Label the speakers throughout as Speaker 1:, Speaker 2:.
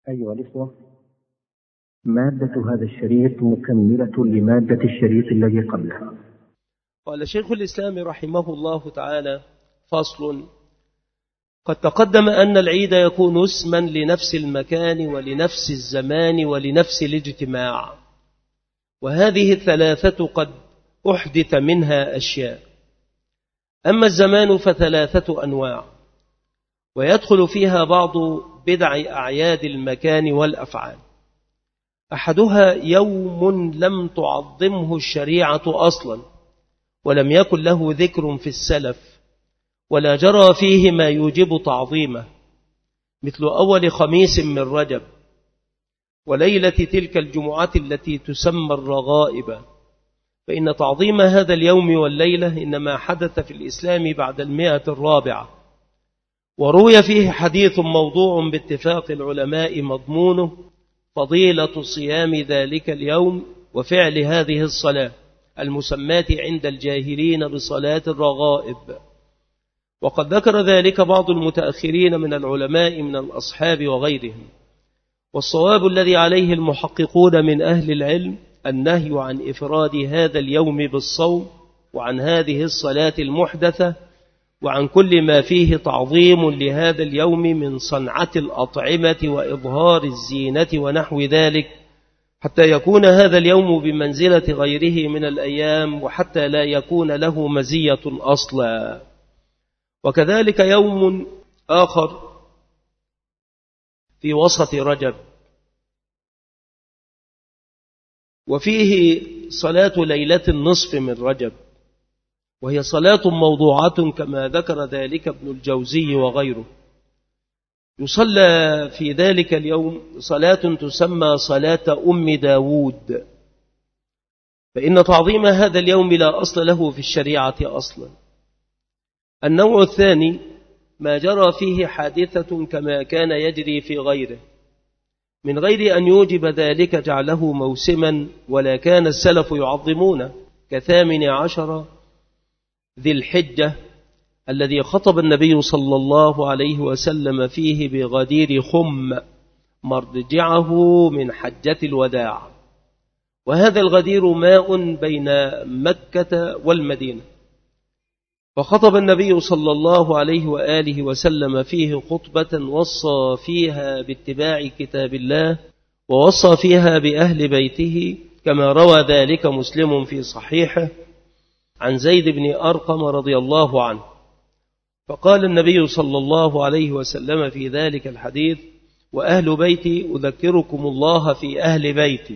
Speaker 1: أيها الإخوة، مادة هذا الشريط مكملة لمادة الشريط الذي قبله.
Speaker 2: قال شيخ الإسلام رحمه الله تعالى: فصل. قد تقدم أن العيد يكون اسما لنفس المكان ولنفس الزمان ولنفس الاجتماع، وهذه الثلاثة قد أحدث منها أشياء. أما الزمان فثلاثة أنواع، ويدخل فيها بعض بدع أعياد المكان والأفعال. أحدها يوم لم تعظمه الشريعة أصلا، ولم يكن له ذكر في السلف، ولا جرى فيه ما يوجب تعظيمه، مثل أول خميس من رجب، وليلة تلك الجمعة التي تسمى الرغائب، فإن تعظيم هذا اليوم والليلة إنما حدث في الإسلام بعد 100 وروي فيه حديث موضوع باتفاق العلماء مضمونه فضيلة صيام ذلك اليوم وفعل هذه الصلاة المسماة عند الجاهلين بصلاة الرغائب. وقد ذكر ذلك بعض المتأخرين من العلماء من الأصحاب وغيرهم. والصواب الذي عليه المحققون من أهل العلم النهي عن إفراد هذا اليوم بالصوم، وعن هذه الصلاة المحدثة، وعن كل ما فيه تعظيم لهذا اليوم من صنعة الأطعمة وإظهار الزينة ونحو ذلك، حتى يكون هذا اليوم بمنزلة غيره من الأيام، وحتى لا يكون له مزية أصلا. وكذلك يوم آخر في وسط رجب، وفيه صلاة ليلة النصف من رجب، وهي صلاة موضوعة كما ذكر ذلك ابن الجوزي وغيره. يصلى في ذلك اليوم صلاة تسمى صلاة أم داود، فإن تعظيم هذا اليوم لا أصل له في الشريعة أصلا. النوع الثاني ما جرى فيه حادثة كما كان يجري في غيره، من غير أن يوجب ذلك جعله موسما، ولا كان السلف يعظمونه، ك18 ذي الحجة الذي خطب النبي صلى الله عليه وسلم فيه بغدير خم مرجعه من حجة الوداع، وهذا الغدير ماء بين مكة والمدينة. فخطب النبي صلى الله عليه وآله وسلم فيه خطبة وصى فيها باتباع كتاب الله، ووصى فيها بأهل بيته، كما روى ذلك مسلم في صحيحه عن زيد بن أرقم رضي الله عنه. فقال النبي صلى الله عليه وسلم في ذلك الحديث: وأهل بيتي أذكركم الله في أهل بيتي.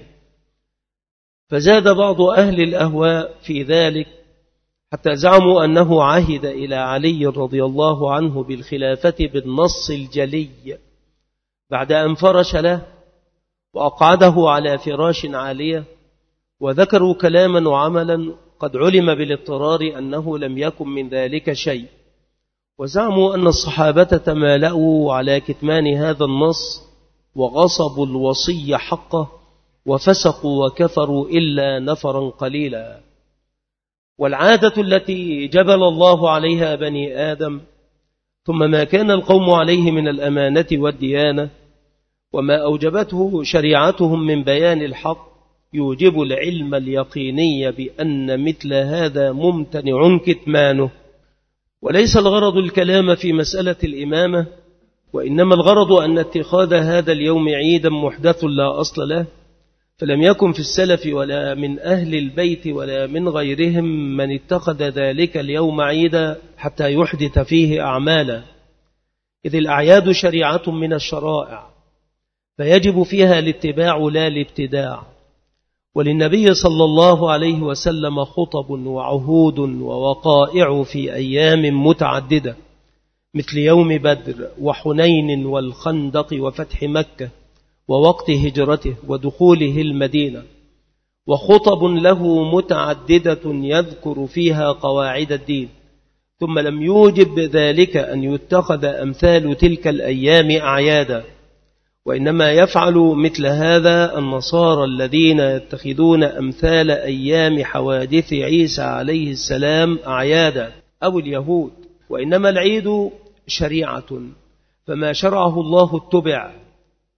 Speaker 2: فزاد بعض أهل الأهواء في ذلك حتى زعموا أنه عهد إلى علي رضي الله عنه بالخلافة بالنص الجلي، بعد أن فرش له وأقعده على فراش عالية، وذكروا كلاما وعملا قد علم بالاضطرار أنه لم يكن من ذلك شيء، وزعموا أن الصحابة تمالأوا على كتمان هذا النص وغصبوا الوصي حقه وفسقوا وكفروا إلا نفرا قليلا. والعادة التي جبل الله عليها بني آدم، ثم ما كان القوم عليه من الأمانة والديانة، وما أوجبته شريعتهم من بيان الحق، يوجب العلم اليقيني بأن مثل هذا ممتنع كتمانه. وليس الغرض الكلام في مسألة الإمامة، وإنما الغرض أن اتخاذ هذا اليوم عيدا محدث لا أصل له، فلم يكن في السلف ولا من أهل البيت ولا من غيرهم من اتخذ ذلك اليوم عيدا حتى يحدث فيه أعمالا، إذ الأعياد شريعة من الشرائع، فيجب فيها الاتباع لا الابتداع. وللنبي صلى الله عليه وسلم خطب وعهود ووقائع في أيام متعددة، مثل يوم بدر وحنين والخندق وفتح مكة ووقت هجرته ودخوله المدينة، وخطب له متعددة يذكر فيها قواعد الدين. ثم لم يوجب ذلك أن يتخذ أمثال تلك الأيام أعيادا، وإنما يفعل مثل هذا النصارى الذين يتخذون أمثال أيام حوادث عيسى عليه السلام أعيادا، أو اليهود. وإنما العيد شريعة، فما شرعه الله اتبع،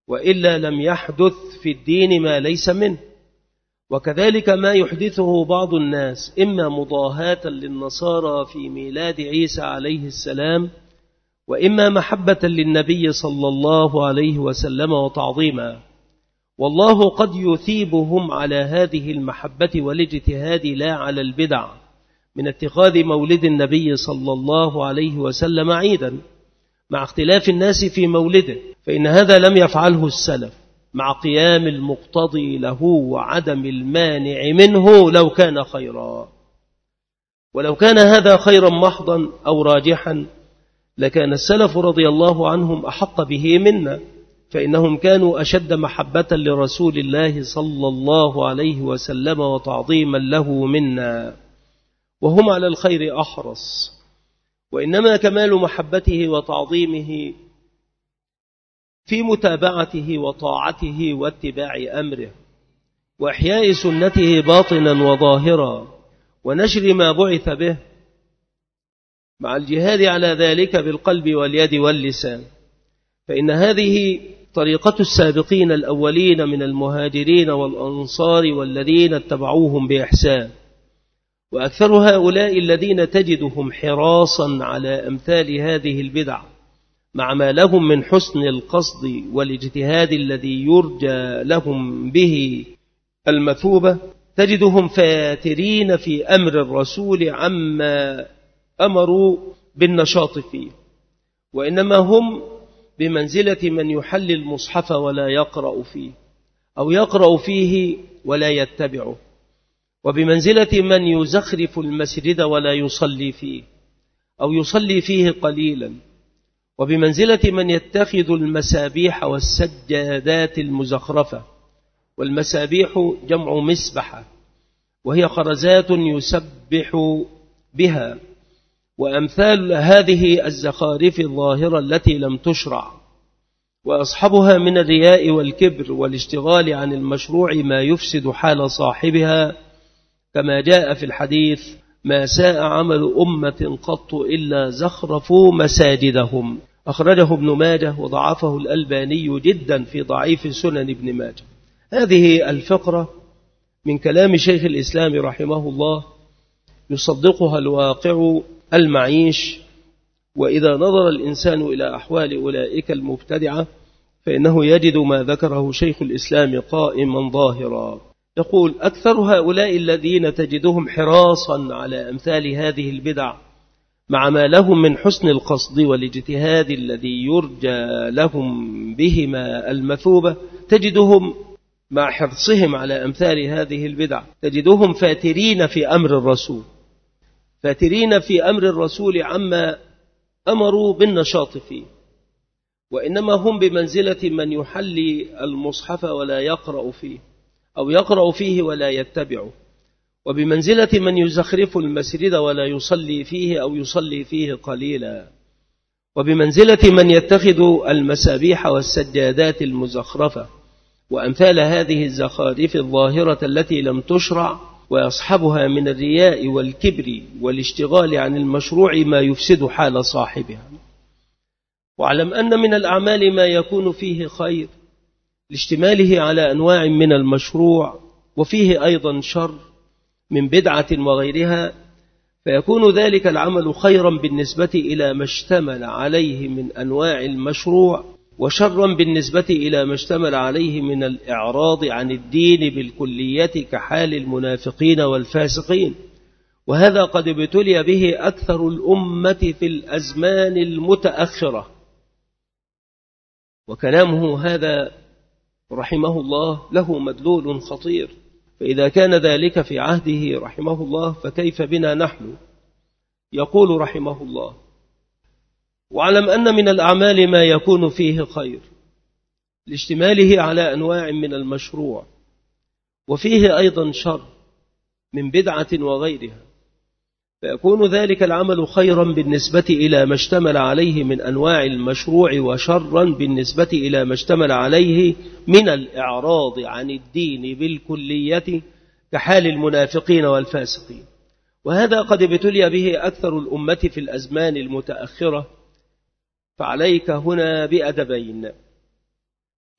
Speaker 2: وإلا لم يحدث في الدين ما ليس منه. وكذلك ما يحدثه بعض الناس إما مضاهاة للنصارى في ميلاد عيسى عليه السلام، وإما محبة للنبي صلى الله عليه وسلم وتعظيما، والله قد يثيبهم على هذه المحبة والاجتهاد لا على البدع من اتخاذ مولد النبي صلى الله عليه وسلم عيدا، مع اختلاف الناس في مولده، فإن هذا لم يفعله السلف، مع قيام المقتضي له وعدم المانع منه لو كان خيرا. ولو كان هذا خيرا محضا أو راجحا لكان السلف رضي الله عنهم أحق به منا، فإنهم كانوا أشد محبة لرسول الله صلى الله عليه وسلم وتعظيما له منا، وهم على الخير أحرص. وإنما كمال محبته وتعظيمه في متابعته وطاعته واتباع أمره، وإحياء سنته باطنا وظاهرا، ونشر ما بعث به، مع الجهاد على ذلك بالقلب واليد واللسان. فإن هذه طريقة السابقين الأولين من المهاجرين والأنصار والذين اتبعوهم بإحسان. وأكثر هؤلاء الذين تجدهم حراسا على أمثال هذه البدع، مع ما لهم من حسن القصد والاجتهاد الذي يرجى لهم به المثوبة، تجدهم فاترين في أمر الرسول عما أمروا بالنشاط فيه، وإنما هم بمنزلة من يحل المصحف ولا يقرأ فيه، أو يقرأ فيه ولا يتبعه، وبمنزلة من يزخرف المسجد ولا يصلي فيه، أو يصلي فيه قليلا، وبمنزلة من يتخذ المسابيح والسجادات المزخرفة. والمسابيح جمع مسبحة، وهي خرزات يسبح بها، وأمثال هذه الزخارف الظاهرة التي لم تشرع، وأصحابها من الرياء والكبر والاشتغال عن المشروع ما يفسد حال صاحبها، كما جاء في الحديث: ما ساء عمل أمة قط إلا زخرفوا مساجدهم، أخرجه ابن ماجه وضعفه الألباني جدا في ضعيف سنن ابن ماجه. هذه الفقرة من كلام شيخ الإسلام رحمه الله يصدقها الواقع المعيش. وإذا نظر الإنسان إلى أحوال أولئك المبتدعة فإنه يجد ما ذكره شيخ الإسلام قائما ظاهرا. يقول: أكثر هؤلاء الذين تجدهم حراسا على أمثال هذه البدع، مع ما لهم من حسن القصد والاجتهاد الذي يرجى لهم بهما المثوبة، تجدهم مع حرصهم على أمثال هذه البدع تجدهم فاترين في أمر الرسول، فاترين في أمر الرسول عما أمروا بالنشاط فيه، وإنما هم بمنزلة من يحلي المصحف ولا يقرأ فيه، أو يقرأ فيه ولا يتبعه، وبمنزلة من يزخرف المسجد ولا يصلي فيه أو يصلي فيه قليلا، وبمنزلة من يتخذ المسابيح والسجادات المزخرفة وأمثال هذه الزخارف الظاهرة التي لم تشرع، ويصحبها من الرياء والكبر والاشتغال عن المشروع ما يفسد حال صاحبها. واعلم أن من الأعمال ما يكون فيه خير لاشتماله على أنواع من المشروع، وفيه أيضا شر من بدعة وغيرها، فيكون ذلك العمل خيرا بالنسبة إلى ما اشتمل عليه من أنواع المشروع، وشرا بالنسبة إلى ما اشتمل عليه من الإعراض عن الدين بالكلية كحال المنافقين والفاسقين. وهذا قد ابتلي به أكثر الأمة في الأزمان المتأخرة. وكلامه هذا رحمه الله له مدلول خطير، فإذا كان ذلك في عهده رحمه الله فكيف بنا نحن؟ يقول رحمه الله: واعلم أن من الأعمال ما يكون فيه خير لاشتماله على أنواع من المشروع، وفيه أيضا شر من بدعة وغيرها، فيكون ذلك العمل خيرا بالنسبة إلى ما اشتمل عليه من أنواع المشروع، وشرا بالنسبة إلى ما اشتمل عليه من الإعراض عن الدين بالكلية كحال المنافقين والفاسقين. وهذا قد ابتلي به أكثر الأمة في الأزمان المتأخرة، فعليك هنا بأدبين: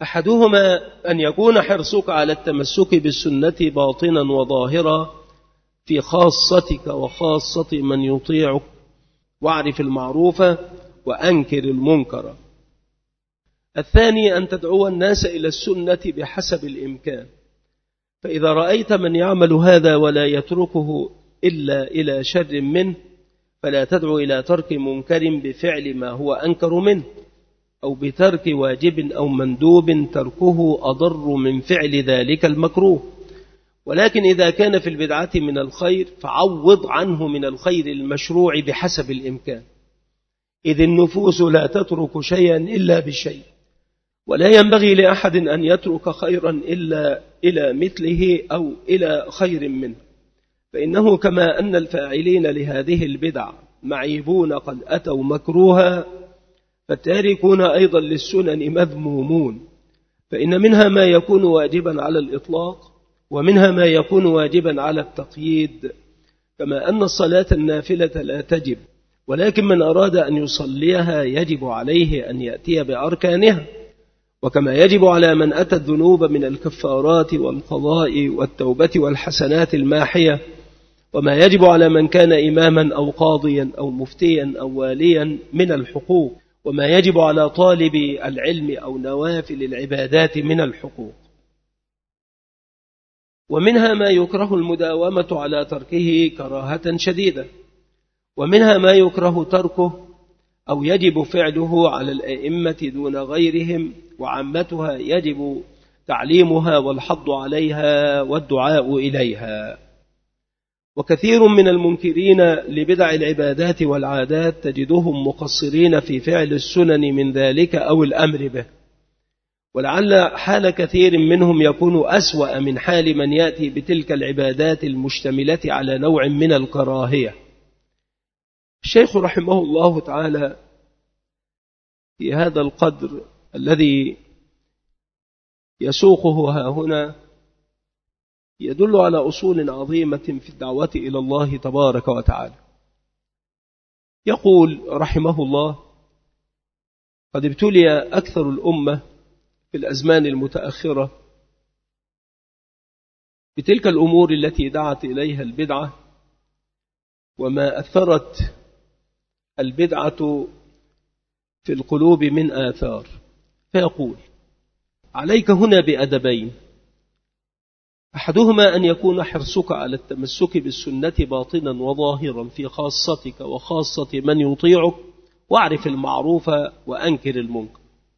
Speaker 2: أحدهما أن يكون حرصك على التمسك بالسنة باطنا وظاهرا في خاصتك وخاصة من يطيعك، واعرف المعروف وأنكر المنكر. الثاني أن تدعو الناس إلى السنة بحسب الإمكان، فإذا رأيت من يعمل هذا ولا يتركه إلا إلى شر منه فلا تدعو إلى ترك منكر بفعل ما هو أنكر منه، أو بترك واجب أو مندوب تركه أضر من فعل ذلك المكروه. ولكن إذا كان في البدعة من الخير فعوض عنه من الخير المشروع بحسب الإمكان، إذ النفوس لا تترك شيئا إلا بشيء، ولا ينبغي لأحد أن يترك خيرا إلا إلى مثله أو إلى خير منه، فإنه كما أن الفاعلين لهذه البدع معيبون قد أتوا مكروها، فالتاركون أيضا للسنن مذمومون، فإن منها ما يكون واجبا على الإطلاق، ومنها ما يكون واجبا على التقييد، كما أن الصلاة النافلة لا تجب، ولكن من أراد أن يصليها يجب عليه أن يأتي بأركانها، وكما يجب على من أتى الذنوب من الكفارات والقضاء والتوبة والحسنات الماحية، وما يجب على من كان إماما أو قاضيا أو مفتيا أو واليا من الحقوق، وما يجب على طالب العلم أو نوافل العبادات من الحقوق. ومنها ما يكره المداومة على تركه كراهة شديدة، ومنها ما يكره تركه أو يجب فعله على الأئمة دون غيرهم، وعامتها يجب تعليمها والحض عليها والدعاء إليها. وكثير من المنكرين لبدع العبادات والعادات تجدهم مقصرين في فعل السنن من ذلك أو الأمر به، ولعل حال كثير منهم يكون أسوأ من حال من يأتي بتلك العبادات المشتملة على نوع من الكراهية. الشيخ رحمه الله تعالى في هذا القدر الذي يسوقه ها هنا يدل على أصول عظيمة في الدعوة إلى الله تبارك وتعالى. يقول رحمه الله: قد ابتلي أكثر الأمة في الأزمان المتأخرة بتلك الأمور التي دعت إليها البدعة، وما أثرت البدعة في القلوب من آثار. فيقول: عليك هنا بأدبين: أحدهما أن يكون حرصك على التمسك بالسنة باطنا وظاهرا في خاصتك وخاصة من يطيعك، واعرف المعروف وأنكر المنكر.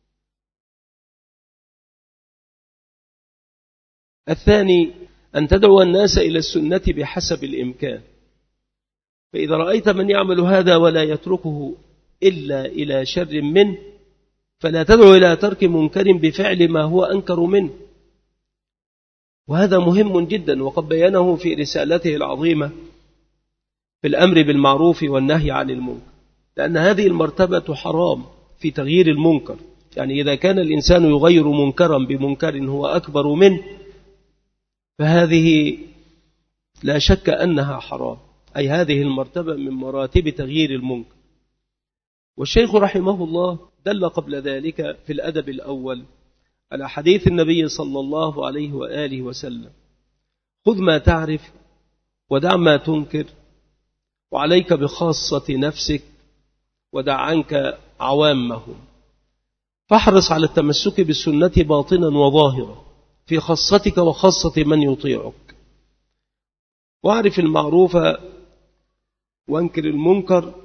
Speaker 2: الثاني أن تدعو الناس إلى السنة بحسب الإمكان، فإذا رأيت من يعمل هذا ولا يتركه إلا إلى شر منه فلا تدعو إلى ترك منكر بفعل ما هو أنكر منه. وهذا مهم جدا، وقد بينه في رسالته العظيمة في الأمر بالمعروف والنهي عن المنكر، لأن هذه المرتبة حرام في تغيير المنكر. يعني إذا كان الإنسان يغير منكرا بمنكر هو أكبر منه فهذه لا شك أنها حرام، أي هذه المرتبة من مراتب تغيير المنكر. والشيخ رحمه الله دل قبل ذلك في الأدب الأول على حديث النبي صلى الله عليه وآله وسلم: خذ ما تعرف ودع ما تنكر، وعليك بخاصة نفسك ودع عنك عوامهم. فاحرص على التمسك بالسنة باطنا وظاهرا في خاصتك وخاصة من يطيعك، واعرف المعروف وانكر المنكر.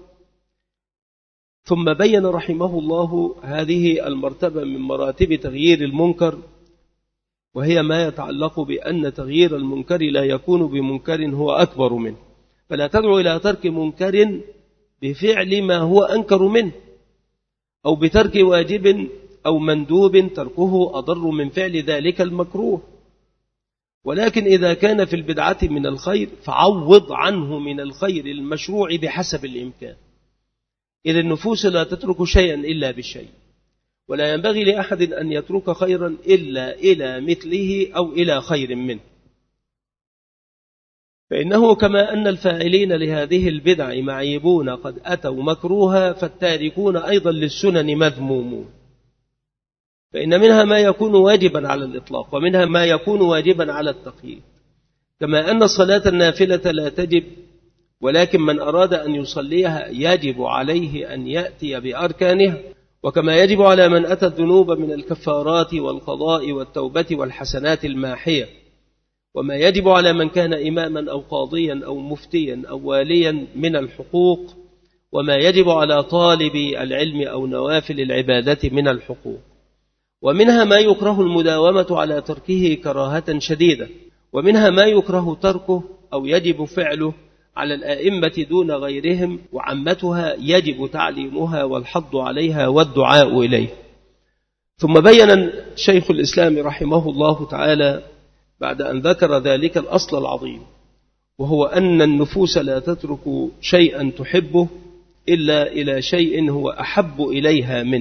Speaker 2: ثم بين رحمه الله هذه المرتبة من مراتب تغيير المنكر، وهي ما يتعلق بأن تغيير المنكر لا يكون بمنكر هو أكبر منه، فلا تدعو إلى ترك منكر بفعل ما هو أنكر منه، أو بترك واجب أو مندوب تركه أضر من فعل ذلك المكروه. ولكن إذا كان في البدعة من الخير فعوض عنه من الخير المشروع بحسب الإمكان، إذ النفوس لا تترك شيئا إلا بشيء، ولا ينبغي لأحد أن يترك خيرا إلا إلى مثله أو إلى خير منه، فإنه كما أن الفاعلين لهذه البدع معيبون قد أتوا مكروها، فالتاركون أيضا للسنن مذمومون. فإن منها ما يكون واجبا على الإطلاق، ومنها ما يكون واجبا على التقييد، كما أن صلاة النافلة لا تجب، ولكن من أراد أن يصليها يجب عليه أن يأتي بأركانها، وكما يجب على من أتى الذنوب من الكفارات والقضاء والتوبة والحسنات الماحية، وما يجب على من كان إماما أو قاضيا أو مفتيا أو واليا من الحقوق، وما يجب على طالب العلم أو نوافل العبادة من الحقوق. ومنها ما يكره المداومة على تركه كراهة شديدة، ومنها ما يكره تركه أو يجب فعله على الآئمة دون غيرهم، وعمتها يجب تعليمها والحض عليها والدعاء إليه. ثم بين شيخ الإسلام رحمه الله تعالى بعد أن ذكر ذلك الأصل العظيم، وهو أن النفوس لا تترك شيئا تحبه إلا إلى شيء هو أحب إليها منه،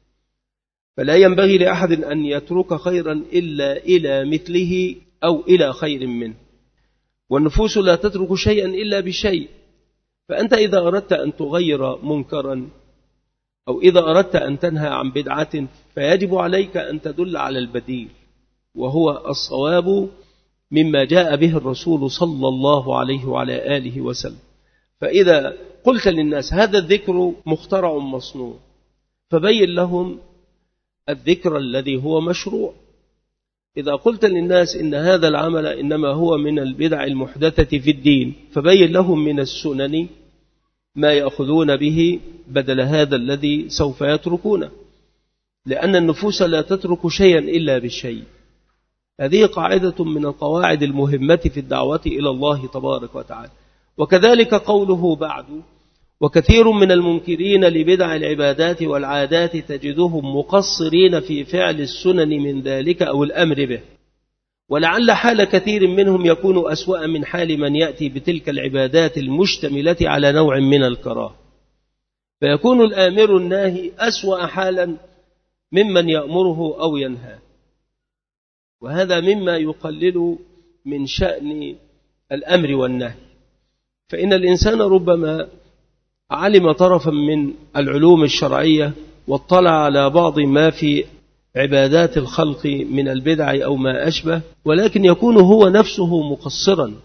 Speaker 2: فلا ينبغي لأحد أن يترك خيرا إلا إلى مثله أو إلى خير منه. والنفوس لا تترك شيئا إلا بشيء، فأنت إذا أردت أن تغير منكرا أو إذا أردت أن تنهى عن بدعة فيجب عليك أن تدل على البديل، وهو الصواب مما جاء به الرسول صلى الله عليه وعلى آله وسلم. فإذا قلت للناس هذا الذكر مخترع مصنوع، فبين لهم الذكر الذي هو مشروع. إذا قلت للناس إن هذا العمل إنما هو من البدع المحدثة في الدين، فبين لهم من السنن ما يأخذون به بدل هذا الذي سوف يتركونه، لأن النفوس لا تترك شيئا إلا بالشيء. هذه قاعدة من القواعد المهمة في الدعوة إلى الله تبارك وتعالى. وكذلك قوله بعد: وكثير من المنكرين لبدع العبادات والعادات تجدهم مقصرين في فعل السنن من ذلك أو الأمر به، ولعل حال كثير منهم يكون أسوأ من حال من يأتي بتلك العبادات المشتملة على نوع من الكراهة، فيكون الآمر الناهي أسوأ حالا ممن يأمره أو ينهى. وهذا مما يقلل من شأن الأمر والنهي، فإن الإنسان ربما علم طرفا من العلوم الشرعية واطلع على بعض ما في عبادات الخلق من البدع أو ما أشبه، ولكن يكون هو نفسه مقصرا.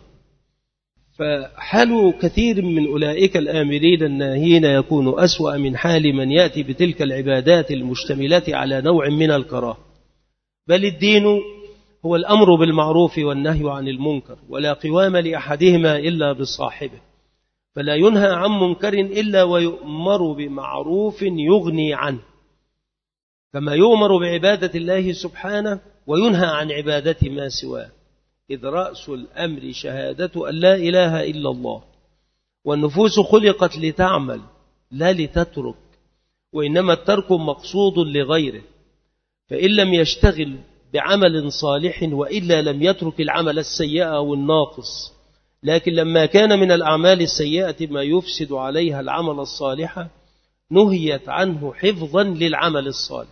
Speaker 2: فحال كثير من أولئك الآمرين الناهين يكون أسوأ من حال من يأتي بتلك العبادات المشتملة على نوع من الكراهة. بل الدين هو الأمر بالمعروف والنهي عن المنكر، ولا قوام لأحدهما إلا بصاحبه، فلا ينهى عن منكر إلا ويؤمر بمعروف يغني عنه، كما يؤمر بعبادة الله سبحانه وينهى عن عبادة ما سواه، إذ رأس الأمر شهادة أن لا إله إلا الله. والنفوس خلقت لتعمل لا لتترك، وإنما الترك مقصود لغيره، فإن لم يشتغل بعمل صالح وإلا لم يترك العمل السيء أو الناقص. لكن لما كان من الأعمال السيئة ما يفسد عليها العمل الصالح نهيت عنه حفظا للعمل الصالح.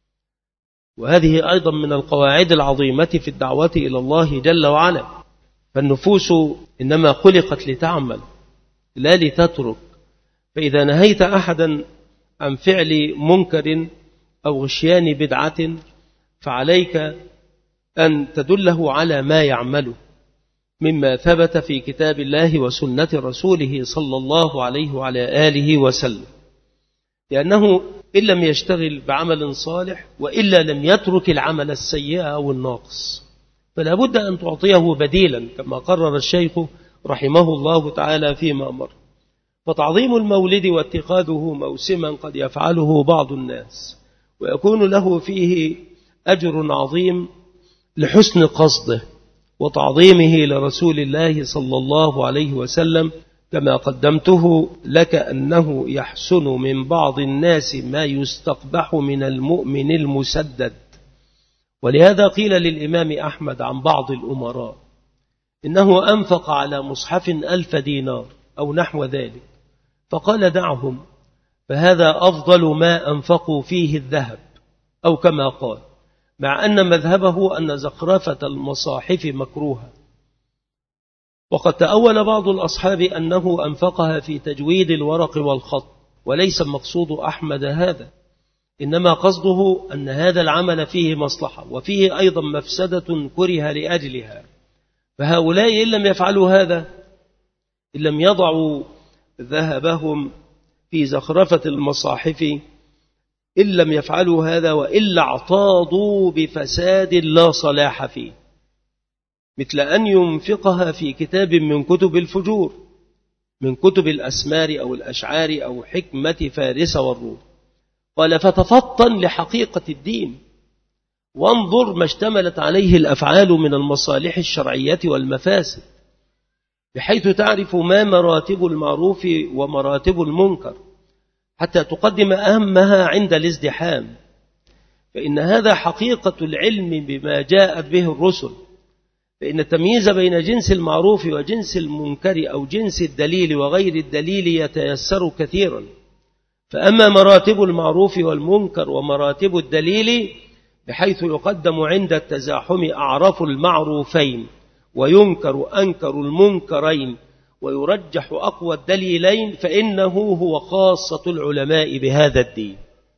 Speaker 2: وهذه أيضا من القواعد العظيمة في الدعوة إلى الله جل وعلا. فالنفوس إنما خلقت لتعمل لا لتترك، فإذا نهيت أحدا عن فعل منكر أو غشيان بدعة فعليك أن تدله على ما يعمله مما ثبت في كتاب الله وسنة رسوله صلى الله عليه وعلى آله وسلم، لأنه إن لم يشتغل بعمل صالح وإلا لم يترك العمل السيء أو الناقص، فلا بد أن تعطيه بديلا كما قرر الشيخ رحمه الله تعالى فيما أمر. فتعظيم المولد واتخاذه موسما قد يفعله بعض الناس ويكون له فيه أجر عظيم لحسن قصده وتعظيمه لرسول الله صلى الله عليه وسلم، كما قدمته لك أنه يحسن من بعض الناس ما يستقبح من المؤمن المسدد. ولهذا قيل للإمام أحمد عن بعض الأمراء إنه أنفق على مصحف 1000 دينار أو نحو ذلك، فقال دعهم فهذا أفضل ما أنفقوا فيه الذهب، أو كما قال، مع أن مذهبه أن زخرفة المصاحف مكروهة. وقد تأول بعض الأصحاب أنه أنفقها في تجويد الورق والخط، وليس مقصود أحمد هذا، إنما قصده أن هذا العمل فيه مصلحة وفيه أيضا مفسدة كره لأجلها. فهؤلاء إن لم يفعلوا هذا، إن لم يضعوا ذهبهم في زخرفة المصاحف، إن لم يفعلوا هذا وإلا اعتاضوا بفساد لا صلاح فيه، مثل أن ينفقها في كتاب من كتب الفجور، من كتب الأسمار أو الأشعار أو حكمة فارس والروم. قال فتفطن لحقيقة الدين، وانظر ما اشتملت عليه الأفعال من المصالح الشرعية والمفاسد، بحيث تعرف ما مراتب المعروف ومراتب المنكر، حتى تقدم أهمها عند الازدحام، فإن هذا حقيقة العلم بما جاءت به الرسل. فإن التمييز بين جنس المعروف وجنس المنكر أو جنس الدليل وغير الدليل يتيسر كثيرا. فأما مراتب المعروف والمنكر ومراتب الدليل بحيث يقدم عند التزاحم أعرف المعروفين وينكر أنكر المنكرين ويرجح أقوى الدليلين، فإنه هو خاصة العلماء بهذا الدين.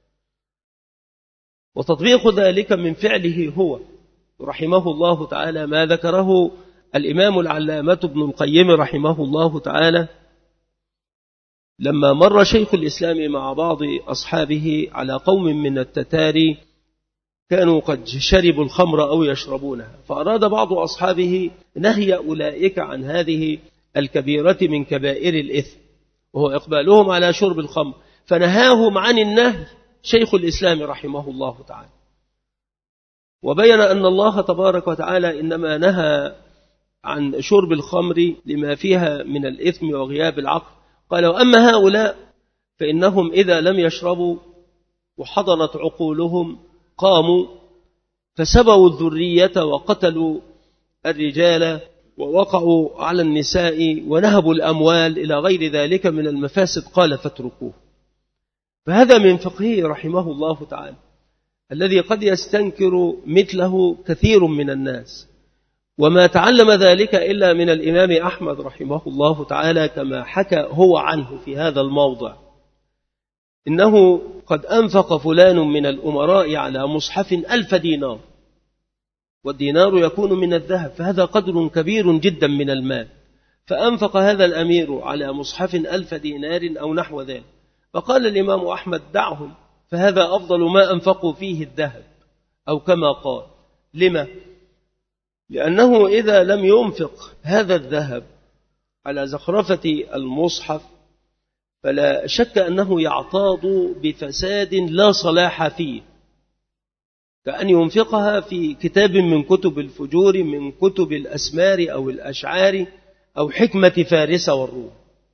Speaker 2: وتطبيق ذلك من فعله هو رحمه الله تعالى ما ذكره الإمام العلامة ابن القيم رحمه الله تعالى لما مر شيخ الإسلام مع بعض أصحابه على قوم من التتاري كانوا قد شربوا الخمر أو يشربونها، فأراد بعض أصحابه نهي أولئك عن هذه الكبيرة من كبائر الإثم، وهو إقبالهم على شرب الخمر، فنهاهم عن النهي شيخ الإسلام رحمه الله تعالى، وبين أن الله تبارك وتعالى إنما نهى عن شرب الخمر لما فيها من الإثم وغياب العقل. قال وأما هؤلاء فإنهم إذا لم يشربوا وحضرت عقولهم قاموا فسبوا الذرية وقتلوا الرجال ووقعوا على النساء ونهبوا الأموال إلى غير ذلك من المفاسد، قال فاتركوه. فهذا من فقهه رحمه الله تعالى الذي قد يستنكر مثله كثير من الناس، وما تعلم ذلك إلا من الإمام أحمد رحمه الله تعالى، كما حكى هو عنه في هذا الموضع إنه قد أنفق فلان من الأمراء على مصحف 1000 دينار، والدينار يكون من الذهب، فهذا قدر كبير جدا من المال، فأنفق هذا الأمير على مصحف 1000 دينار أو نحو ذلك. فقال الإمام أحمد دعهم، فهذا أفضل ما أنفقوا فيه الذهب، أو كما قال. لما؟ لأنه إذا لم ينفق هذا الذهب على زخرفة المصحف فلا شك أنه يعتاض بفساد لا صلاح فيه، كأن ينفقها في كتاب من كتب الفجور، من كتب الأسمار أو الأشعار أو حكمة فارس والروم.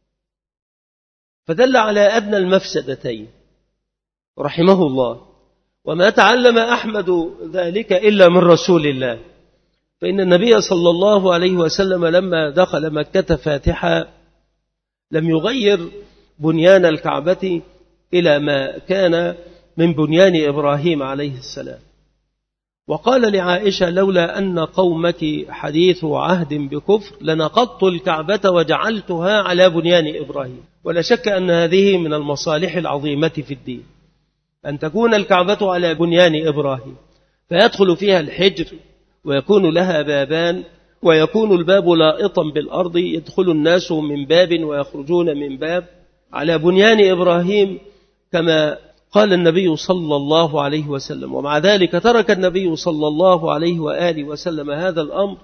Speaker 2: فدل على أدنى المفسدتين رحمه الله. وما تعلم أحمد ذلك إلا من رسول الله، فإن النبي صلى الله عليه وسلم لما دخل مكة فاتحا لم يغير بنيان الكعبة إلى ما كان من بنيان إبراهيم عليه السلام، وقال لعائشة لولا أن قومك حديث عهد بكفر لنقضت الكعبة وجعلتها على بنيان إبراهيم. ولا شك أن هذه من المصالح العظيمة في الدين، أن تكون الكعبة على بنيان إبراهيم، فيدخل فيها الحجر ويكون لها بابان، ويكون الباب لائطا بالأرض، يدخل الناس من باب ويخرجون من باب، على بنيان إبراهيم كما قال النبي صلى الله عليه وسلم. ومع ذلك ترك النبي صلى الله عليه وآله وسلم هذا الأمر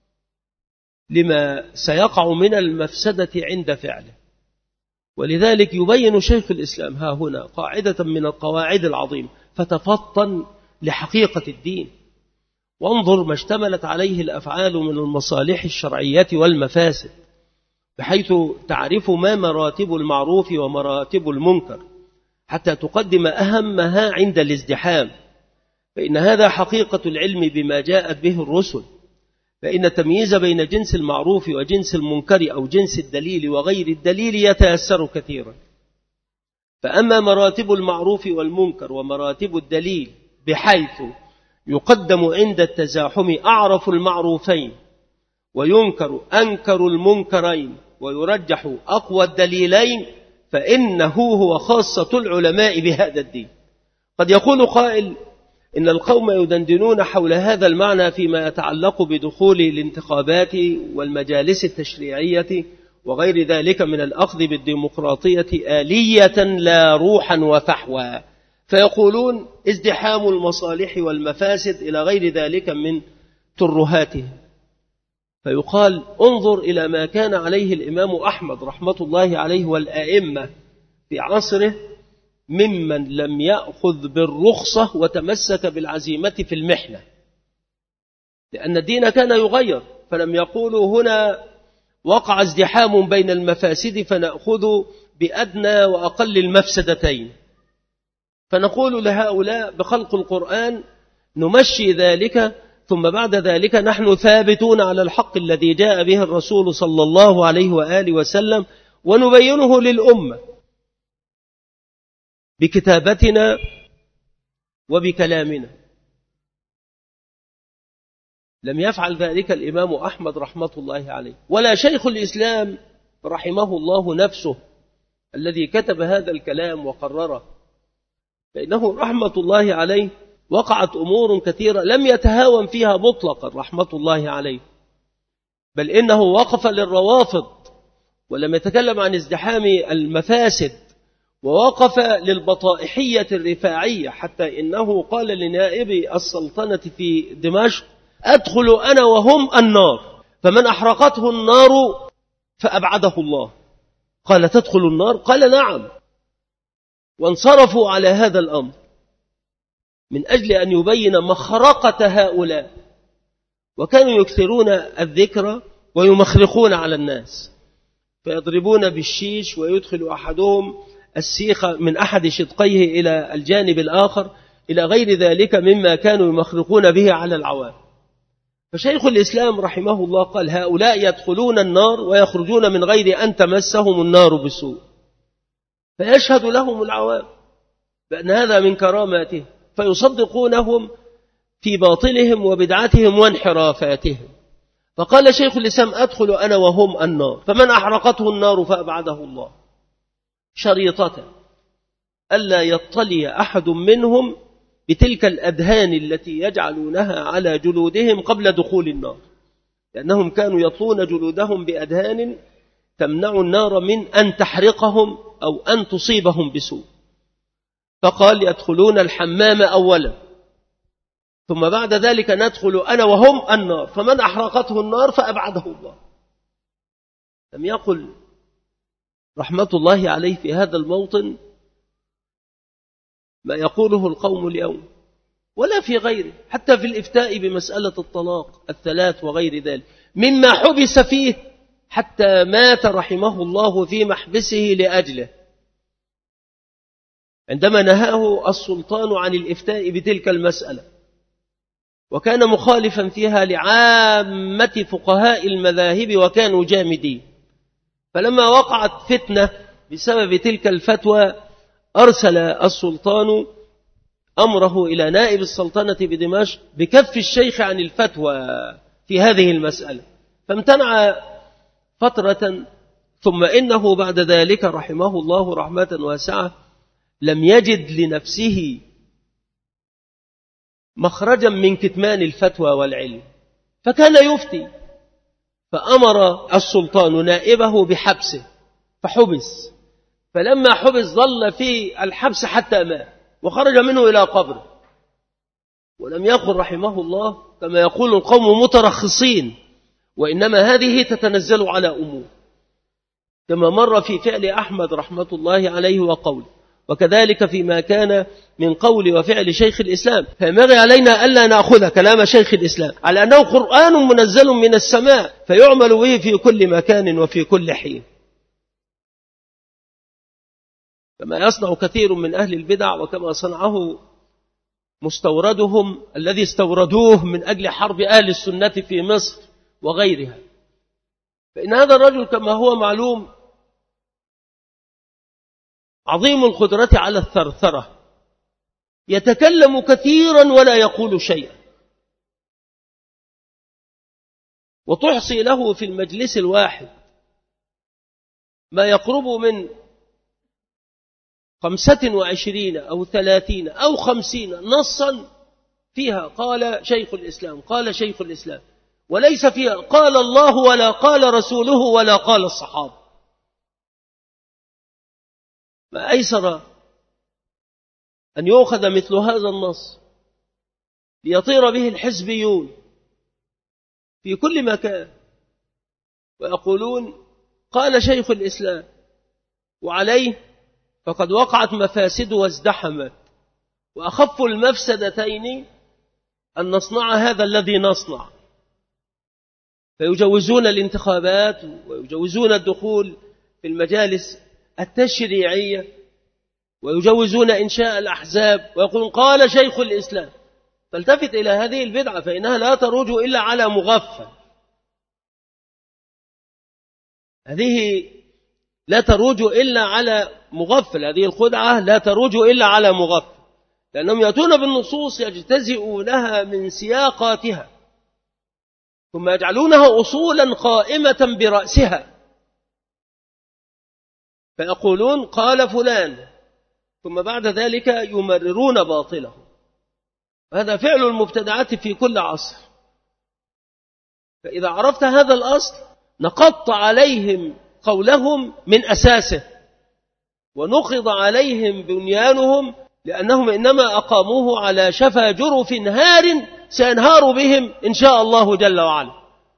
Speaker 2: لما سيقع من المفسدة عند فعله. ولذلك يبين شيخ الإسلام ها هنا قاعدة من القواعد العظيمة: فتفطن لحقيقة الدين، وانظر ما اشتملت عليه الأفعال من المصالح الشرعية والمفاسد، بحيث تعرف ما مراتب المعروف ومراتب المنكر، حتى تقدم أهمها عند الازدحام، فإن هذا حقيقة العلم بما جاءت به الرسل. فإن التمييز بين جنس المعروف وجنس المنكر أو جنس الدليل وغير الدليل يتيسر كثيرا. فأما مراتب المعروف والمنكر ومراتب الدليل بحيث يقدم عند التزاحم أعرف المعروفين وينكر أنكر المنكرين ويرجح أقوى الدليلين، فإنه هو خاصة العلماء بهذا الدين. قد يقول قائل إن القوم يدندنون حول هذا المعنى فيما يتعلق بدخول الانتخابات والمجالس التشريعية وغير ذلك من الأخذ بالديمقراطية آلية لا روحا وفحوى، فيقولون ازدحام المصالح والمفاسد إلى غير ذلك من ترهاته. فيقال انظر إلى ما كان عليه الإمام أحمد رحمة الله عليه والآئمة في عصره ممن لم يأخذ بالرخصة وتمسك بالعزيمة في المحنة، لأن الدين كان يغير، فلم يقولوا هنا وقع ازدحام بين المفاسد فنأخذ بأدنى وأقل المفسدتين، فنقول لهؤلاء بخلق القرآن نمشي ذلك، ثم بعد ذلك نحن ثابتون على الحق الذي جاء به الرسول صلى الله عليه وآله وسلم، ونبينه للأمة بكتابتنا وبكلامنا. لم يفعل ذلك الإمام أحمد رحمة الله عليه، ولا شيخ الإسلام رحمه الله نفسه الذي كتب هذا الكلام وقرره، فإنه رحمة الله عليه وقعت أمور كثيرة لم يتهاون فيها مطلقا رحمة الله عليه، بل إنه وقف للروافض ولم يتكلم عن ازدحام المفاسد، ووقف للبطائحية الرفاعية، حتى إنه قال لنائب السلطنة في دمشق أدخل أنا وهم النار، فمن أحرقته النار فأبعده الله. قال تدخل النار؟ قال نعم، وانصرفوا على هذا الأمر من أجل أن يبين مخرقة هؤلاء، وكانوا يكثرون الذكر ويمخرقون على الناس، فيضربون بالشيش ويدخل أحدهم السيخ من أحد شدقيه إلى الجانب الآخر إلى غير ذلك مما كانوا يمخرقون به على العوام. فشيخ الإسلام رحمه الله قال هؤلاء يدخلون النار ويخرجون من غير أن تمسهم النار بسوء، فيشهد لهم العوام بأن هذا من كراماته، فيصدقونهم في باطلهم وبدعتهم وانحرافاتهم. فقال شيخ الإسلام أدخل أنا وهم النار، فمن أحرقته النار فأبعده الله، شريطة ألا يطلع أحد منهم بتلك الأدهان التي يجعلونها على جلودهم قبل دخول النار، لأنهم كانوا يطلون جلودهم بأدهان تمنع النار من أن تحرقهم أو أن تصيبهم بسوء. فقال يدخلون الحمام أولا، ثم بعد ذلك ندخل أنا وهم النار، فمن أحرقته النار فأبعده الله. لم يقل رحمة الله عليه في هذا الموطن ما يقوله القوم اليوم ولا في غيره، حتى في الإفتاء بمسألة الطلاق الثلاث وغير ذلك، مما حبس فيه حتى مات رحمه الله في محبسه لأجله، عندما نهاه السلطان عن الإفتاء بتلك المسألة، وكان مخالفا فيها لعامة فقهاء المذاهب وكانوا جامدين. فلما وقعت فتنة بسبب تلك الفتوى أرسل السلطان أمره إلى نائب السلطنة بدمشق بكف الشيخ عن الفتوى في هذه المسألة، فامتنع فترة، ثم إنه بعد ذلك رحمه الله رحمة واسعة لم يجد لنفسه مخرجا من كتمان الفتوى والعلم، فكان يفتي، فأمر السلطان نائبه بحبسه فحبس، فلما حبس ظل في الحبس حتى مات وخرج منه إلى قبره، ولم يقل رحمه الله كما يقول القوم مترخصين، وإنما هذه تتنزل على أمور، كما مر في فعل أحمد رحمة الله عليه وقوله، وكذلك فيما كان من قول وفعل شيخ الإسلام. فينبغي علينا ألا نأخذ كلام شيخ الإسلام على أنه قرآن منزل من السماء فيعمل به في كل مكان وفي كل حين، كما يصنع كثير من أهل البدع، وكما صنعه مستوردهم الذي استوردوه من أجل حرب أهل السنة في مصر وغيرها. فإن هذا الرجل كما هو معلوم عظيم القدرة على الثرثرة، يتكلم كثيرا ولا يقول شيئا، وتحصي له في المجلس الواحد ما يقرب من 25 أو 30 أو 50 نصا فيها قال شيخ الإسلام قال شيخ الإسلام، وليس فيها قال الله ولا قال رسوله ولا قال الصحابة. ما أيسر أن يؤخذ مثل هذا النص ليطير به الحزبيون في كل مكان ويقولون قال شيخ الإسلام، وعليه فقد وقعت مفاسد وازدحمت، وأخف المفسدتين أن نصنع هذا الذي نصنع، فيجوزون الانتخابات ويجوزون الدخول في المجالس التشريعية ويجوزون إنشاء الأحزاب ويقولون قال شيخ الإسلام. فالتفت إلى هذه البدعة فإنها لا تروج إلا على مغفل، هذه لا تروج إلا على مغفل، هذه الخدعة لا تروج إلا على مغفل، لأنهم يأتون بالنصوص يجتزئونها من سياقاتها ثم يجعلونها أصولا قائمة برأسها، فيقولون قال فلان ثم بعد ذلك يمررون باطله. هذا فعل المبتدعات في كل عصر. فإذا عرفت هذا الأصل نقضت عليهم قولهم من أساسه ونقض عليهم بنيانهم، لأنهم إنما أقاموه على شفا جرف نهار سينهار بهم إن شاء الله جل وعلا.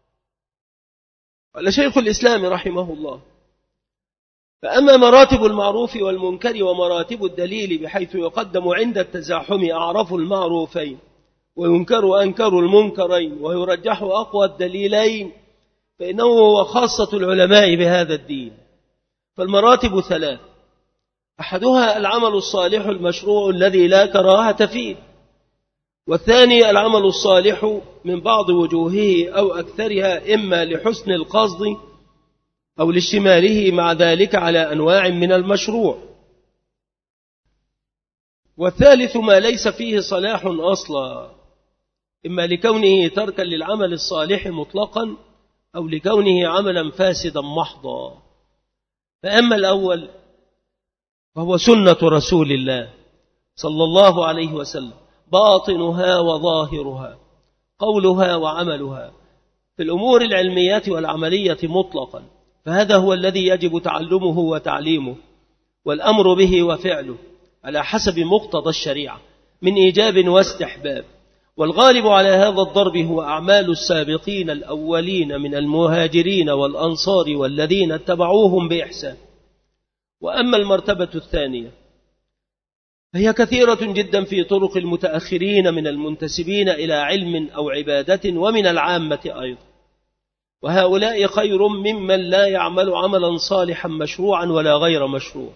Speaker 2: قال شيخ الإسلام رحمه الله: فأما مراتب المعروف والمنكر ومراتب الدليل بحيث يقدم عند التزاحم أعرف المعروفين وينكر أنكر المنكرين ويرجح أقوى الدليلين، فإنه هو خاصة العلماء بهذا الدين. فالمراتب 3: أحدها العمل الصالح المشروع الذي لا كراهة فيه، والثاني العمل الصالح من بعض وجوهه أو أكثرها إما لحسن القصد أو لاشتماله مع ذلك على أنواع من المشروع، والثالث ما ليس فيه صلاح أصلا، إما لكونه تركا للعمل الصالح مطلقا أو لكونه عملا فاسدا محضا. فأما الأول فهو سنة رسول الله صلى الله عليه وسلم، باطنها وظاهرها، قولها وعملها، في الأمور العلمية والعملية مطلقا، فهذا هو الذي يجب تعلمه وتعليمه والأمر به وفعله على حسب مقتضى الشريعة من إيجاب واستحباب. والغالب على هذا الضرب هو أعمال السابقين الأولين من المهاجرين والأنصار والذين اتبعوهم بإحسان. وأما المرتبة الثانية فهي كثيرة جدا في طرق المتأخرين من المنتسبين إلى علم أو عبادة ومن العامة أيضا، وهؤلاء خير ممن لا يعمل عملا صالحا مشروعا ولا غير مشروع،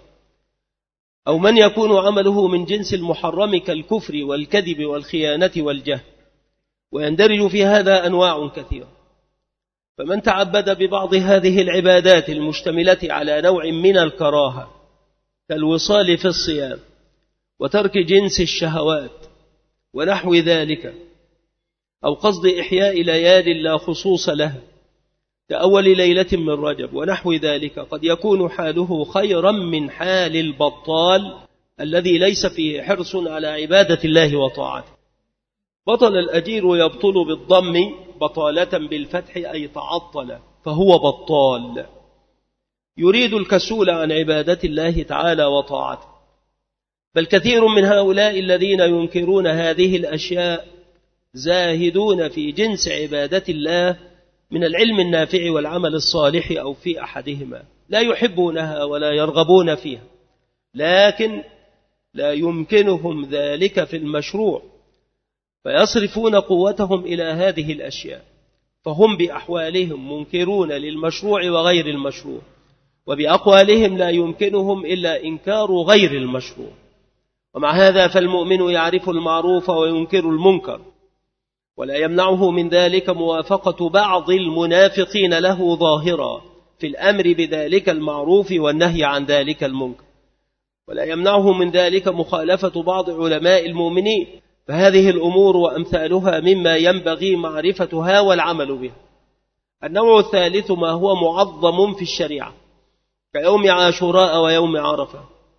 Speaker 2: أو من يكون عمله من جنس المحرم كالكفر والكذب والخيانة والجهل، ويندرج في هذا أنواع كثيرة. فمن تعبد ببعض هذه العبادات المشتملة على نوع من الكراهة كالوصال في الصيام وترك جنس الشهوات ونحو ذلك، أو قصد إحياء ليال لا خصوص لها كأول ليلة من رجب ونحو ذلك، قد يكون حاله خيرا من حال البطال الذي ليس فيه حرص على عبادة الله وطاعته. بطل الأجير يبطل بالضم بطالة بالفتح أي تعطل، فهو بطال يريد الكسول عن عبادة الله تعالى وطاعته. بل كثير من هؤلاء الذين ينكرون هذه الأشياء زاهدون في جنس عبادة الله من العلم النافع والعمل الصالح أو في أحدهما، لا يحبونها ولا يرغبون فيها، لكن لا يمكنهم ذلك في المشروع، فيصرفون قوتهم إلى هذه الأشياء، فهم بأحوالهم منكرون للمشروع وغير المشروع، وبأقوالهم لا يمكنهم إلا إنكار غير المشروع. ومع هذا فالمؤمن يعرف المعروف وينكر المنكر، ولا يمنعه من ذلك موافقة بعض المنافقين له ظاهرا في الأمر بذلك المعروف والنهي عن ذلك المنكر، ولا يمنعه من ذلك مخالفة بعض علماء المؤمنين. فهذه الأمور وأمثالها مما ينبغي معرفتها والعمل بها. النوع الثالث ما هو معظم في الشريعة كيوم عاشوراء ويوم عرفة،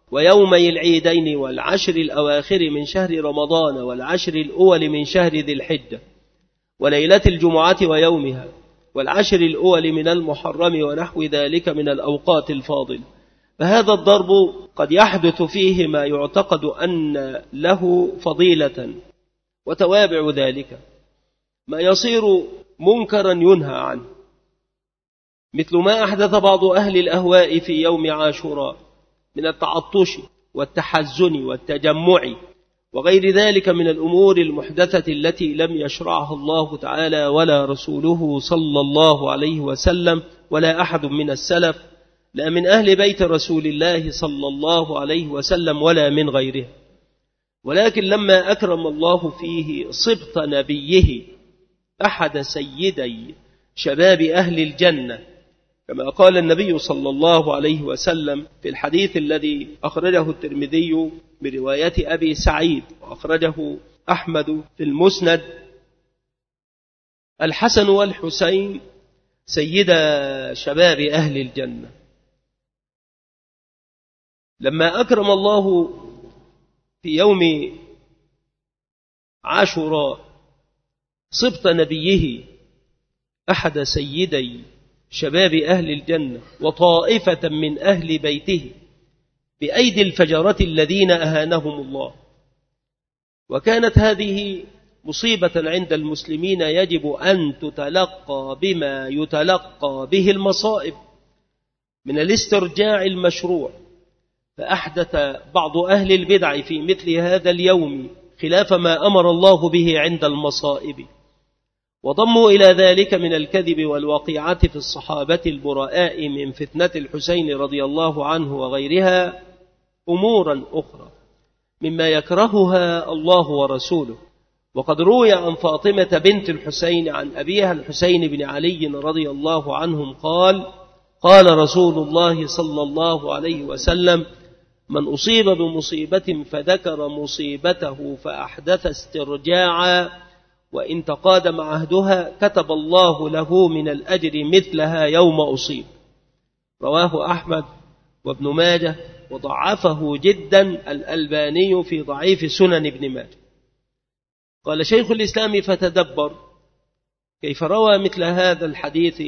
Speaker 2: ويومي العيدين والعشر الأواخر من شهر رمضان والعشر الأول من شهر ذي الحجة وليلة الجمعة ويومها والعشر الأول من المحرم ونحو ذلك من الأوقات الفاضلة. فهذا الضرب قد يحدث فيه ما يعتقد أن له فضيلة، وتوابع ذلك ما يصير منكرا ينهى عنه، مثل ما أحدث بعض أهل الأهواء في يوم عاشوراء من التعطش والتحزن والتجمع وغير ذلك من الأمور المحدثة التي لم يشرعها الله تعالى ولا رسوله صلى الله عليه وسلم ولا أحد من السلف، لا من أهل بيت رسول الله صلى الله عليه وسلم ولا من غيره. ولكن لما أكرم الله فيه صبط نبيه أحد سيدي شباب أهل الجنة، كما قال النبي صلى الله عليه وسلم في الحديث الذي أخرجه الترمذي برواية أبي سعيد وأخرجه أحمد في المسند: الحسن والحسين سيدا شباب أهل الجنة. لما أكرم الله في يوم عاشوراء صبط نبيه أحد سيدي شباب أهل الجنة وطائفة من أهل بيته بأيدي الفجرة الذين أهانهم الله، وكانت هذه مصيبة عند المسلمين يجب أن تتلقى بما يتلقى به المصائب من الاسترجاع المشروع. فأحدث بعض أهل البدع في مثل هذا اليوم خلاف ما أمر الله به عند المصائب، وضموا إلى ذلك من الكذب والوقيعة في الصحابة البراء من فتنة الحسين رضي الله عنه وغيرها أمورا أخرى مما يكرهها الله ورسوله. وقد روي عن فاطمة بنت الحسين عن أبيها الحسين بن علي رضي الله عنهم قال رسول الله صلى الله عليه وسلم: من أصيب بمصيبة فذكر مصيبته فأحدث استرجاعا وإن تقادم عهدها كتب الله له من الأجر مثلها يوم أصيب. رواه أحمد وابن ماجه، وضعفه جدا الألباني في ضعيف سنن ابن ماجه. قال شيخ الإسلام: فتدبر كيف روى مثل هذا الحديث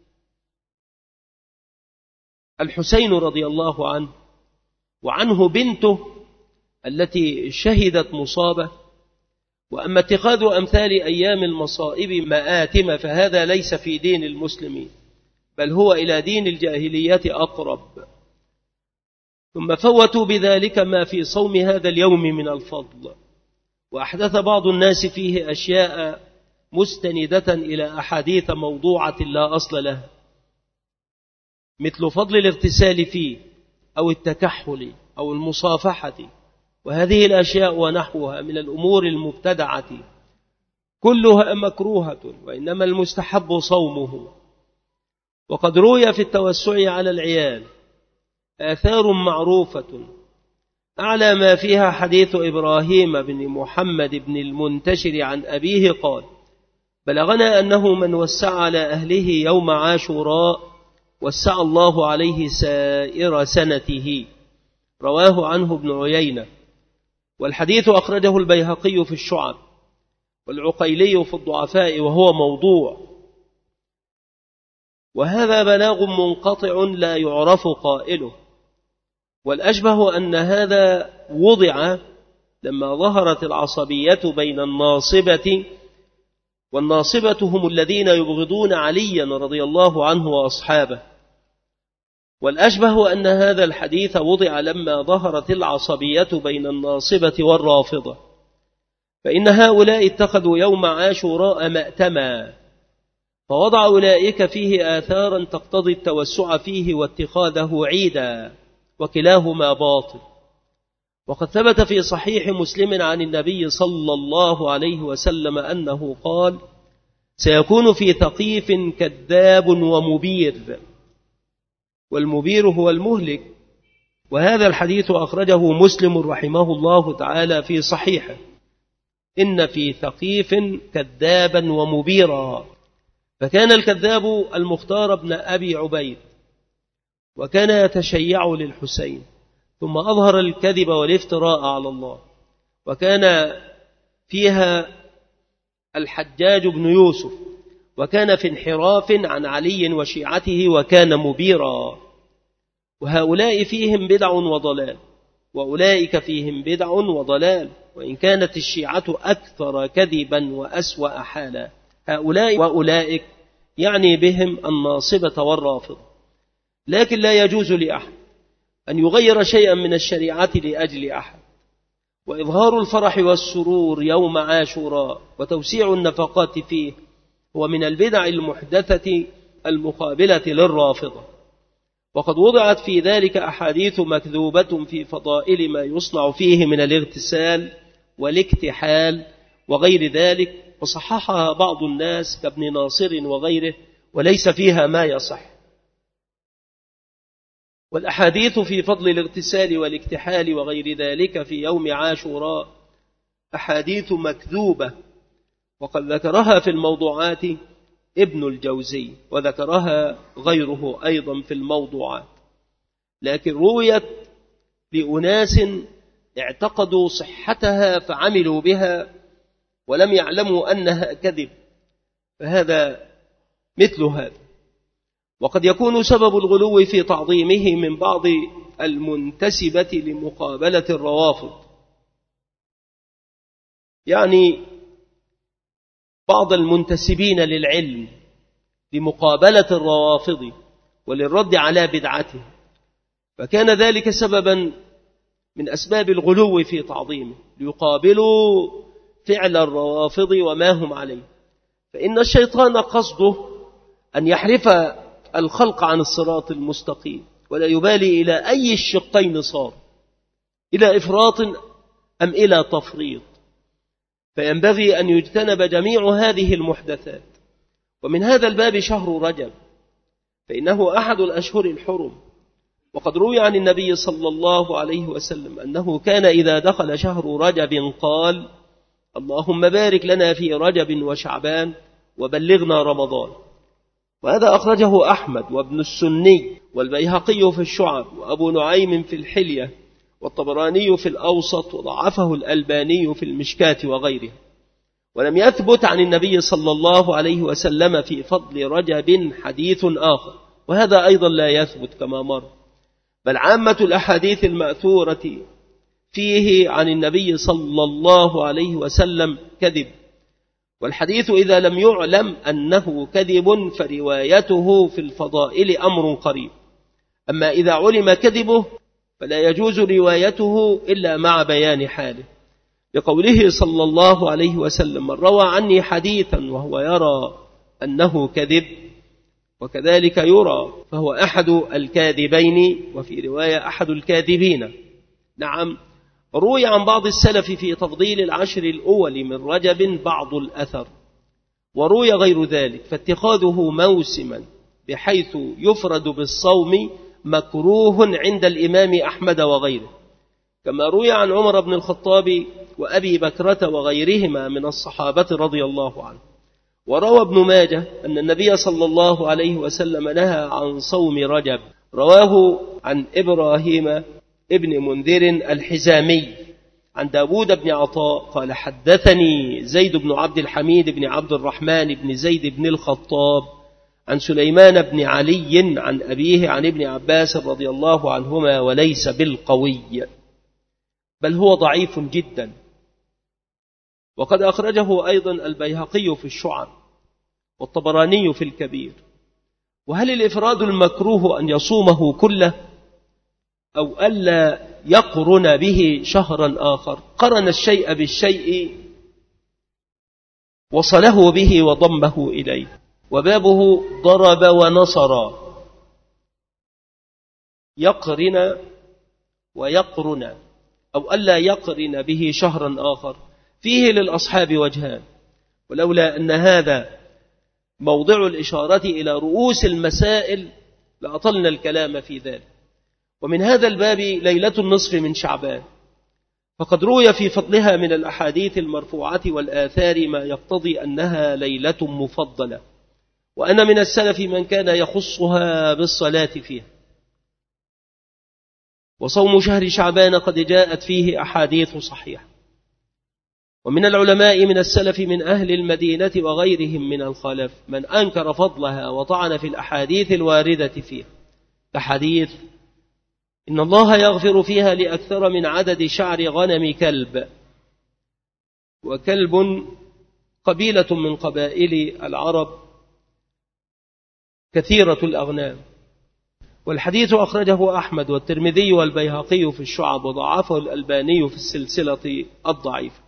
Speaker 2: الحسين رضي الله عنه وعنه بنته التي شهدت مصابة. وأما اتخاذ أمثال أيام المصائب مآتم فهذا ليس في دين المسلمين، بل هو إلى دين الجاهلية أقرب. ثم فوتوا بذلك ما في صوم هذا اليوم من الفضل، وأحدث بعض الناس فيه أشياء مستندة إلى أحاديث موضوعة لا أصل لها، مثل فضل الاغتسال فيه أو التكحل أو المصافحة، وهذه الأشياء ونحوها من الأمور المبتدعة كلها مكروهة، وإنما المستحب صومه. وقد روي في التوسع على العيال آثار معروفة، أعلى ما فيها حديث إبراهيم بن محمد بن المنتشر عن أبيه قال: بلغنا أنه من وسع على أهله يوم عاشوراء وسع الله عليه سائر سنته. رواه عنه ابن عيينة، والحديث أخرجه البيهقي في الشعب والعقيلي في الضعفاء وهو موضوع، وهذا بلاغ منقطع لا يعرف قائله. والأشبه أن هذا وضع لما ظهرت العصبية بين الناصبة، والناصبة هم الذين يبغضون عليا رضي الله عنه وأصحابه. والأشبه أن هذا الحديث وضع لما ظهرت العصبية بين الناصبة والرافضة، فإن هؤلاء اتخذوا يوم عاشوراء مأتما، فوضع أولئك فيه آثارا تقتضي التوسع فيه واتخاذه عيدا، وكلاهما باطل. وقد ثبت في صحيح مسلم عن النبي صلى الله عليه وسلم أنه قال: سيكون في ثقيف كذاب ومبير، والمبير هو المهلك. وهذا الحديث أخرجه مسلم رحمه الله تعالى في صحيحه: إن في ثقيف كذابا ومبيرا. فكان الكذاب المختار بن أبي عبيد، وكان يتشيع للحسين، ثم أظهر الكذب والافتراء على الله. وكان فيها الحجاج بن يوسف، وكان في انحراف عن علي وشيعته، وكان مبيرا. وهؤلاء فيهم بدع وضلال، وأولئك فيهم بدع وضلال، وإن كانت الشيعة أكثر كذبا وأسوأ حالا. هؤلاء وأولئك يعني بهم الناصبة والرافضة. لكن لا يجوز لأحد أن يغير شيئا من الشريعة لأجل أحد. وإظهار الفرح والسرور يوم عاشوراء وتوسيع النفقات فيه هو من البدع المحدثة المقابلة للرافضة. وقد وضعت في ذلك أحاديث مكذوبة في فضائل ما يصنع فيه من الاغتسال والاكتحال وغير ذلك، وصححها بعض الناس كابن ناصر وغيره، وليس فيها ما يصح. والأحاديث في فضل الاغتسال والاكتحال وغير ذلك في يوم عاشوراء أحاديث مكذوبة، وقد ذكرها في الموضوعات ابن الجوزي، وذكرها غيره أيضا في الموضوعات، لكن رويت لأناس اعتقدوا صحتها فعملوا بها ولم يعلموا أنها كذب، فهذا مثل هذا. وقد يكون سبب الغلو في تعظيمه من بعض المنتسبة لمقابلة الروافض، يعني بعض المنتسبين للعلم لمقابلة الروافض وللرد على بدعته، فكان ذلك سببا من أسباب الغلو في تعظيمه ليقابلوا فعل الروافض وما هم عليه. فإن الشيطان قصده أن يحرف الخلق عن الصراط المستقيم، ولا يبالي إلى أي الشقين صار، إلى إفراط أم إلى تفريط. فينبغي أن يجتنب جميع هذه المحدثات. ومن هذا الباب شهر رجب، فإنه أحد الأشهر الحرم. وقد روي عن النبي صلى الله عليه وسلم أنه كان إذا دخل شهر رجب قال: اللهم بارك لنا في رجب وشعبان وبلغنا رمضان. وهذا أخرجه أحمد وابن السني والبيهقي في الشعب وأبو نعيم في الحلية والطبراني في الأوسط، وضعفه الألباني في المشكاة وغيره. ولم يثبت عن النبي صلى الله عليه وسلم في فضل رجب حديث آخر، وهذا أيضا لا يثبت كما مر، بل عامة الأحاديث المأثورة فيه عن النبي صلى الله عليه وسلم كذب. والحديث إذا لم يعلم أنه كذب فروايته في الفضائل أمر قريب. أما إذا علم كذبه فلا يجوز روايته إلا مع بيان حاله، لقوله صلى الله عليه وسلم: من روى عني حديثا وهو يرى أنه كذب وكذلك يرى فهو أحد الكاذبين، وفي رواية أحد الكاذبين. نعم، روي عن بعض السلف في تفضيل العشر الأول من رجب بعض الأثر، وروي غير ذلك، فاتخاذه موسما بحيث يفرد بالصوم مكروه عند الإمام أحمد وغيره، كما روي عن عمر بن الخطاب وأبي بكرة وغيرهما من الصحابة رضي الله عنه. وروى ابن ماجه أن النبي صلى الله عليه وسلم نهى عن صوم رجب، رواه عن إبراهيم ابن منذر الحزامي عن داود بن عطاء قال: حدثني زيد بن عبد الحميد بن عبد الرحمن بن زيد بن الخطاب عن سليمان بن علي عن أبيه عن ابن عباس رضي الله عنهما، وليس بالقوي، بل هو ضعيف جدا. وقد أخرجه أيضا البيهقي في الشعب والطبراني في الكبير. وهل الإفراد المكروه أن يصومه كله أو ألا يقرن به شهرا آخر؟ قرن الشيء بالشيء وصله به وضمه إليه، وبابه ضرب ونصر. يقرن ويقرن أو ألا يقرن به شهرا آخر فيه للأصحاب وجهان، ولولا أن هذا موضع الإشارة إلى رؤوس المسائل لأطلنا الكلام في ذلك. ومن هذا الباب ليلة النصف من شعبان، فقد روي في فضلها من الأحاديث المرفوعة والآثار ما يقتضي أنها ليلة مفضلة، وأن من السلف من كان يخصها بالصلاة فيها. وصوم شهر شعبان قد جاءت فيه أحاديث صحيحة. ومن العلماء من السلف من أهل المدينة وغيرهم من الخلف من أنكر فضلها وطعن في الأحاديث الواردة فيها، كحديث إن الله يغفر فيها لأكثر من عدد شعر غنم كلب، وكلب قبيلة من قبائل العرب كثيرة الأغنام. والحديث أخرجه أحمد والترمذي والبيهقي في الشعب، وضعفه الألباني في السلسلة الضعيفة.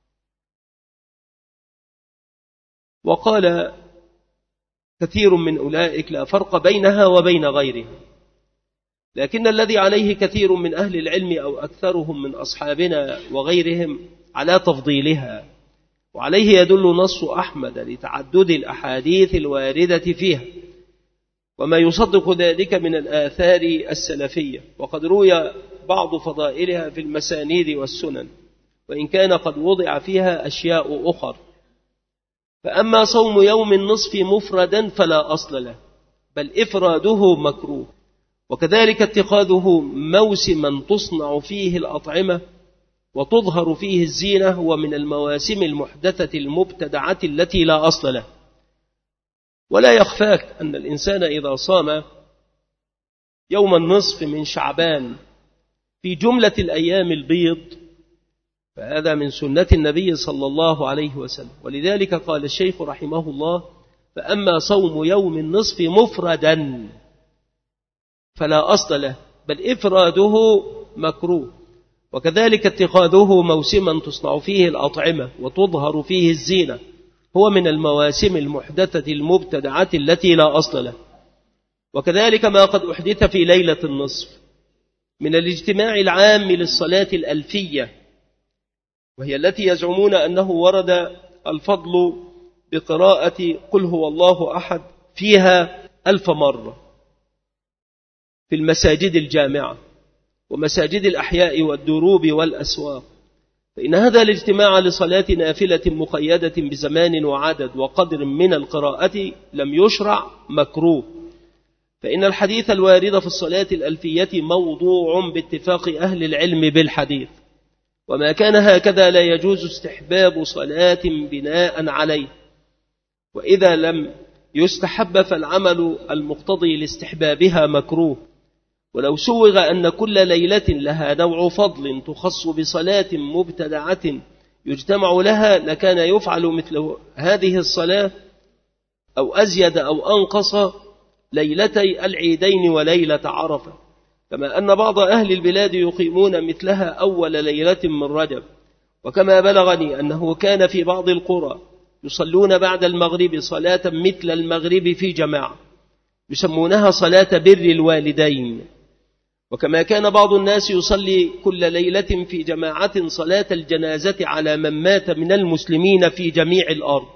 Speaker 2: وقال كثير من أولئك لا فرق بينها وبين غيرها، لكن الذي عليه كثير من أهل العلم أو أكثرهم من أصحابنا وغيرهم على تفضيلها، وعليه يدل نص أحمد لتعدد الأحاديث الواردة فيها، وما يصدق ذلك من الآثار السلفية. وقد روي بعض فضائلها في المسانيد والسنن، وإن كان قد وضع فيها أشياء أخر. فأما صوم يوم النصف مفردا فلا أصل له، بل إفراده مكروه. وكذلك اتخاذه موسما تصنع فيه الأطعمة وتظهر فيه الزينة هو من المواسم المحدثة المبتدعة التي لا أصل له. ولا يخفاك أن الإنسان إذا صام يوم النصف من شعبان في جملة الأيام البيض فهذا من سنة النبي صلى الله عليه وسلم. ولذلك قال الشيخ رحمه الله: فأما صوم يوم النصف مفردا فلا أصل له، بل إفراده مكروه. وكذلك اتخاذه موسما تصنع فيه الأطعمة وتظهر فيه الزينة هو من المواسم المحدثة المبتدعة التي لا أصل له. وكذلك ما قد أحدث في ليلة النصف من الاجتماع العام للصلاة الألفية، وهي التي يزعمون أنه ورد الفضل بقراءة قل هو الله أحد فيها 1000 مرة في المساجد الجامعة ومساجد الأحياء والدروب والأسواق، فإن هذا الاجتماع لصلاة نافلة مقيدة بزمان وعدد وقدر من القراءة لم يشرع، مكروه. فإن الحديث الوارد في الصلاة الألفية موضوع باتفاق أهل العلم بالحديث، وما كان هكذا لا يجوز استحباب صلاة بناء عليه. وإذا لم يستحب فالعمل المقتضي لاستحبابها مكروه. ولو سوغ أن كل ليلة لها نوع فضل تخص بصلاة مبتدعة يجتمع لها لكان يفعل مثل هذه الصلاة أو أزيد أو أنقص ليلتي العيدين وليلة عرفة، كما أن بعض أهل البلاد يقيمون مثلها أول ليلة من رجب. وكما بلغني أنه كان في بعض القرى يصلون بعد المغرب صلاة مثل المغرب في جماعة يسمونها صلاة بر الوالدين. وكما كان بعض الناس يصلي كل ليلة في جماعة صلاة الجنازة على من مات من المسلمين في جميع الأرض،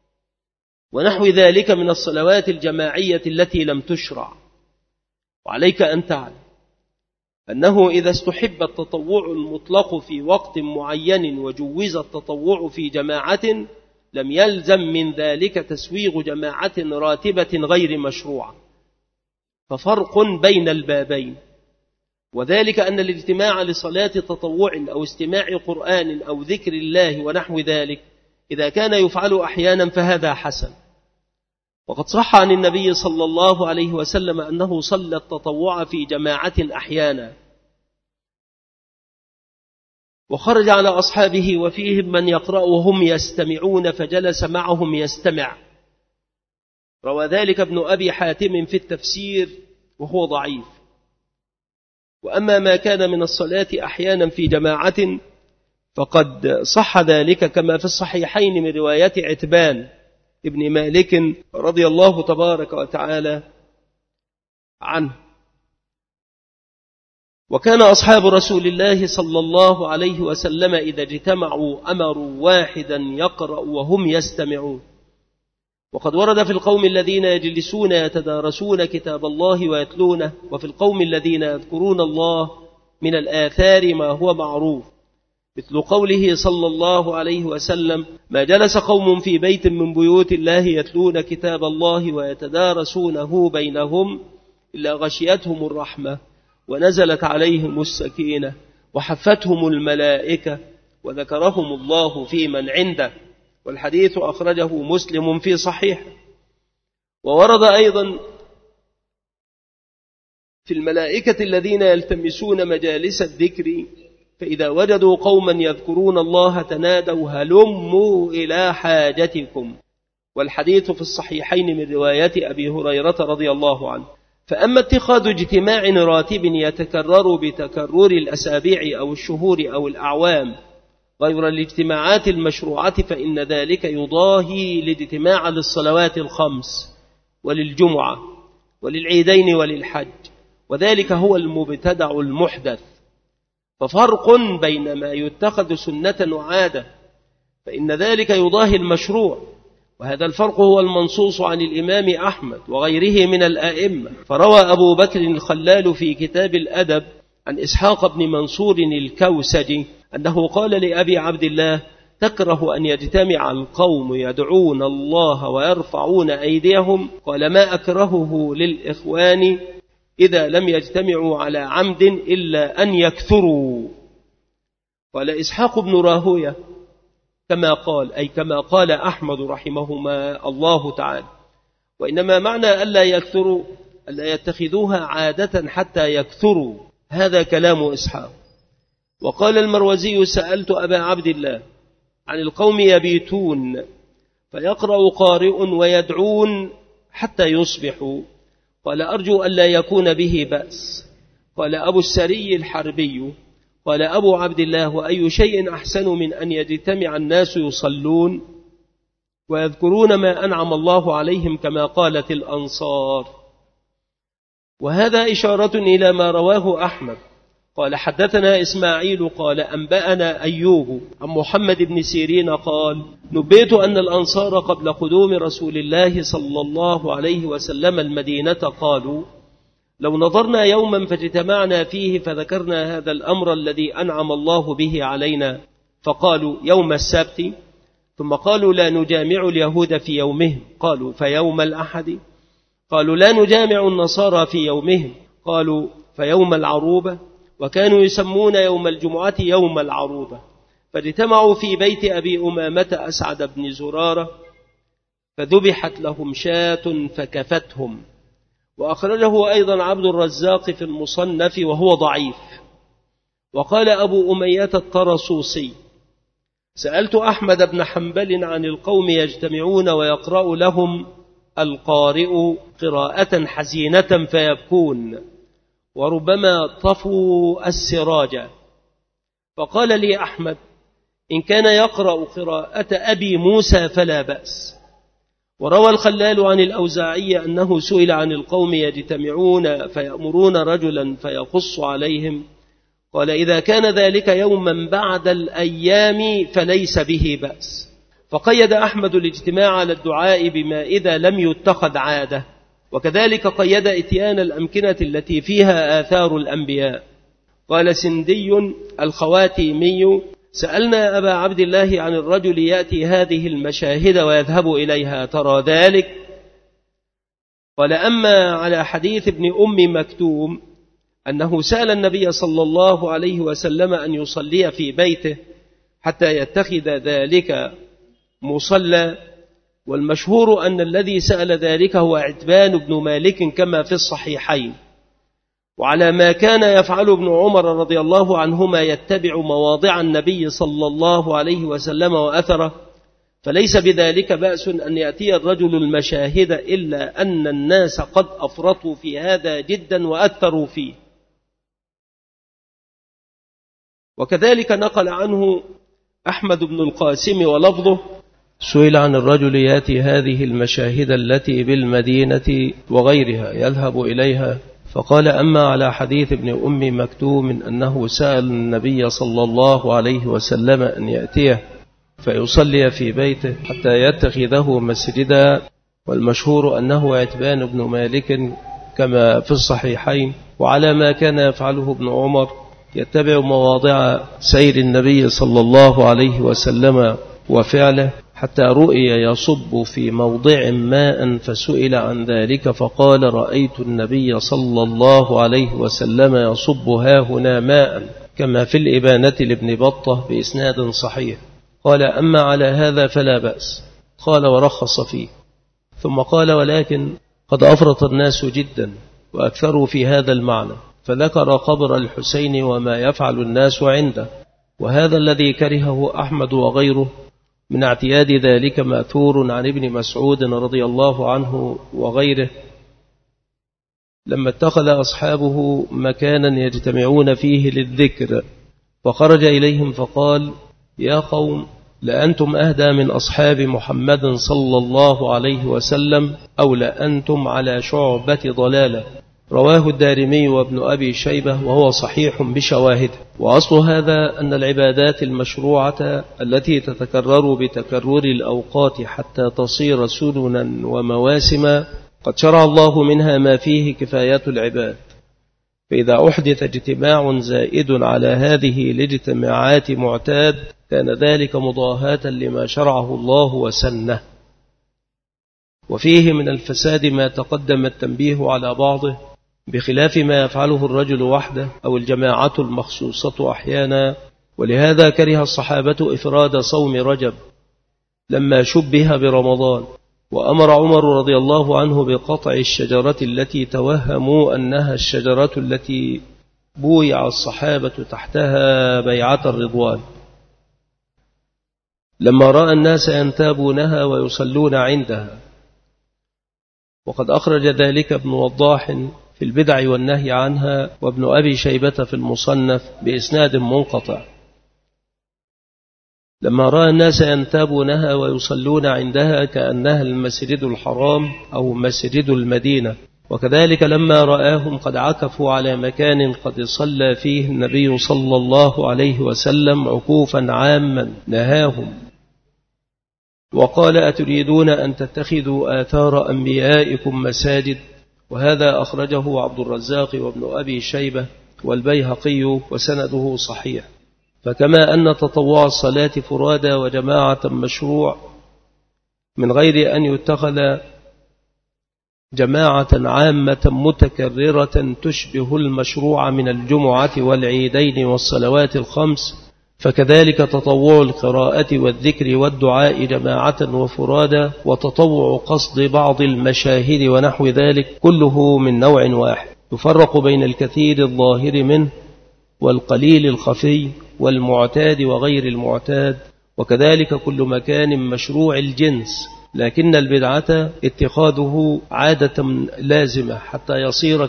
Speaker 2: ونحو ذلك من الصلوات الجماعية التي لم تشرع. وعليك أن تعلم أنه إذا استحب التطوع المطلق في وقت معين وجوز التطوع في جماعة لم يلزم من ذلك تسويغ جماعة راتبة غير مشروعة، ففرق بين البابين. وذلك أن الاجتماع لصلاة تطوع أو استماع قرآن أو ذكر الله ونحو ذلك إذا كان يفعل أحيانا فهذا حسن. وقد صح عن النبي صلى الله عليه وسلم أنه صلى التطوع في جماعة أحيانا، وخرج على أصحابه وفيهم من يقرأ وهم يستمعون فجلس معهم يستمع. روى ذلك ابن أبي حاتم في التفسير وهو ضعيف. وأما ما كان من الصلاة أحيانا في جماعة فقد صح ذلك كما في الصحيحين من رواية عتبان ابن مالك رضي الله تبارك وتعالى عنه. وكان أصحاب رسول الله صلى الله عليه وسلم إذا اجتمعوا أمروا واحدا يقرأ وهم يستمعون. وقد ورد في القوم الذين يجلسون يتدارسون كتاب الله ويتلونه، وفي القوم الذين يذكرون الله من الآثار ما هو معروف، مثل قوله صلى الله عليه وسلم: ما جلس قوم في بيت من بيوت الله يتلون كتاب الله ويتدارسونه بينهم إلا غشيتهم الرحمة ونزلت عليهم السكينة وحفتهم الملائكة وذكرهم الله في من عنده. والحديث أخرجه مسلم في صحيح. وورد أيضا في الملائكة الذين يلتمسون مجالس الذكر فإذا وجدوا قوما يذكرون الله تنادوا هلموا إلى حاجتكم. والحديث في الصحيحين من رواية أبي هريرة رضي الله عنه. فأما اتخاذ اجتماع راتب يتكرر بتكرر الأسابيع أو الشهور أو الأعوام غير الاجتماعات المشروعة فإن ذلك يضاهي الاجتماع للصلوات الخمس وللجمعة وللعيدين وللحج، وذلك هو المبتدع المحدث. ففرق بين ما يتخذ سنة وعادة فإن ذلك يضاهي المشروع، وهذا الفرق هو المنصوص عن الإمام أحمد وغيره من الآئمة. فروى أبو بكر الخلال في كتاب الأدب عن إسحاق بن منصور الكوسجي أنه قال لأبي عبد الله تكره أن يجتمع القوم يدعون الله ويرفعون أيديهم؟ قال ما أكرهه للإخوان إذا لم يجتمعوا على عمد إلا أن يكثروا. قال إسحاق بن راهوية كما قال، أي كما قال أحمد رحمهما الله تعالى، وإنما معنى ألا يكثروا ألا يتخذوها عادة حتى يكثروا. هذا كلام إسحاق. وقال المروزي سألت أبا عبد الله عن القوم يبيتون فيقرأ قارئ ويدعون حتى يصبحوا، قال أرجو ألا يكون به بأس. قال أبو السري الحربي قال أبو عبد الله وأي شيء أحسن من أن يجتمع الناس يصلون ويذكرون ما أنعم الله عليهم كما قالت الأنصار. وهذا إشارة إلى ما رواه أحمد قال حدثنا إسماعيل قال أنبأنا أيوب عن محمد بن سيرين قال نبيت أن الأنصار قبل قدوم رسول الله صلى الله عليه وسلم المدينة قالوا لو نظرنا يوما فاجتمعنا فيه فذكرنا هذا الأمر الذي أنعم الله به علينا، فقالوا يوم السبت، ثم قالوا لا نجامع اليهود في يومهم، قالوا فيوم الأحد، قالوا لا نجامع النصارى في يومهم، قالوا فيوم العروبة، وكانوا يسمون يوم الجمعة يوم العروبة. فاجتمعوا في بيت أبي أمامة أسعد بن زرارة فذبحت لهم شاة فكفتهم. وأخرجه أيضا عبد الرزاق في المصنف وهو ضعيف. وقال أبو أمية الطرسوسي سألت أحمد بن حنبل عن القوم يجتمعون ويقرأ لهم القارئ قراءة حزينة فيبكون وربما طفوا السراج، فقال لي أحمد إن كان يقرأ قراءة أبي موسى فلا بأس. وروى الخلال عن الأوزاعي أنه سئل عن القوم يجتمعون فيأمرون رجلا فيقص عليهم، قال إذا كان ذلك يوما بعد الأيام فليس به بأس. فقيد أحمد الاجتماع على الدعاء بما إذا لم يتخذ عادة، وكذلك قيد إتيان الأمكنة التي فيها آثار الأنبياء. قال سندي الخواتيمي سألنا أبا عبد الله عن الرجل يأتي هذه المشاهد ويذهب إليها ترى ذلك؟ قال أما على حديث ابن أم مكتوم أنه سأل النبي صلى الله عليه وسلم أن يصلي في بيته حتى يتخذ ذلك مصلى، والمشهور أن الذي سأل ذلك هو عتبان بن مالك كما في الصحيحين. وعلى ما كان يفعل ابن عمر رضي الله عنهما يتبع مواضع النبي صلى الله عليه وسلم وأثره، فليس بذلك بأس أن يأتي الرجل المشاهد إلا أن الناس قد أفرطوا في هذا جدا وأثروا فيه. وكذلك نقل عنه أحمد بن القاسم ولفظه سئل عن الرجل يأتي هذه المشاهد التي بالمدينة وغيرها يذهب إليها، فقال أما على حديث ابن أم مكتوم أنه سأل النبي صلى الله عليه وسلم أن يأتيه فيصلي في بيته حتى يتخذه مسجدا، والمشهور أنه عتبان بن مالك كما في الصحيحين. وعلى ما كان يفعله ابن عمر يتبع مواضع سير النبي صلى الله عليه وسلم وفعله، حتى رؤي يصب في موضع ماء، فسئل عن ذلك فقال: رأيت النبي صلى الله عليه وسلم يصب هاهنا ماء، كما في الإبانة لابن بطة بإسناد صحيح. قال: أما على هذا فلا بأس. قال: ورخص فيه. ثم قال: ولكن قد أفرط الناس جدا وأكثروا في هذا المعنى، فذكر قبر الحسين وما يفعل الناس عنده، وهذا الذي كرهه أحمد وغيره من اعتياد ذلك مأثور عن ابن مسعود رضي الله عنه وغيره، لما اتخذ أصحابه مكانا يجتمعون فيه للذكر، وخرج إليهم فقال: يا قوم، لأنتم أهدى من أصحاب محمد صلى الله عليه وسلم، أو لأنتم على شعبة ضلالة. رواه الدارمي وابن أبي شيبة وهو صحيح بشواهد. وأصل هذا أن العبادات المشروعة التي تتكرر بتكرر الأوقات حتى تصير سننا ومواسم قد شرع الله منها ما فيه كفاية العباد، فإذا أحدث اجتماع زائد على هذه الاجتماعات معتاد كان ذلك مضاهاة لما شرعه الله وسنه. وفيه من الفساد ما تقدم التنبيه على بعضه، بخلاف ما يفعله الرجل وحده أو الجماعة المخصوصة أحيانا. ولهذا كره الصحابة إفراد صوم رجب لما شبه برمضان، وأمر عمر رضي الله عنه بقطع الشجرة التي توهموا أنها الشجرة التي بويع الصحابة تحتها بيعة الرضوان، لما رأى الناس ينتابونها ويصلون عندها. وقد أخرج ذلك ابن وضاح في البدع والنهي عنها، وابن أبي شيبة في المصنف بإسناد منقطع، لما رأى الناس ينتابونها ويصلون عندها كأنها المسجد الحرام أو مسجد المدينة. وكذلك لما رآهم قد عكفوا على مكان قد صلى فيه النبي صلى الله عليه وسلم عكوفا عاما نهاهم، وقال: أتريدون أن تتخذوا آثار أنبيائكم مساجد؟ وهذا أخرجه عبد الرزاق وابن أبي شيبة والبيهقي وسنده صحيح. فكما أن تطوع الصلاة فرادى وجماعة مشروع من غير أن يتخذ جماعة عامة متكررة تشبه المشروع من الجمعة والعيدين والصلوات الخمس، فكذلك تطوع القراءة والذكر والدعاء جماعة وفرادى، وتطوع قصد بعض المشاهد ونحو ذلك، كله من نوع واحد يفرق بين الكثير الظاهر منه والقليل الخفي والمعتاد وغير المعتاد. وكذلك كل مكان مشروع الجنس، لكن البدعة اتخاذه عادة لازمة حتى يصير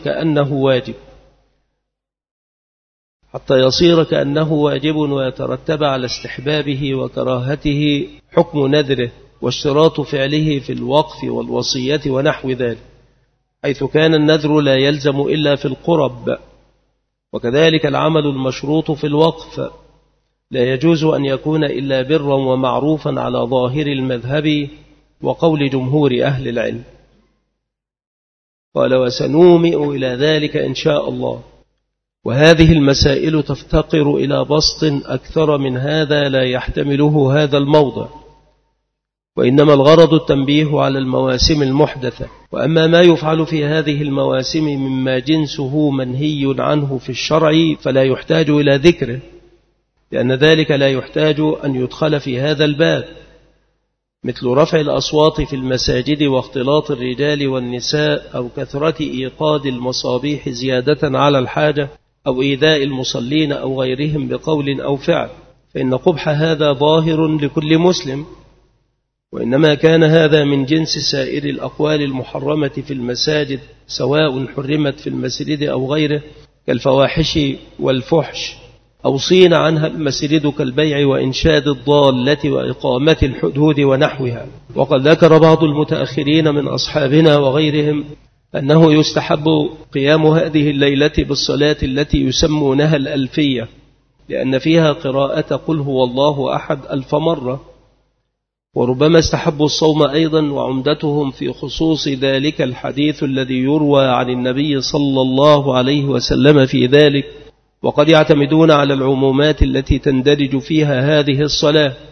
Speaker 2: كأنه واجب ويترتب على استحبابه وكراهته حكم نذره واشتراط فعله في الوقف والوصية ونحو ذلك، حيث كان النذر لا يلزم إلا في القرب. وكذلك العمل المشروط في الوقف لا يجوز أن يكون إلا برا ومعروفا على ظاهر المذهب وقول جمهور أهل العلم. قال: وسنومئ إلى ذلك إن شاء الله. وهذه المسائل تفتقر إلى بسط أكثر من هذا لا يحتمله هذا الموضع، وإنما الغرض التنبيه على المواسم المحدثة. وأما ما يفعل في هذه المواسم مما جنسه منهي عنه في الشرع فلا يحتاج إلى ذكره، لأن ذلك لا يحتاج أن يدخل في هذا الباب، مثل رفع الأصوات في المساجد واختلاط الرجال والنساء، أو كثرة إيقاد المصابيح زيادة على الحاجة، أو إيذاء المصلين أو غيرهم بقول أو فعل، فإن قبح هذا ظاهر لكل مسلم. وإنما كان هذا من جنس سائر الأقوال المحرمة في المساجد، سواء حرمت في المسجد أو غيره، كالفواحش والفحش، أو صين عنها المسجد كالبيع وإنشاد الضالة وإقامة الحدود ونحوها. وقد ذكر بعض المتأخرين من أصحابنا وغيرهم أنه يستحب قيام هذه الليلة بالصلاة التي يسمونها الألفية، لأن فيها قراءة قل هو الله أحد 1000 مرة. وربما استحبوا الصوم أيضا، وعمدتهم في خصوص ذلك الحديث الذي يروى عن النبي صلى الله عليه وسلم في ذلك، وقد يعتمدون على العمومات التي تندرج فيها هذه الصلاة،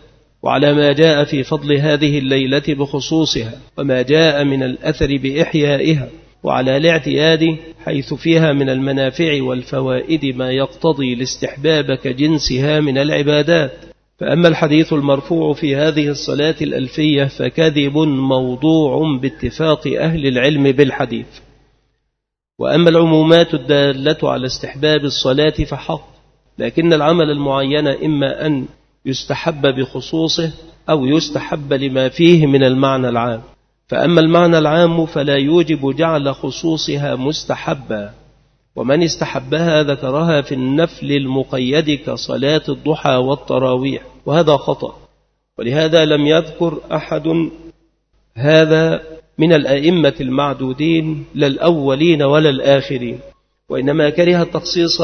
Speaker 2: وعلى ما جاء في فضل هذه الليلة بخصوصها وما جاء من الأثر بإحيائها، وعلى الاعتياد حيث فيها من المنافع والفوائد ما يقتضي الاستحباب كجنسها من العبادات. فأما الحديث المرفوع في هذه الصلاة الألفية فكذب موضوع باتفاق أهل العلم بالحديث. وأما العمومات الدالة على استحباب الصلاة فحق، لكن العمل المعين إما أن يستحب بخصوصه أو يستحب لما فيه من المعنى العام. فأما المعنى العام فلا يوجب جعل خصوصها مستحبا، ومن استحبها ذكرها في النفل المقيد كصلاة الضحى والتراويح، وهذا خطأ. ولهذا لم يذكر أحد هذا من الأئمة المعدودين لا الأولين ولا الآخرين، وإنما كره التخصيص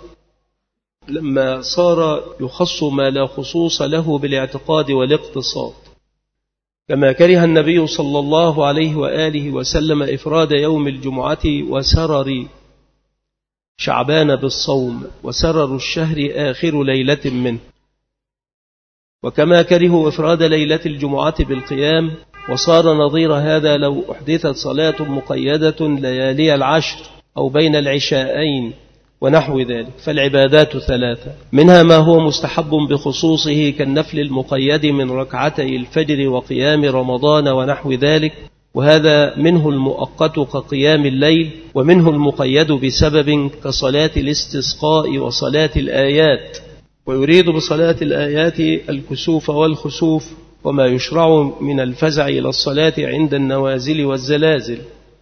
Speaker 2: لما صار يخص ما لا خصوص له بالاعتقاد والاقتصاد، كما كره النبي صلى الله عليه وآله وسلم إفراد يوم الجمعة وسرر شعبان بالصوم، وسرر الشهر آخر ليلة منه. وكما كرهوا إفراد ليلة الجمعة بالقيام، وصار نظير هذا لو أحدثت صلاة مقيدة ليالي العشر أو بين العشاءين ونحو ذلك. فالعبادات ثلاثة، منها ما هو مستحب بخصوصه كالنفل المقيد من ركعتي الفجر وقيام رمضان ونحو ذلك، وهذا منه المؤقت كقيام الليل، ومنه المقيد بسبب كصلاة الاستسقاء وصلاة الآيات. ويريد بصلاة الآيات الكسوف والخسوف وما يشرع من الفزع إلى الصلاة عند النوازل والزلازل.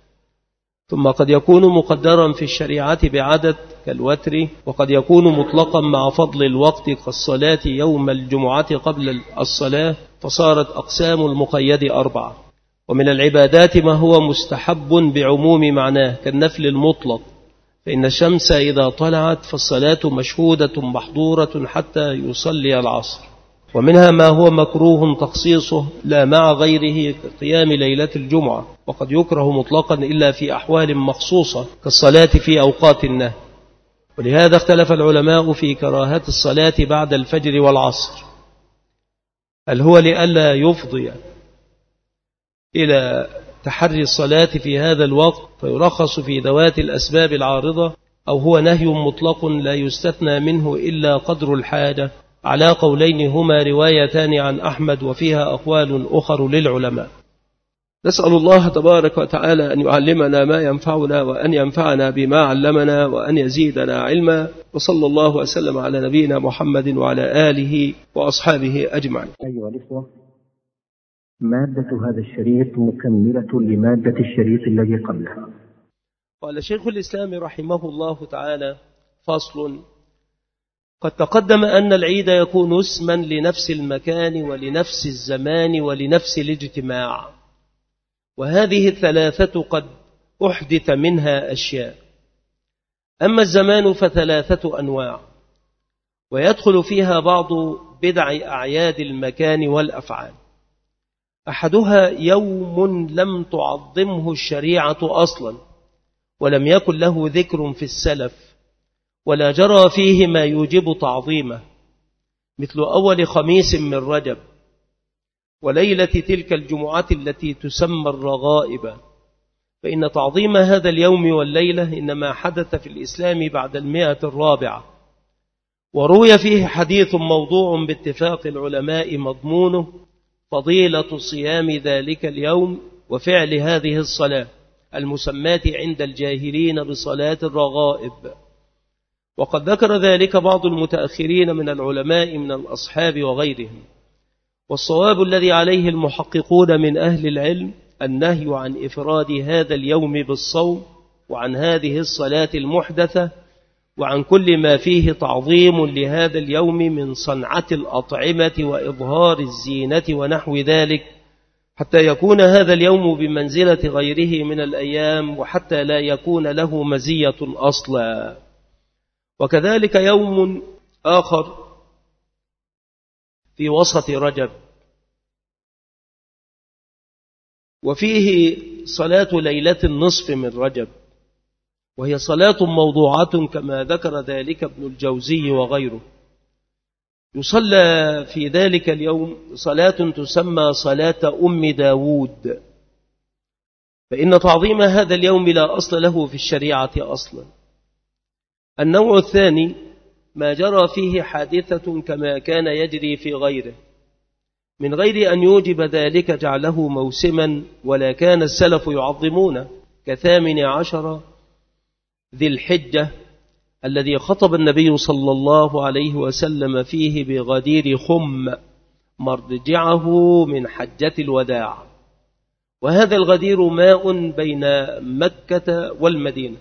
Speaker 2: ثم قد يكون مقدرا في الشريعة بعدد كالوتر، وقد يكون مطلقا مع فضل الوقت كالصلاة يوم الجمعة قبل الصلاة، فصارت أقسام المقيد 4. ومن العبادات ما هو مستحب بعموم معناه كالنفل المطلق، فإن الشمس إذا طلعت فالصلاة مشهودة محظورة حتى يصلي العصر. ومنها ما هو مكروه تخصيصه لا مع غيره كقيام ليلة الجمعة، وقد يكره مطلقا إلا في أحوال مخصوصة كالصلاة في أوقات النهي. ولهذا اختلف العلماء في كراهة الصلاة بعد الفجر والعصر، هل هو لئلا يفضي إلى تحري الصلاة في هذا الوقت فيرخص في ذوات الأسباب العارضة، أو هو نهي مطلق لا يستثنى منه إلا قدر الحاجة، على قولين هما روايتان عن أحمد وفيها أقوال أخر للعلماء. نسأل الله تبارك وتعالى أن يعلمنا ما ينفعنا، وأن ينفعنا بما علمنا، وأن يزيدنا علما. وصلى الله وسلم على نبينا محمد وعلى آله وأصحابه أجمعين.
Speaker 1: أيها الإخوة، مادة هذا الشريط مكملة لمادة الشريط الذي قبله.
Speaker 2: قال شيخ الإسلام رحمه الله تعالى: فصل. قد تقدم أن العيد يكون اسما لنفس المكان ولنفس الزمان ولنفس الاجتماع، وهذه الثلاثة قد أحدث منها أشياء. أما الزمان فثلاثة أنواع، ويدخل فيها بعض بدع أعياد المكان والأفعال. أحدها يوم لم تعظمه الشريعة أصلا، ولم يكن له ذكر في السلف، ولا جرى فيه ما يوجب تعظيمه، مثل أول خميس من رجب، وليلة تلك الجمعة التي تسمى الرغائب. فإن تعظيم هذا اليوم والليلة إنما حدث في الإسلام بعد 100 وروي فيه حديث موضوع باتفاق العلماء مضمونه فضيلة صيام ذلك اليوم وفعل هذه الصلاة المسماة عند الجاهلين بصلاة الرغائب. وقد ذكر ذلك بعض المتأخرين من العلماء من الأصحاب وغيرهم. والصواب الذي عليه المحققون من أهل العلم النهي عن إفراد هذا اليوم بالصوم، وعن هذه الصلاة المحدثة، وعن كل ما فيه تعظيم لهذا اليوم من صنعة الأطعمة وإظهار الزينة ونحو ذلك، حتى يكون هذا اليوم بمنزلة غيره من الأيام، وحتى لا يكون له مزية أصلا. وكذلك يوم آخر في وسط رجب، وفيه صلاة ليلة النصف من رجب، وهي صلاة موضوعة كما ذكر ذلك ابن الجوزي وغيره. يصلى في ذلك اليوم صلاة تسمى صلاة أم داود، فإن تعظيم هذا اليوم لا أصل له في الشريعة أصلا. النوع الثاني ما جرى فيه حادثة كما كان يجري في غيره من غير أن يوجب ذلك جعله موسما، ولا كان السلف يعظمونه، ك18 ذي الحجة الذي خطب النبي صلى الله عليه وسلم فيه بغدير خم مرجعه من حجة الوداع، وهذا الغدير ماء بين مكة والمدينة.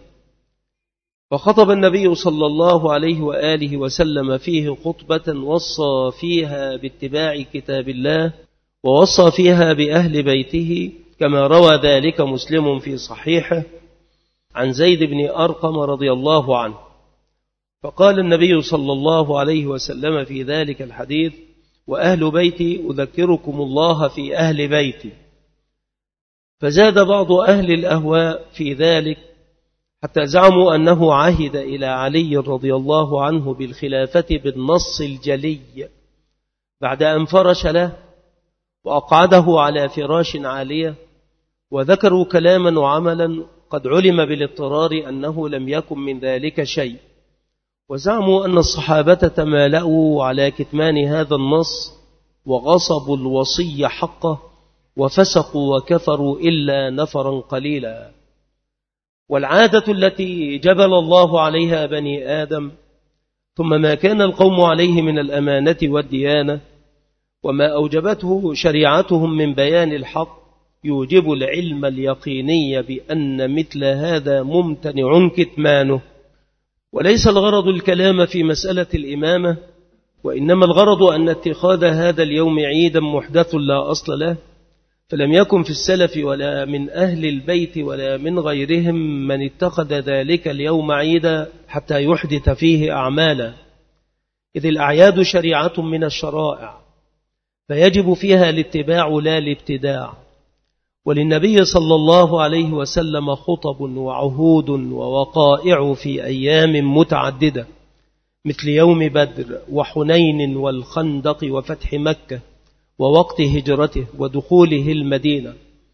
Speaker 2: فخطب النبي صلى الله عليه وآله وسلم فيه خطبة وصى فيها باتباع كتاب الله، ووصى فيها بأهل بيته، كما روى ذلك مسلم في صحيحه عن زيد بن أرقم رضي الله عنه. فقال النبي صلى الله عليه وسلم في ذلك الحديث: وأهل بيتي أذكركم الله في أهل بيتي. فزاد بعض أهل الأهواء في ذلك حتى زعموا أنه عهد إلى علي رضي الله عنه بالخلافة بالنص الجلي بعد أن فرش له وأقعده على فراش عالية، وذكروا كلاما وعملا قد علم بالاضطرار أنه لم يكن من ذلك شيء، وزعموا أن الصحابة تمالأوا على كتمان هذا النص وغصبوا الوصي حقه وفسقوا وكفروا إلا نفرا قليلا. والعادة التي جبل الله عليها بني آدم، ثم ما كان القوم عليه من الأمانة والديانة، وما أوجبته شريعتهم من بيان الحق، يوجب العلم اليقيني بأن مثل هذا ممتنع كتمانه. وليس الغرض الكلام في مسألة الإمامة، وإنما الغرض أن اتخاذ هذا اليوم عيدا محدث لا أصل له، فلم يكن في السلف ولا من أهل البيت ولا من غيرهم من اتخذ ذلك اليوم عيدا حتى يحدث فيه أعمالا، إذ الأعياد شريعة من الشرائع فيجب فيها الاتباع لا الابتداع. وللنبي صلى الله عليه وسلم خطب وعهود ووقائع في أيام متعددة، مثل يوم بدر وحنين والخندق وفتح مكة ووقت هجرته ودخوله المدينة،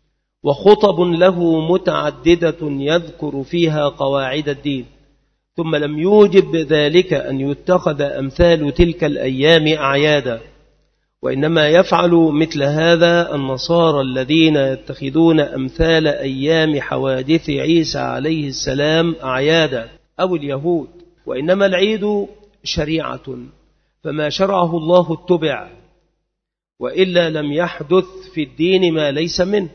Speaker 2: وخطب له متعددة يذكر فيها قواعد الدين. ثم لم يوجب ذلك أن يتخذ أمثال تلك الأيام أعيادا، وإنما يفعل مثل هذا النصارى الذين يتخذون أمثال أيام حوادث عيسى عليه السلام أعيادا، أو اليهود. وإنما العيد شريعة، فما شرعه الله اتبع، وإلا لم يحدث في الدين ما ليس منه.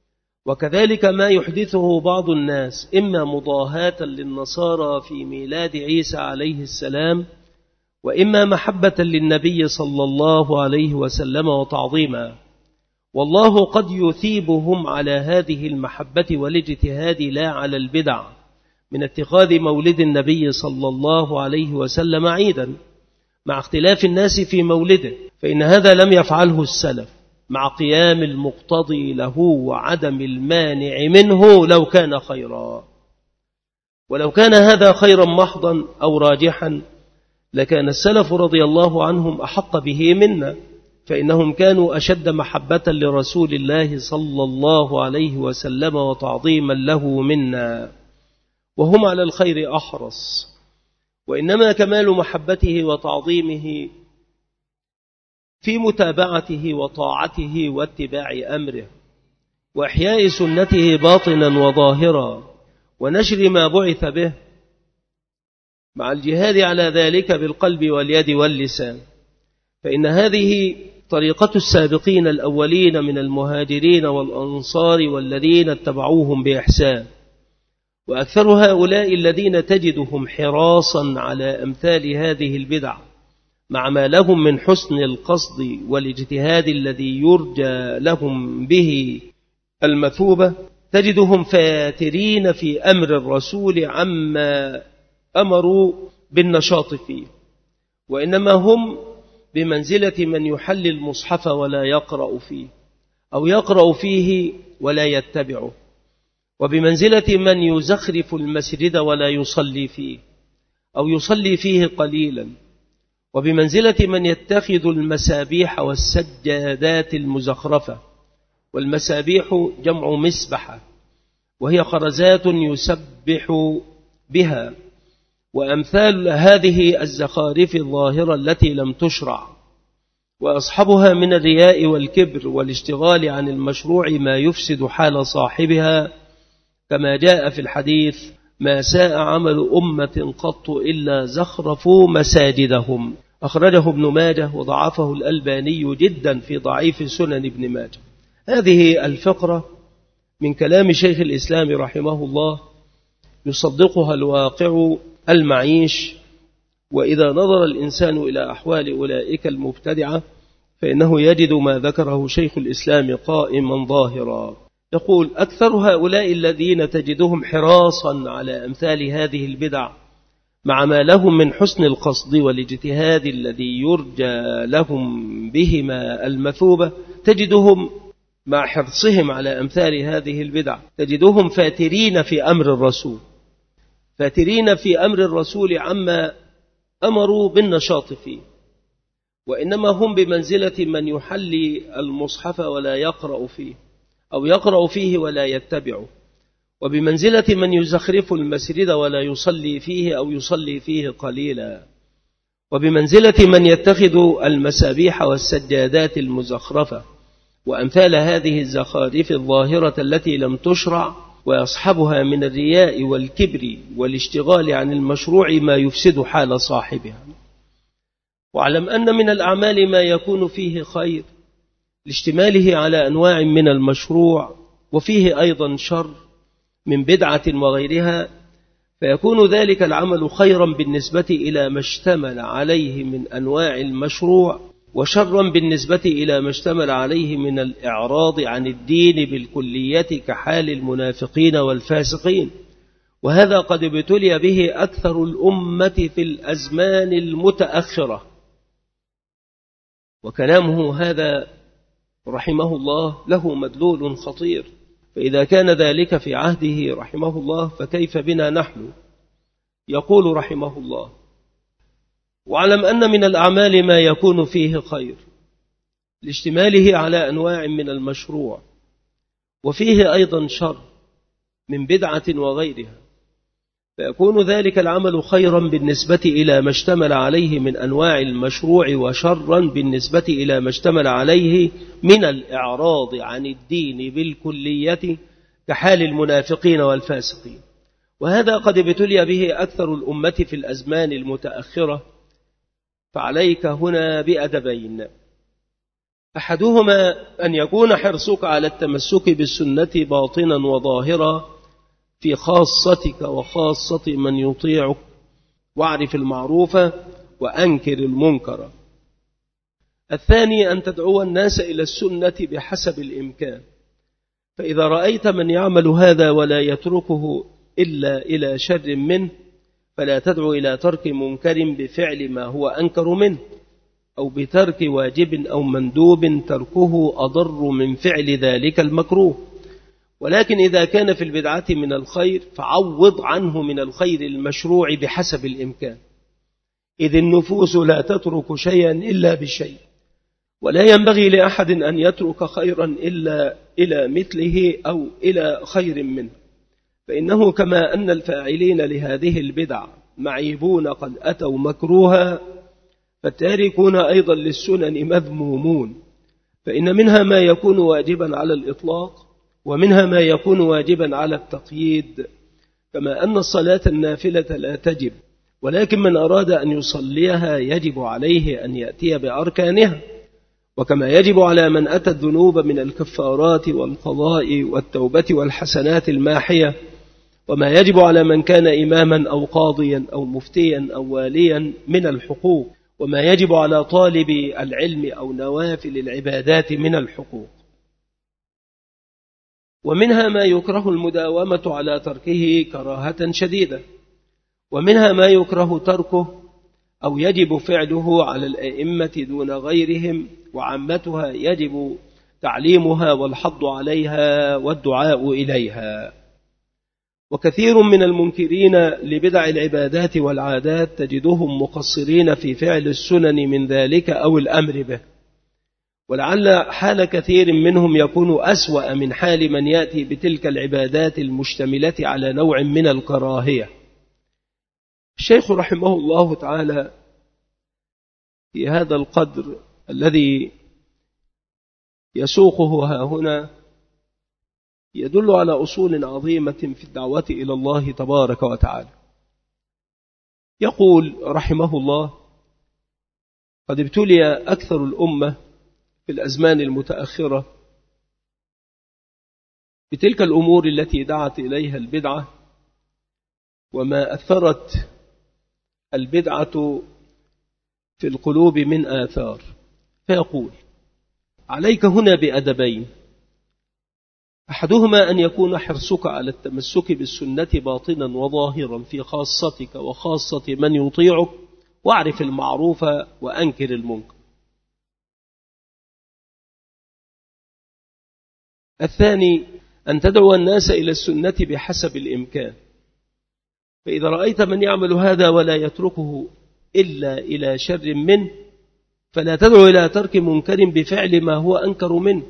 Speaker 2: وكذلك ما يحدثه بعض الناس، إما مضاهاة للنصارى في ميلاد عيسى عليه السلام، وإما محبة للنبي صلى الله عليه وسلم وتعظيما. والله قد يثيبهم على هذه المحبة والاجتهاد لا على البدع من اتخاذ مولد النبي صلى الله عليه وسلم عيدا، مع اختلاف الناس في مولده، فإن هذا لم يفعله السلف، مع قيام المقتضي له وعدم المانع منه لو كان خيرا. ولو كان هذا خيرا محضا أو راجحا لكان السلف رضي الله عنهم أحق به منا، فإنهم كانوا أشد محبة لرسول الله صلى الله عليه وسلم وتعظيما له منا، وهم على الخير أحرص. وإنما كمال محبته وتعظيمه في متابعته وطاعته واتباع أمره، وإحياء سنته باطنا وظاهرا، ونشر ما بعث به، مع الجهاد على ذلك بالقلب واليد واللسان. فإن هذه طريقة السابقين الأولين من المهاجرين والأنصار والذين اتبعوهم بإحسان. وأكثر هؤلاء الذين تجدهم حراسا على أمثال هذه البدع، مع ما لهم من حسن القصد والاجتهاد الذي يرجى لهم به المثوبة، تجدهم فاترين في أمر الرسول عما أمروا بالنشاط فيه، وإنما هم بمنزلة من يحل المصحف ولا يقرأ فيه، أو يقرأ فيه ولا يتبعه، وبمنزلة من يزخرف المسجد ولا يصلي فيه، أو يصلي فيه قليلا، وبمنزلة من يتخذ المسابيح والسجادات المزخرفة. والمسابيح جمع مسبحة، وهي خرزات يسبح بها، وأمثال هذه الزخارف الظاهرة التي لم تشرع، وأصحابها من الرياء والكبر والاشتغال عن المشروع ما يفسد حال صاحبها، كما جاء في الحديث: ما ساء عمل أمة قط إلا زخرفوا مساجدهم، أخرجه ابن ماجه وضعفه الألباني جدا في ضعيف سنن ابن ماجه. هذه الفقرة من كلام شيخ الإسلام رحمه الله يصدقها الواقع المعيش، وإذا نظر الإنسان إلى أحوال أولئك المبتدعة فإنه يجد ما ذكره شيخ الإسلام قائما ظاهرا. يقول: أكثر هؤلاء الذين تجدهم حراسا على أمثال هذه البدع مع ما لهم من حسن القصد والاجتهاد الذي يرجى لهم بهما المثوبة، تجدهم مع حرصهم على أمثال هذه البدع تجدهم فاترين في أمر الرسول، فاترين في أمر الرسول عما أمروا بالنشاط فيه، وإنما هم بمنزلة من يحلي المصحف ولا يقرأ فيه، أو يقرأ فيه ولا يتبعه، وبمنزلة من يزخرف المسجد ولا يصلي فيه أو يصلي فيه قليلا، وبمنزلة من يتخذ المسابيح والسجادات المزخرفة وأمثال هذه الزخارف الظاهرة التي لم تشرع، ويصحبها من الرياء والكبر والاشتغال عن المشروع ما يفسد حال صاحبها. واعلم أن من الأعمال ما يكون فيه خير لاشتماله على أنواع من المشروع، وفيه أيضا شر من بدعة وغيرها، فيكون ذلك العمل خيرا بالنسبة إلى ما اشتمل عليه من أنواع المشروع، وشرا بالنسبة إلى ما اشتمل عليه من الإعراض عن الدين بالكلية كحال المنافقين والفاسقين. وهذا قد ابتلي به أكثر الأمة في الأزمان المتأخرة. وكلامه هذا رحمه الله له مدلول خطير، فإذا كان ذلك في عهده رحمه الله فكيف بنا نحن؟ يقول رحمه الله: واعلم أن من الأعمال ما يكون فيه خير لاشتماله على أنواع من المشروع، وفيه أيضا شر من بدعة وغيرها، فيكون ذلك العمل خيرا بالنسبة إلى ما اشتمل عليه من أنواع المشروع، وشرا بالنسبة إلى ما اشتمل عليه من الإعراض عن الدين بالكلية كحال المنافقين والفاسقين. وهذا قد ابتلي به أكثر الأمة في الأزمان المتأخرة، فعليك هنا بأدبين: أحدهما أن يكون حرصك على التمسك بالسنة باطنا وظاهرا في خاصتك وخاصة من يطيعك، واعرف المعروف وأنكر المنكر. الثاني أن تدعو الناس إلى السنة بحسب الإمكان، فإذا رأيت من يعمل هذا ولا يتركه إلا إلى شر منه فلا تدعو إلى ترك منكر بفعل ما هو أنكر منه، أو بترك واجب أو مندوب تركه أضر من فعل ذلك المكروه. ولكن إذا كان في البدعة من الخير فعوض عنه من الخير المشروع بحسب الإمكان، إذ النفوس لا تترك شيئا إلا بشيء، ولا ينبغي لأحد أن يترك خيرا إلا إلى مثله أو إلى خير منه، فإنه كما أن الفاعلين لهذه البدع معيبون قد أتوا مكروها، فالتاركون أيضا للسنن مذمومون، فإن منها ما يكون واجبا على الإطلاق، ومنها ما يكون واجبا على التقييد، كما أن الصلاة النافلة لا تجب، ولكن من أراد أن يصليها يجب عليه أن يأتي بأركانها، وكما يجب على من أتى الذنوب من الكفارات والقضاء والتوبة والحسنات الماحية، وما يجب على من كان إماما أو قاضيا أو مفتيا أو واليا من الحقوق، وما يجب على طالب العلم أو نوافل العبادات من الحقوق. ومنها ما يكره المداومة على تركه كراهة شديدة، ومنها ما يكره تركه أو يجب فعله على الأئمة دون غيرهم، وعامتها يجب تعليمها والحض عليها والدعاء إليها. وكثير من المنكرين لبدع العبادات والعادات تجدهم مقصرين في فعل السنن من ذلك أو الأمر به، ولعل حال كثير منهم يكون أسوأ من حال من يأتي بتلك العبادات المشتملة على نوع من الكراهية. الشيخ رحمه الله تعالى في هذا القدر الذي يسوقه ها هنا يدل على أصول عظيمة في الدعوة إلى الله تبارك وتعالى. يقول رحمه الله: قد ابتلي أكثر الأمة في الأزمان المتأخرة بتلك الأمور التي دعت إليها البدعة، وما أثرت البدعة في القلوب من آثار. فيقول: عليك هنا بأدبين، أحدهما أن يكون حرصك على التمسك بالسنة باطنا وظاهرا في خاصتك وخاصة من يطيعك، واعرف المعروف وأنكر المنكر. الثاني أن تدعو الناس إلى السنة بحسب الإمكان، فإذا رأيت من يعمل هذا ولا يتركه إلا إلى شر منه فلا تدعو إلى ترك منكر بفعل ما هو أنكر منه.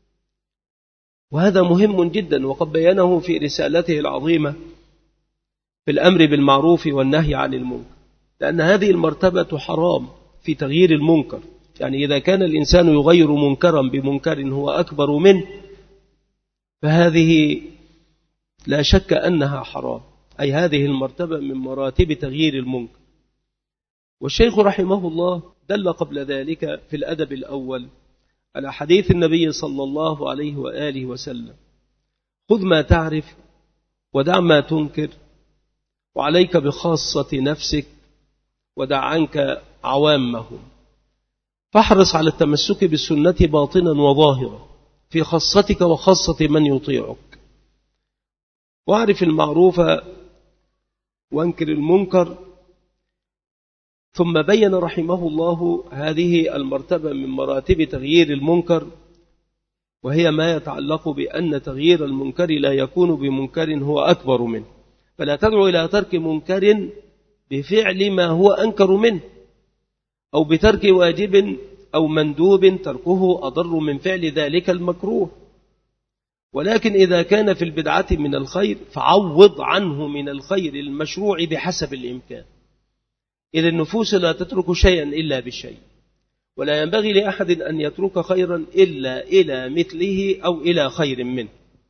Speaker 2: وهذا مهم جدا، وقد بينه في رسالته العظيمة في الأمر بالمعروف والنهي عن المنكر، لأن هذه المرتبة حرام في تغيير المنكر. يعني إذا كان الإنسان يغير منكرا بمنكر هو أكبر منه فهذه لا شك أنها حرام، أي هذه المرتبة من مراتب تغيير المنكر. والشيخ رحمه الله دل قبل ذلك في الأدب الأول على حديث النبي صلى الله عليه وآله وسلم: خذ ما تعرف ودع ما تنكر، وعليك بخاصة نفسك ودع عنك عوامهم. فاحرص على التمسك بالسنة باطنا وظاهرا في خاصتك وخاصة من يطيعك، واعرف المعروف وانكر المنكر. ثم بين رحمه الله هذه المرتبة من مراتب تغيير المنكر، وهي ما يتعلق بأن تغيير المنكر لا يكون بمنكر هو أكبر منه، فلا تدعو إلى ترك منكر بفعل ما هو أنكر منه، أو بترك واجب أو مندوب تركه أضر من فعل ذلك المكروه. ولكن إذا كان في البدعة من الخير فعوض عنه من الخير المشروع بحسب الإمكان، إذ النفوس لا تترك شيئا إلا بشيء، ولا ينبغي لأحد أن يترك خيرا إلا إلى مثله أو إلى خير منه.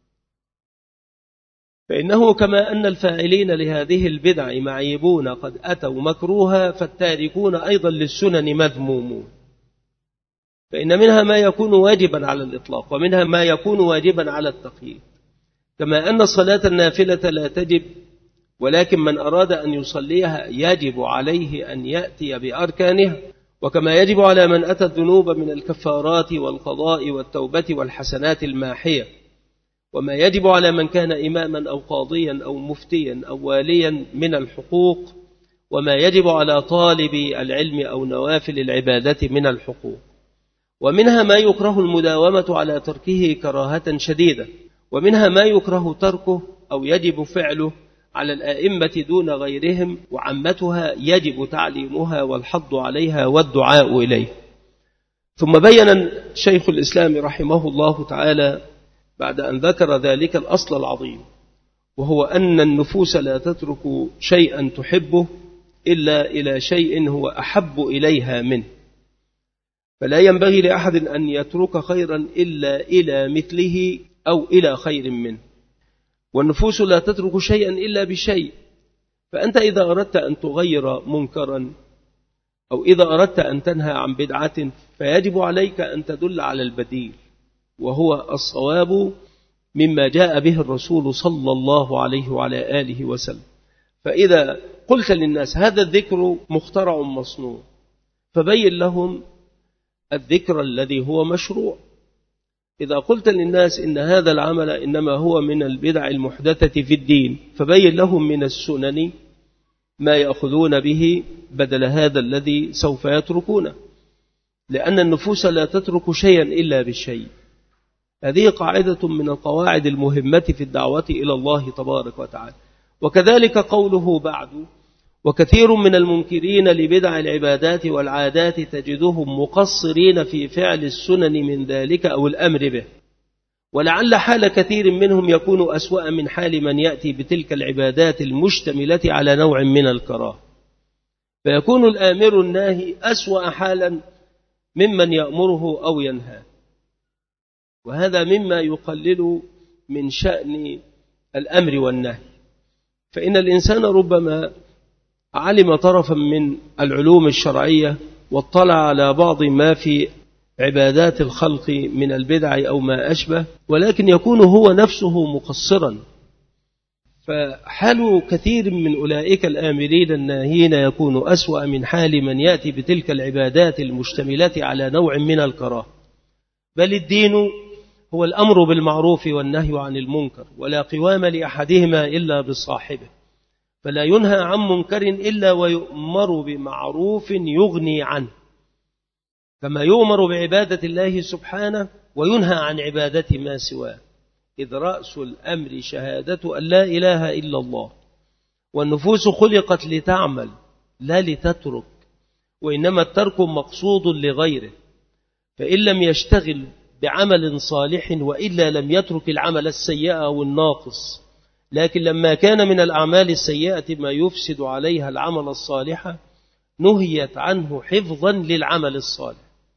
Speaker 2: فإنه كما أن الفاعلين لهذه البدع معيبون قد أتوا مكروها، فالتاركون أيضا للسنن مذمومون. فإن منها ما يكون واجبا على الإطلاق، ومنها ما يكون واجبا على التقييد، كما أن الصلاة النافلة لا تجب، ولكن من أراد أن يصليها يجب عليه أن يأتي بأركانها، وكما يجب على من أتى الذنوب من الكفارات والقضاء والتوبة والحسنات الماحية، وما يجب على من كان إماما أو قاضيا أو مفتيا أو واليا من الحقوق، وما يجب على طالب العلم أو نوافل العبادة من الحقوق. ومنها ما يكره المداومة على تركه كراهة شديدة، ومنها ما يكره تركه أو يجب فعله على الآئمة دون غيرهم، وعمتها يجب تعليمها والحض عليها والدعاء إليه. ثم بين شيخ الإسلام رحمه الله تعالى بعد أن ذكر ذلك الأصل العظيم، وهو أن النفوس لا تترك شيئا تحبه إلا إلى شيء هو أحب إليها منه، فلا ينبغي لأحد أن يترك خيرا إلا إلى مثله أو إلى خير منه. والنفوس لا تترك شيئا إلا بشيء، فأنت إذا أردت أن تغير منكرا أو إذا أردت أن تنهى عن بدعة فيجب عليك أن تدل على البديل، وهو الصواب مما جاء به الرسول صلى الله عليه وعلى آله وسلم. فإذا قلت للناس هذا الذكر مخترع مصنوع، فبين لهم الذكر الذي هو مشروع. إذا قلت للناس إن هذا العمل إنما هو من البدع المحدثة في الدين، فبين لهم من السنن ما يأخذون به بدل هذا الذي سوف يتركونه، لأن النفوس لا تترك شيئا إلا بالشيء. هذه قاعدة من القواعد المهمة في الدعوة إلى الله تبارك وتعالى. وكذلك قوله بعد: وكثير من المنكرين لبدع العبادات والعادات تجدهم مقصرين في فعل السنن من ذلك أو الأمر به، ولعل حال كثير منهم يكون أسوأ من حال من يأتي بتلك العبادات المشتملة على نوع من الكراهة، فيكون الآمر الناهي أسوأ حالا ممن يأمره أو ينهى. وهذا مما يقلل من شأن الأمر والنهي، فإن الإنسان ربما علم طرفا من العلوم الشرعية واطلع على بعض ما في عبادات الخلق من البدع أو ما أشبه، ولكن يكون هو نفسه مقصرا. فحال كثير من أولئك الآمرين الناهين يكون أسوأ من حال من يأتي بتلك العبادات المشتملة على نوع من الكراهة. بل الدين هو الأمر بالمعروف والنهي عن المنكر، ولا قوام لأحدهما إلا بصاحبه، فلا ينهى عن منكر إلا ويؤمر بمعروف يغني عنه، كما يؤمر بعبادة الله سبحانه وينهى عن عبادة ما سواه، إذ رأس الأمر شهادة أن لا إله إلا الله. والنفوس خلقت لتعمل لا لتترك، وإنما الترك مقصود لغيره، فإن لم يشتغل بعمل صالح وإلا لم يترك العمل السيء أو الناقص. لكن لما كان من الأعمال السيئة ما يفسد عليها العمل الصالح نهيت عنه حفظا للعمل الصالح.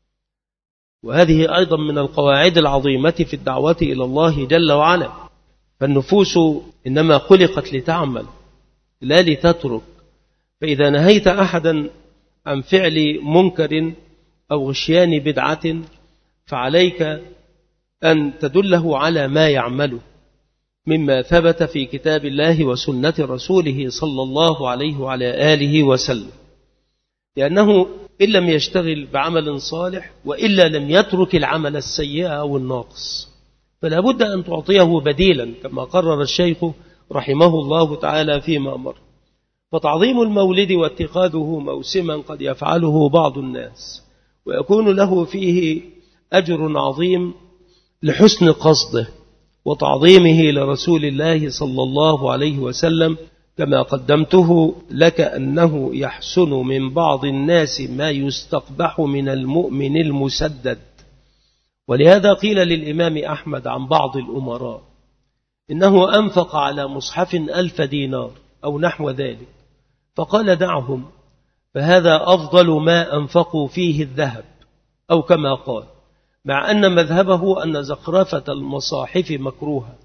Speaker 2: وهذه أيضا من القواعد العظيمة في الدعوة إلى الله جل وعلا. فالنفوس إنما خلقت لتعمل لا لتترك، فإذا نهيت أحدا عن فعل منكر أو غشيان بدعة فعليك أن تدله على ما يعمله مما ثبت في كتاب الله وسنة رسوله صلى الله عليه وعلى آله وسلم، لأنه إن لم يشتغل بعمل صالح وإلا لم يترك العمل السيء أو الناقص، فلا بد أن تعطيه بديلا كما قرر الشيخ رحمه الله تعالى فيما أمر. فتعظيم المولد واتخاذه موسما قد يفعله بعض الناس ويكون له فيه أجر عظيم لحسن قصده وتعظيمه لرسول الله صلى الله عليه وسلم، كما قدمته لك أنه يحسن من بعض الناس ما يستقبح من المؤمن المسدد. ولهذا قيل للإمام أحمد عن بعض الأمراء إنه أنفق على مصحف 1000 دينار أو نحو ذلك، فقال دعهم، فهذا أفضل ما أنفقوا فيه الذهب، أو كما قال، مع أن مذهبه أن زخرفة المصاحف مكروهة.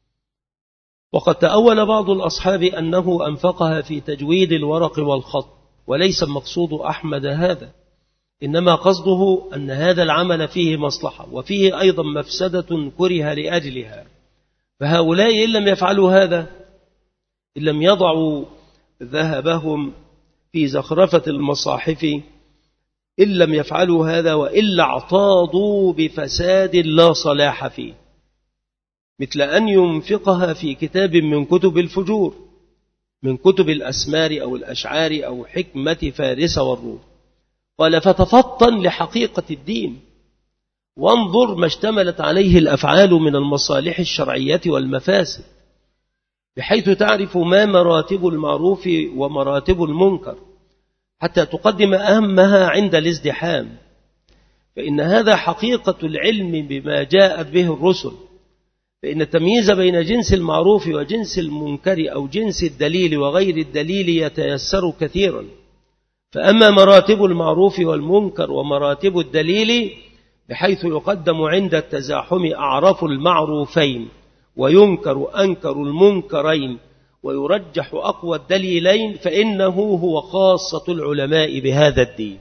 Speaker 2: وقد تأول بعض الأصحاب أنه أنفقها في تجويد الورق والخط، وليس مقصود أحمد هذا، إنما قصده أن هذا العمل فيه مصلحة وفيه أيضا مفسدة كره لأجلها. فهؤلاء إن لم يفعلوا هذا، إن لم يضعوا ذهبهم في زخرفة المصاحف، إن لم يفعلوا هذا وإلا اعتاضوا بفساد لا صلاح فيه، مثل أن ينفقها في كتاب من كتب الفجور، من كتب الأسمار أو الأشعار أو حكمة فارس والروم. قال فتفطن لحقيقة الدين، وانظر ما اشتملت عليه الأفعال من المصالح الشرعية والمفاسد، بحيث تعرف ما مراتب المعروف ومراتب المنكر، حتى تقدم أهمها عند الازدحام، فإن هذا حقيقة العلم بما جاءت به الرسل. فإن التمييز بين جنس المعروف وجنس المنكر أو جنس الدليل وغير الدليل يتيسر كثيرا. فأما مراتب المعروف والمنكر ومراتب الدليل بحيث يقدم عند التزاحم أعرف المعروفين وينكر أنكر المنكرين ويرجح أقوى الدليلين، فإنه هو خاصة العلماء بهذا الدين.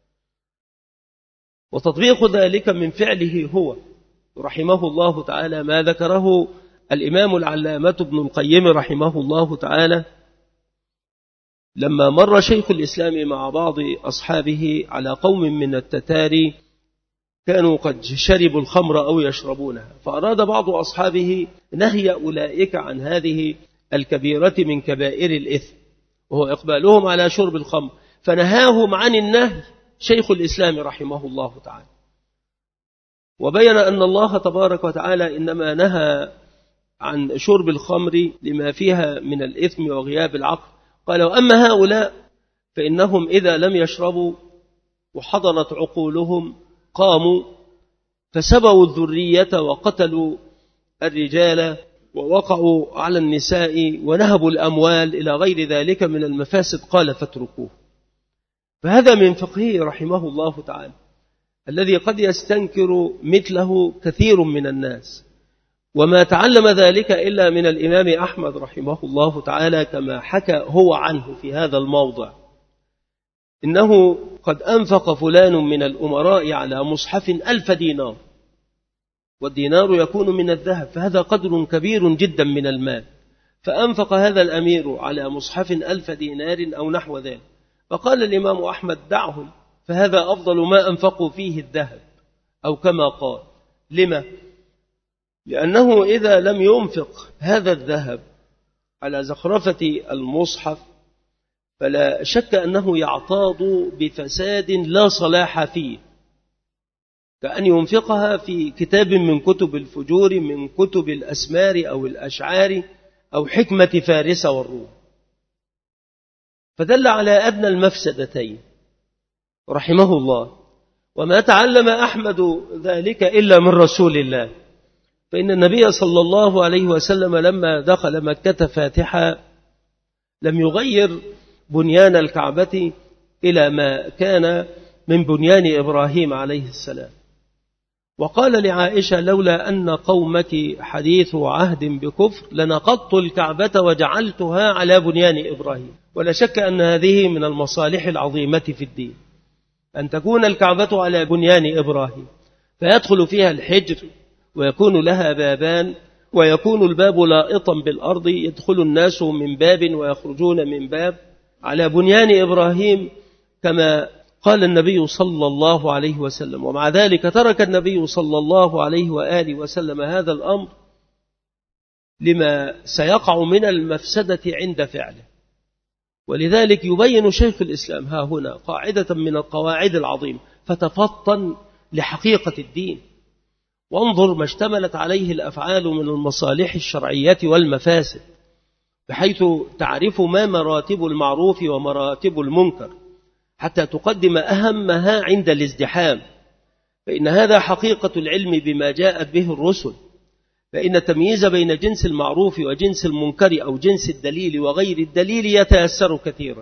Speaker 2: وتطبيق ذلك من فعله هو رحمه الله تعالى ما ذكره الإمام العلامة ابن القيم رحمه الله تعالى لما مر شيخ الإسلام مع بعض أصحابه على قوم من التتاري كانوا قد شربوا الخمر أو يشربونها، فأراد بعض أصحابه نهي أولئك عن هذه الكبيرة من كبائر الإثم، وهو إقبالهم على شرب الخمر، فنهاهم عن النهي شيخ الإسلام رحمه الله تعالى. وبين أن الله تبارك وتعالى إنما نهى عن شرب الخمر لما فيها من الإثم وغياب العقل. قال: وأما هؤلاء فإنهم إذا لم يشربوا وحضرت عقولهم قاموا فسبوا الذرية وقتلوا الرجال ووقعوا على النساء ونهبوا الأموال إلى غير ذلك من المفاسد. قال: فاتركوه. فهذا من فقهه رحمه الله تعالى الذي قد يستنكر مثله كثير من الناس، وما تعلم ذلك إلا من الإمام أحمد رحمه الله تعالى، كما حكى هو عنه في هذا الموضع: إنه قد أنفق فلان من الأمراء على مصحف 1000 دينار، والدينار يكون من الذهب، فهذا قدر كبير جدا من المال، فأنفق هذا الأمير على مصحف 1000 دينار أو نحو ذلك. فقال الإمام أحمد: دعهم، فهذا أفضل ما أنفقوا فيه الذهب، أو كما قال. لما؟ لأنه إذا لم ينفق هذا الذهب على زخرفة المصحف فلا شك أنه يعتاض بفساد لا صلاح فيه، كأن ينفقها في كتاب من كتب الفجور، من كتب الأسمار أو الأشعار أو حكمة فارس والروم. فدل على أدنى المفسدتين رحمه الله. وما تعلم أحمد ذلك إلا من رسول الله، فإن النبي صلى الله عليه وسلم لما دخل مكة فاتحا لم يغير بنيان الكعبة إلى ما كان من بنيان إبراهيم عليه السلام. وقال لعائشة: لولا أن قومك حديث عهد بكفر لنقضت الكعبة وجعلتها على بنيان إبراهيم. ولا شك أن هذه من المصالح العظيمة في الدين، أن تكون الكعبة على بنيان إبراهيم، فيدخل فيها الحجر ويكون لها بابان، ويكون الباب لائطا بالأرض، يدخل الناس من باب ويخرجون من باب، على بنيان إبراهيم كما قال النبي صلى الله عليه وسلم. ومع ذلك ترك النبي صلى الله عليه وآله وسلم هذا الأمر لما سيقع من المفسدة عند فعله. ولذلك يبين شيخ الإسلام ها هنا قاعدة من القواعد العظيمة: فتفطن لحقيقة الدين، وانظر ما اشتملت عليه الأفعال من المصالح الشرعية والمفاسد، بحيث تعرف ما مراتب المعروف ومراتب المنكر حتى تقدم أهمها عند الازدحام، فإن هذا حقيقة العلم بما جاءت به الرسل. فإن التمييز بين جنس المعروف وجنس المنكر أو جنس الدليل وغير الدليل يتيسر كثيرا.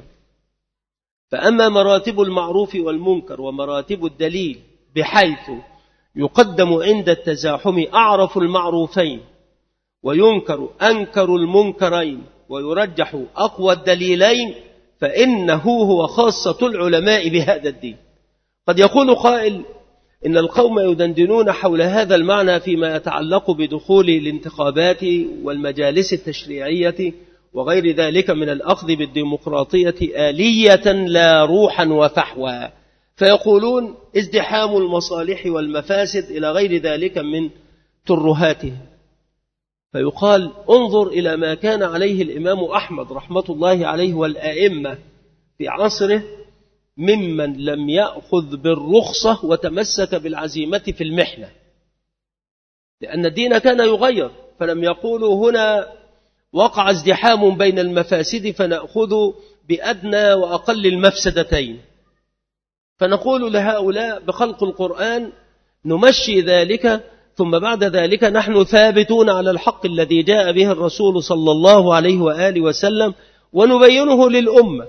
Speaker 2: فأما مراتب المعروف والمنكر ومراتب الدليل بحيث يقدم عند التزاحم أعرف المعروفين وينكر أنكر المنكرين ويرجح أقوى الدليلين، فإنه هو خاصة العلماء بهذا الدين. قد يقول قائل: إن القوم يدندنون حول هذا المعنى فيما يتعلق بدخول الانتخابات والمجالس التشريعية وغير ذلك من الأخذ بالديمقراطية آلية لا روحا وفحوى، فيقولون ازدحام المصالح والمفاسد إلى غير ذلك من ترهاتها. فيقال: انظر إلى ما كان عليه الإمام أحمد رحمة الله عليه والآئمة في عصره ممن لم يأخذ بالرخصة وتمسك بالعزيمة في المحنة، لأن الدين كان يغير، فلم يقولوا هنا وقع ازدحام بين المفاسد فنأخذ بأدنى وأقل المفسدتين، فنقول لهؤلاء بخلق القرآن نمشي ذلك، ثم بعد ذلك نحن ثابتون على الحق الذي جاء به الرسول صلى الله عليه وآله وسلم، ونبينه للأمة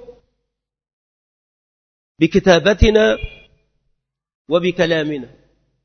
Speaker 2: بكتابتنا وبكلامنا.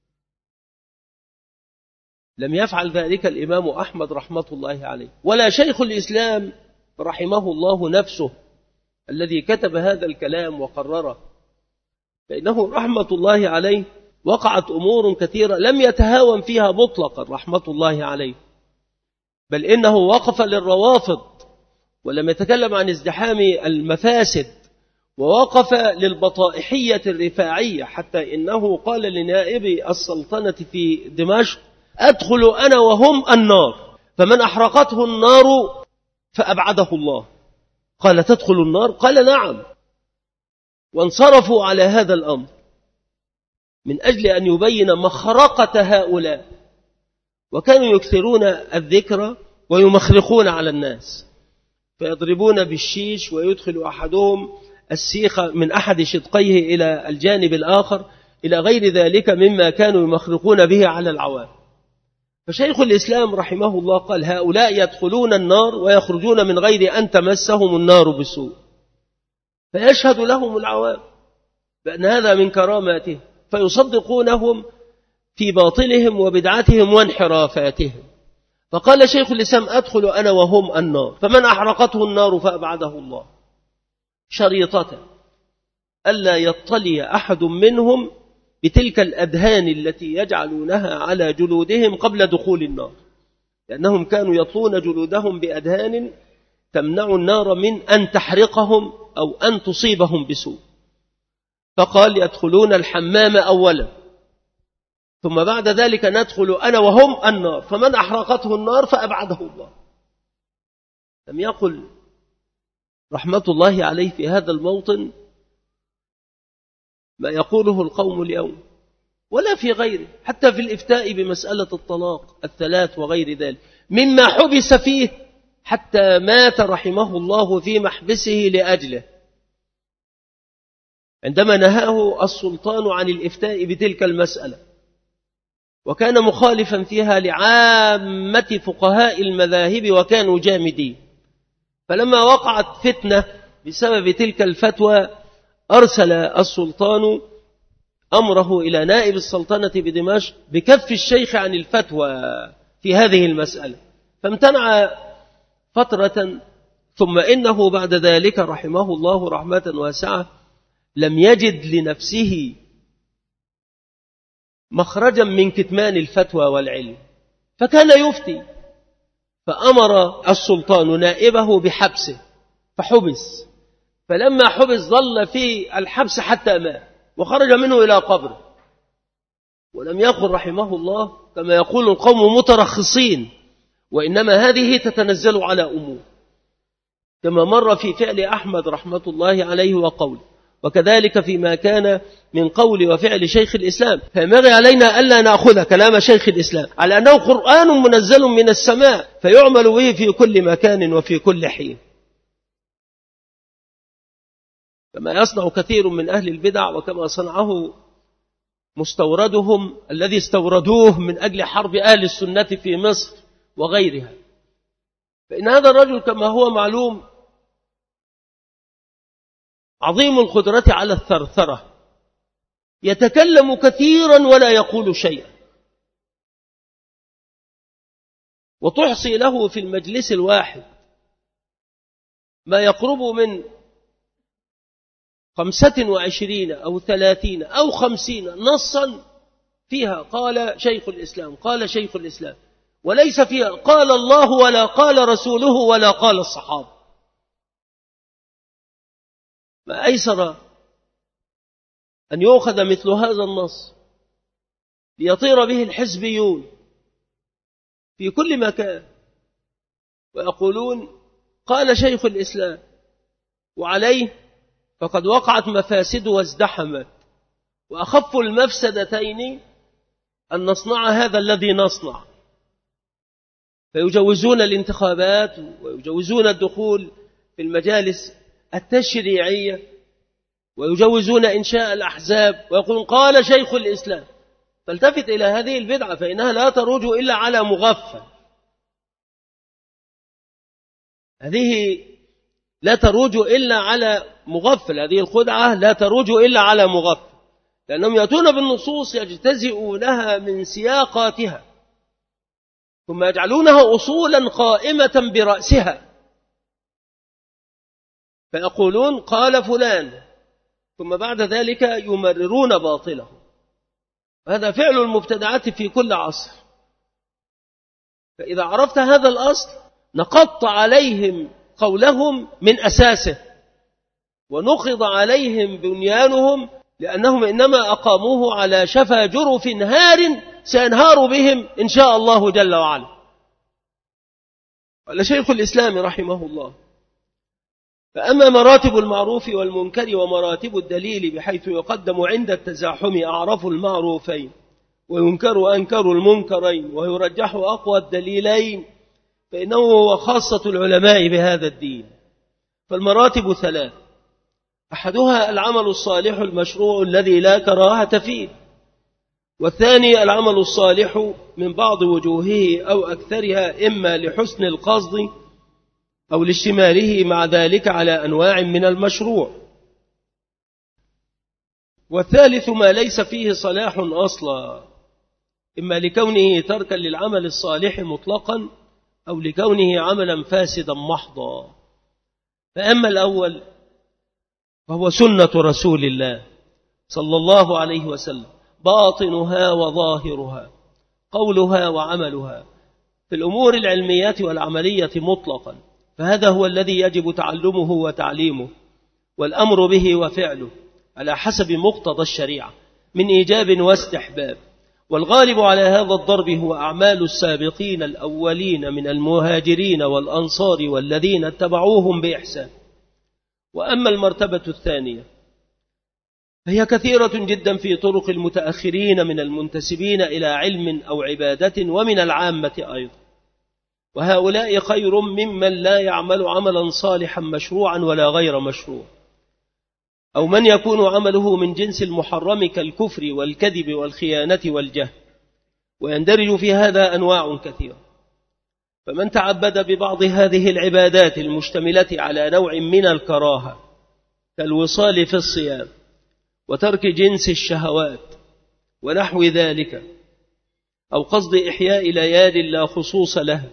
Speaker 2: لم يفعل ذلك الإمام أحمد رحمة الله عليه، ولا شيخ الإسلام رحمه الله نفسه الذي كتب هذا الكلام وقرره، فإنه رحمة الله عليه وقعت أمور كثيرة لم يتهاون فيها مطلقا رحمة الله عليه، بل إنه وقف للروافض ولم يتكلم عن ازدحام المفاسد، ووقف للبطائحية الرفاعية، حتى إنه قال لنائب السلطنة في دمشق: أدخل أنا وهم النار، فمن أحرقته النار فأبعده الله. قال: تدخل النار؟ قال: نعم. وانصرفوا على هذا الأمر. من أجل أن يبين مخرقة هؤلاء، وكانوا يكثرون الذكر ويمخرقون على الناس، فيضربون بالشيش ويدخل أحدهم السيخ من أحد شدقيه إلى الجانب الآخر إلى غير ذلك مما كانوا يمخرقون به على العوام. فشيخ الإسلام رحمه الله قال هؤلاء يدخلون النار ويخرجون من غير أن تمسهم النار بسوء، فيشهد لهم العوام بأن هذا من كراماتهم، فيصدقونهم في باطلهم وبدعتهم وانحرافاتهم. فقال شيخ الإسلام أدخل أنا وهم النار، فمن أحرقته النار فأبعده الله، شريطة ألا يطلي أحد منهم بتلك الأدهان التي يجعلونها على جلودهم قبل دخول النار، لأنهم كانوا يطلون جلودهم بأدهان تمنع النار من أن تحرقهم أو أن تصيبهم بسوء. فقال يدخلون الحمام أولا، ثم بعد ذلك ندخل أنا وهم النار، فمن أحرقته النار فأبعده الله. لم يقل رحمة الله عليه في هذا الموطن ما يقوله القوم اليوم ولا في غيره، حتى في الإفتاء بمسألة الطلاق الثلاث وغير ذلك، مما حبس فيه حتى مات رحمه الله في محبسه لأجله، عندما نهاه السلطان عن الإفتاء بتلك المسألة، وكان مخالفا فيها لعامة فقهاء المذاهب وكانوا جامدين. فلما وقعت فتنة بسبب تلك الفتوى أرسل السلطان أمره إلى نائب السلطنة بدمشق بكف الشيخ عن الفتوى في هذه المسألة، فامتنع فترة، ثم إنه بعد ذلك رحمه الله رحمة واسعة لم يجد لنفسه مخرجا من كتمان الفتوى والعلم، فكان يفتي، فأمر السلطان نائبه بحبسه فحبس، فلما حبس ظل في الحبس حتى مات وخرج منه إلى قبره، ولم يقل رحمه الله كما يقول القوم مترخصين، وإنما هذه تتنزل على أمور، كما مر في فعل أحمد رحمة الله عليه وقوله، وكذلك فيما كان من قول وفعل شيخ الإسلام. فينبغي علينا ألا نأخذ كلام شيخ الإسلام على أنه قرآن منزل من السماء فيعمل به في كل مكان وفي كل حين، كما يصنع كثير من أهل البدع، وكما صنعه مستوردهم الذي استوردوه من أجل حرب أهل السنة في مصر وغيرها. فإن هذا الرجل كما هو معلوم عظيم القدرة على الثرثرة، يتكلم كثيرا ولا يقول شيئا، وتحصي له في المجلس الواحد ما يقرب من 25 أو 30 أو 50 نصا فيها قال شيخ الإسلام قال شيخ الإسلام، وليس فيها قال الله ولا قال رسوله ولا قال الصحابة. ما أيسر أن يؤخذ مثل هذا النص ليطير به الحزبيون في كل مكان ويقولون قال شيخ الإسلام، وعليه فقد وقعت مفاسد وازدحمت، وأخف المفسدتين أن نصنع هذا الذي نصنع، فيجوزون الانتخابات ويجوزون الدخول في المجالس التشريعية ويجوزون إنشاء الأحزاب ويقولون قال شيخ الإسلام. فالتفت إلى هذه البدعة فإنها لا تروج إلا على مغفل، هذه لا تروج إلا على مغفل، هذه الخدعة لا تروج إلا على مغفل، لأنهم يأتون بالنصوص يجتزئونها من سياقاتها ثم يجعلونها أصولا قائمة برأسها، فيقولون قال فلان ثم بعد ذلك يمررون باطله. هذا فعل المبتدعات في كل عصر. فإذا عرفت هذا الأصل نقضت عليهم قولهم من أساسه ونقض عليهم بنيانهم، لأنهم إنما أقاموه على شفا جرف هار سينهار بهم إن شاء الله جل وعلا. قال شيخ الإسلام رحمه الله فأما مراتب المعروف والمنكر ومراتب الدليل بحيث يقدم عند التزاحم أعرف المعروفين وينكر أنكر المنكرين ويرجح أقوى الدليلين، فإنه هو خاصة العلماء بهذا الدين. فالمراتب ثلاث: أحدها العمل الصالح المشروع الذي لا كراهة فيه، والثاني العمل الصالح من بعض وجوهه أو أكثرها إما لحسن القصد أو لاشتماله مع ذلك على أنواع من المشروع، والثالث ما ليس فيه صلاح أصلا، إما لكونه تركا للعمل الصالح مطلقا أو لكونه عملا فاسدا محضا. فأما الأول فهو سنة رسول الله صلى الله عليه وسلم، باطنها وظاهرها، قولها وعملها، في الأمور العلمية والعملية مطلقا، فهذا هو الذي يجب تعلمه وتعليمه والأمر به وفعله على حسب مقتضى الشريعة من إيجاب واستحباب. والغالب على هذا الضرب هو أعمال السابقين الأولين من المهاجرين والأنصار والذين اتبعوهم بإحسان. وأما المرتبة الثانية فهي كثيرة جدا في طرق المتأخرين من المنتسبين إلى علم أو عبادة ومن العامة أيضا، وهؤلاء خير ممن لا يعمل عملا صالحا مشروعا ولا غير مشروع، أو من يكون عمله من جنس المحرم كالكفر والكذب والخيانة والجهل، ويندرج في هذا أنواع كثيرة. فمن تعبد ببعض هذه العبادات المشتملة على نوع من الكراهة كالوصال في الصيام وترك جنس الشهوات ونحو ذلك، أو قصد إحياء ليال لا خصوص لها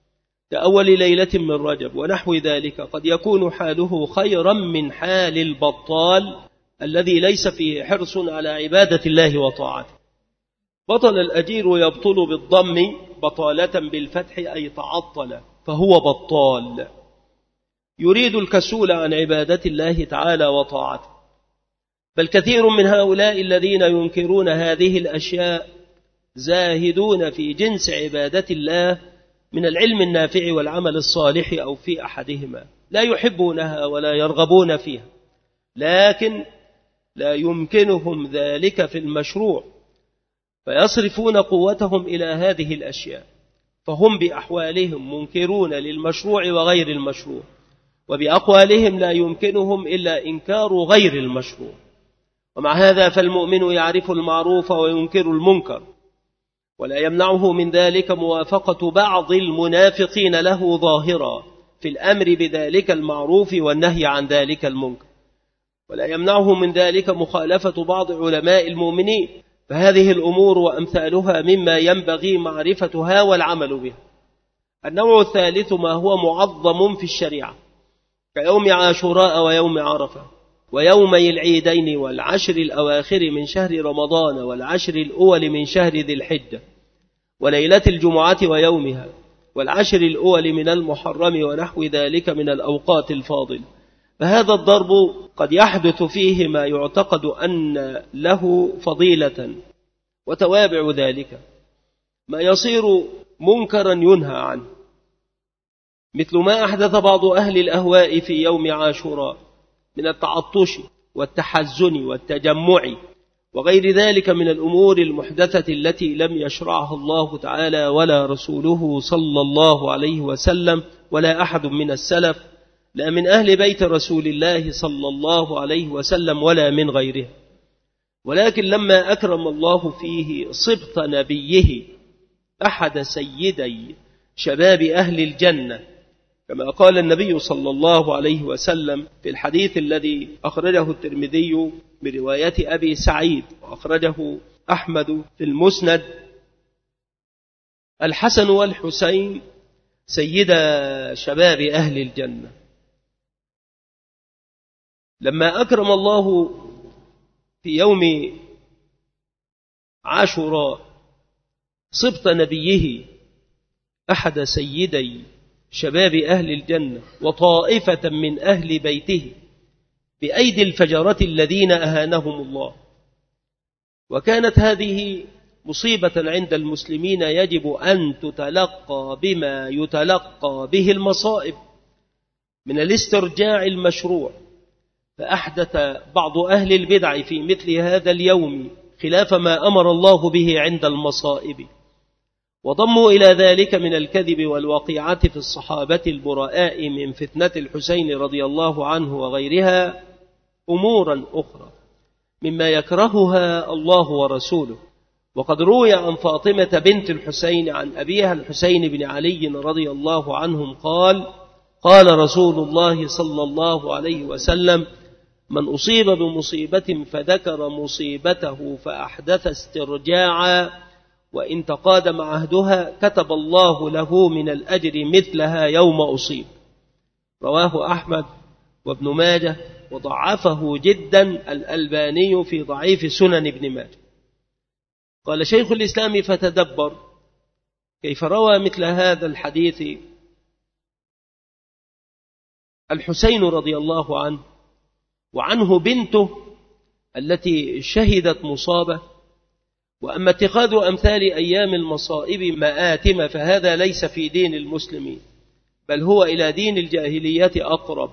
Speaker 2: كأول ليلة من رجب ونحو ذلك، قد يكون حاله خيرا من حال البطال الذي ليس فيه حرص على عبادة الله وطاعته. بطل الأجير يبطل بالضم بطالة بالفتح أي تعطل، فهو بطال يريد الكسول عن عبادة الله تعالى وطاعته. بل كثير من هؤلاء الذين ينكرون هذه الأشياء زاهدون في جنس عبادة الله من العلم النافع والعمل الصالح أو في أحدهما، لا يحبونها ولا يرغبون فيها، لكن لا يمكنهم ذلك في المشروع، فيصرفون قوتهم إلى هذه الأشياء، فهم بأحوالهم منكرون للمشروع وغير المشروع، وبأقوالهم لا يمكنهم إلا إنكار غير المشروع. ومع هذا فالمؤمن يعرف المعروف وينكر المنكر، ولا يمنعه من ذلك موافقة بعض المنافقين له ظاهرا في الأمر بذلك المعروف والنهي عن ذلك المنكر، ولا يمنعه من ذلك مخالفة بعض علماء المؤمنين. فهذه الأمور وأمثالها مما ينبغي معرفتها والعمل بها. النوع الثالث ما هو معظم في الشريعة كيوم عاشوراء ويوم عرفة ويومي العيدين والعشر الأواخر من شهر رمضان والعشر الأول من شهر ذي الحجة وليلة الجمعة ويومها والعشر الأول من المحرم ونحو ذلك من الأوقات الفاضل. فهذا الضرب قد يحدث فيه ما يعتقد أن له فضيلة، وتوابع ذلك ما يصير منكرا ينهى عنه، مثل ما أحدث بعض أهل الأهواء في يوم عاشوراء من التعطش والتحزن والتجمع وغير ذلك من الأمور المحدثة التي لم يشرعها الله تعالى ولا رسوله صلى الله عليه وسلم ولا أحد من السلف، لا من أهل بيت رسول الله صلى الله عليه وسلم ولا من غيره. ولكن لما أكرم الله فيه صبط نبيه أحد سيدي شباب أهل الجنة، كما قال النبي صلى الله عليه وسلم في الحديث الذي أخرجه الترمذي برواية أبي سعيد وأخرجه أحمد في المسند: الحسن والحسين سيدا شباب أهل الجنة. لما أكرم الله في يوم عاشوراء صبط نبيه أحد سيدي شباب أهل الجنة وطائفة من أهل بيته بأيدي الفجرة الذين أهانهم الله، وكانت هذه مصيبة عند المسلمين يجب أن تتلقى بما يتلقى به المصائب، من الاسترجاع المشروع، فأحدث بعض أهل البدع في مثل هذا اليوم خلاف ما أمر الله به عند المصائب، وضموا إلى ذلك من الكذب والوقيعة في الصحابة البراء من فتنة الحسين رضي الله عنه وغيرها أمورا أخرى مما يكرهها الله ورسوله. وقد روي عن فاطمة بنت الحسين عن أبيها الحسين بن علي رضي الله عنهم قال رسول الله صلى الله عليه وسلم: من أصيب بمصيبة فذكر مصيبته فأحدث استرجاعا وإن تقادم عهدها كتب الله له من الأجر مثلها يوم أصيب. رواه أحمد وابن ماجه، وضعفه جدا الألباني في ضعيف سنن ابن ماجه. قال شيخ الإسلام: فتدبر كيف روى مثل هذا الحديث الحسين رضي الله عنه وعنه بنته التي شهدت مصابة. وأما اتخاذ أمثال أيام المصائب مآتم فهذا ليس في دين المسلمين، بل هو إلى دين الجاهلية أقرب.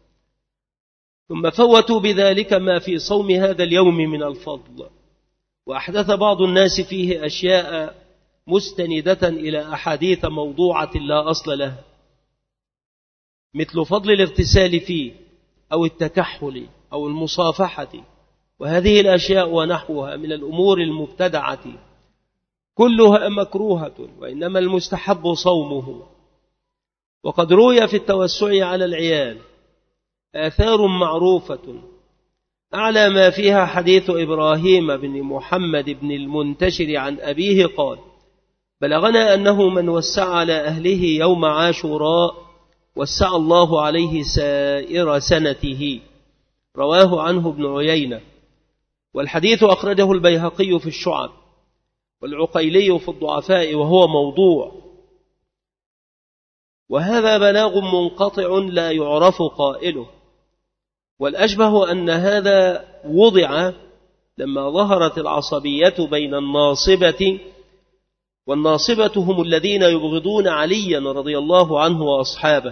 Speaker 2: ثم فوتوا بذلك ما في صوم هذا اليوم من الفضل، وأحدث بعض الناس فيه أشياء مستندة إلى أحاديث موضوعة لا أصل لها، مثل فضل الاغتسال فيه أو التكحل أو المصافحة، وهذه الأشياء ونحوها من الأمور المبتدعة كلها مكروهة، وإنما المستحب صومه. وقد روي في التوسع على العيال آثار معروفة، أعلى ما فيها حديث إبراهيم بن محمد بن المنتشر عن أبيه قال: بلغنا أنه من وسع على أهله يوم عاشوراء وسع الله عليه سائر سنته. رواه عنه ابن عيينة. والحديث أخرجه البيهقي في الشعب والعقيلي في الضعفاء وهو موضوع، وهذا بلاغ منقطع لا يعرف قائله. والأشبه أن هذا وضع لما ظهرت العصبية بين الناصبة، والناصبة هم الذين يبغضون عليا رضي الله عنه وأصحابه.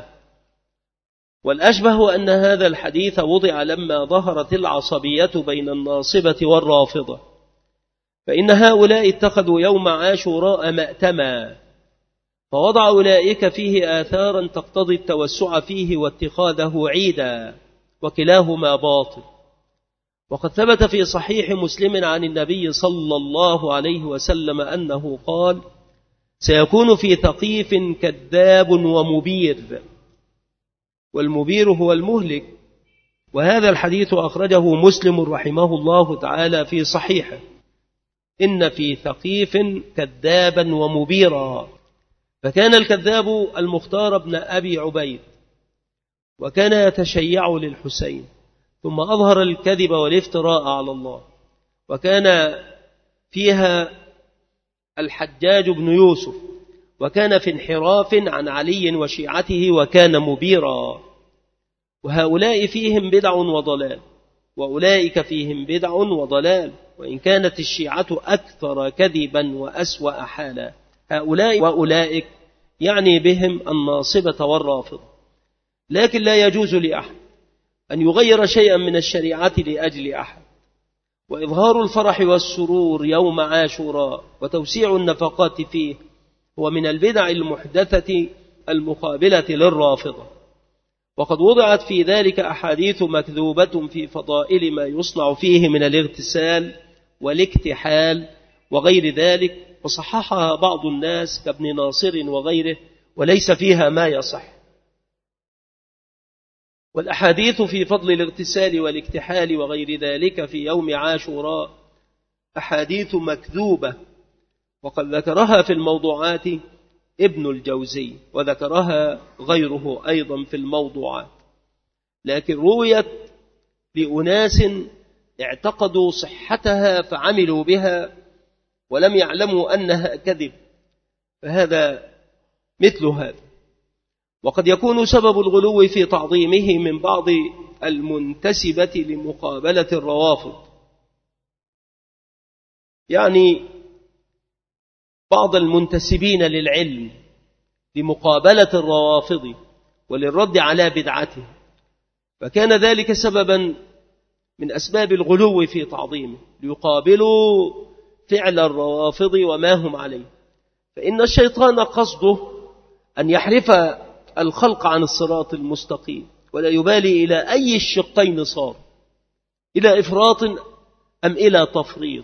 Speaker 2: والأشبه أن هذا الحديث وضع لما ظهرت العصبية بين الناصبة والرافضة، فإن هؤلاء اتخذوا يوم عاشوراء مأتما، فوضع أولئك فيه آثارا تقتضي التوسع فيه واتخاذه عيدا، وكلاهما باطل. وقد ثبت في صحيح مسلم عن النبي صلى الله عليه وسلم أنه قال: سيكون في ثقيف كذاب ومبير، والمبير هو المهلك. وهذا الحديث أخرجه مسلم رحمه الله تعالى في صحيحه: إن في ثقيف كذابا ومبيرا. فكان الكذاب المختار بن أبي عبيد، وكان يتشيع للحسين، ثم أظهر الكذب والافتراء على الله. وكان فيها الحجاج بن يوسف، وكان في انحراف عن علي وشيعته، وكان مبيرا. وهؤلاء فيهم بدع وضلال، وأولئك فيهم بدع وضلال، وإن كانت الشيعة أكثر كذبا وأسوأ حالا. هؤلاء وأولئك يعني بهم الناصبة والرافضة. لكن لا يجوز لأحد أن يغير شيئا من الشريعة لأجل أحد. وإظهار الفرح والسرور يوم عاشوراء وتوسيع النفقات فيه هو من البدع المحدثة المقابلة للرافضة. وقد وضعت في ذلك أحاديث مكذوبة في فضائل ما يصنع فيه من الاغتسال والاكتحال وغير ذلك، وصححها بعض الناس كابن ناصر وغيره، وليس فيها ما يصح. والأحاديث في فضل الاغتسال والاكتحال وغير ذلك في يوم عاشوراء أحاديث مكذوبة، وقد ذكرها في الموضوعات ابن الجوزي، وذكرها غيره أيضا في الموضوعات، لكن رويت لأناس اعتقدوا صحتها فعملوا بها ولم يعلموا أنها كذب، فهذا مثل هذا. وقد يكون سبب الغلو في تعظيمه من بعض المنتسبة لمقابلة الروافض، يعني بعض المنتسبين للعلم لمقابلة الروافض وللرد على بدعته، فكان ذلك سببا من أسباب الغلو في تعظيمه ليقابلوا فعل الروافض وما هم عليه. فإن الشيطان قصده أن يحرف الخلق عن الصراط المستقيم، ولا يبالي إلى أي الشقين صار، إلى إفراط أم إلى تفريط،